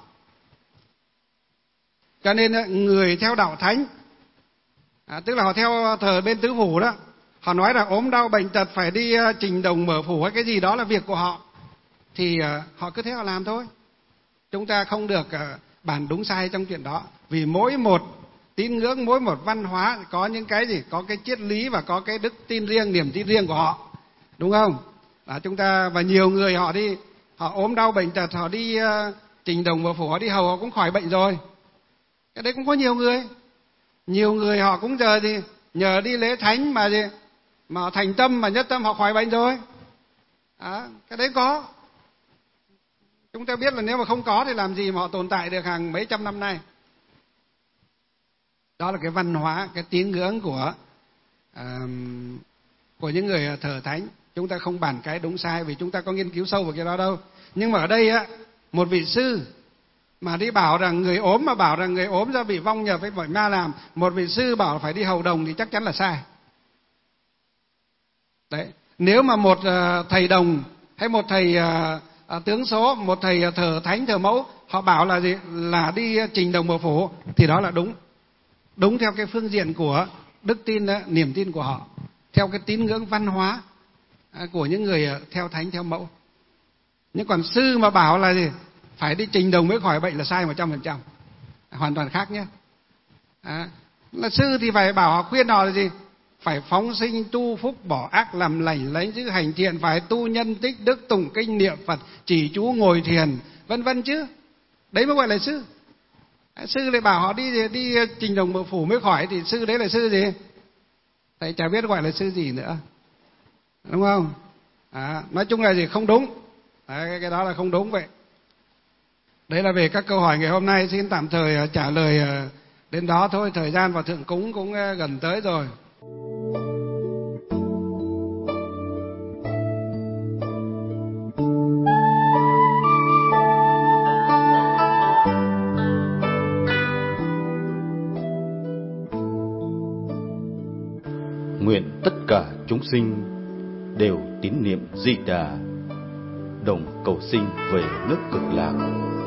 Cho nên người theo đạo Thánh, tức là họ theo thờ bên tứ phủ đó, họ nói là ốm đau bệnh tật phải đi trình đồng mở phủ hay cái gì đó là việc của họ, thì họ cứ thế họ làm thôi. Chúng ta không được bàn đúng sai trong chuyện đó. Vì mỗi một tín ngưỡng, mỗi một văn hóa có những cái gì, có cái triết lý và có cái đức tin riêng, niềm tin riêng của họ, đúng không? Chúng ta và nhiều người họ đi, họ ốm đau bệnh tật, họ đi trình đồng mở phủ, họ đi hầu, họ cũng khỏi bệnh rồi. Cái đấy cũng có nhiều người họ cũng giờ thì nhờ đi lễ thánh mà gì mà họ thành tâm, mà nhất tâm họ khỏi bệnh rồi. Cái đấy có. Chúng ta biết là nếu mà không có thì làm gì mà họ tồn tại được hàng mấy trăm năm nay. Đó là cái văn hóa, cái tín ngưỡng của những người thờ thánh. Chúng ta không bàn cái đúng sai vì chúng ta có nghiên cứu sâu vào cái đó đâu. Nhưng mà ở đây á, một vị sư Mà đi bảo rằng người ốm, mà bảo rằng người ốm do bị vong nhập với bởi ma làm, một vị sư bảo phải đi hầu đồng thì chắc chắn là sai. Đấy, nếu mà một thầy đồng hay một thầy tướng số, một thầy thờ thánh thờ mẫu, họ bảo là gì, là đi trình đồng bầu phủ, thì đó là đúng. Đúng theo cái phương diện của đức tin, niềm tin của họ, theo cái tín ngưỡng văn hóa của những người theo thánh theo mẫu. Nhưng còn sư mà bảo là gì, phải đi trình đồng mới khỏi bệnh là sai 100%, hoàn toàn khác nhé. Là sư thì phải bảo họ, khuyên họ là gì, phải phóng sinh tu phúc, bỏ ác làm lành, lấy giữ hành thiện, phải tu nhân tích đức, tụng kinh niệm Phật, chỉ chú ngồi thiền, vân vân chứ. Đấy mới gọi là sư. Sư lại bảo họ đi trình đồng bầu phủ mới khỏi thì sư đấy là sư gì? Thầy chả biết gọi là sư gì nữa, đúng không? Nói chung là gì, không đúng. Đấy, cái đó là không đúng vậy. Đấy là về các câu hỏi ngày hôm nay, xin tạm thời trả lời đến đó thôi. Thời gian vào thượng cúng cũng gần tới rồi. Nguyện tất cả chúng sinh đều tín niệm Di Đà, đồng cầu sinh về nước Cực Lạc.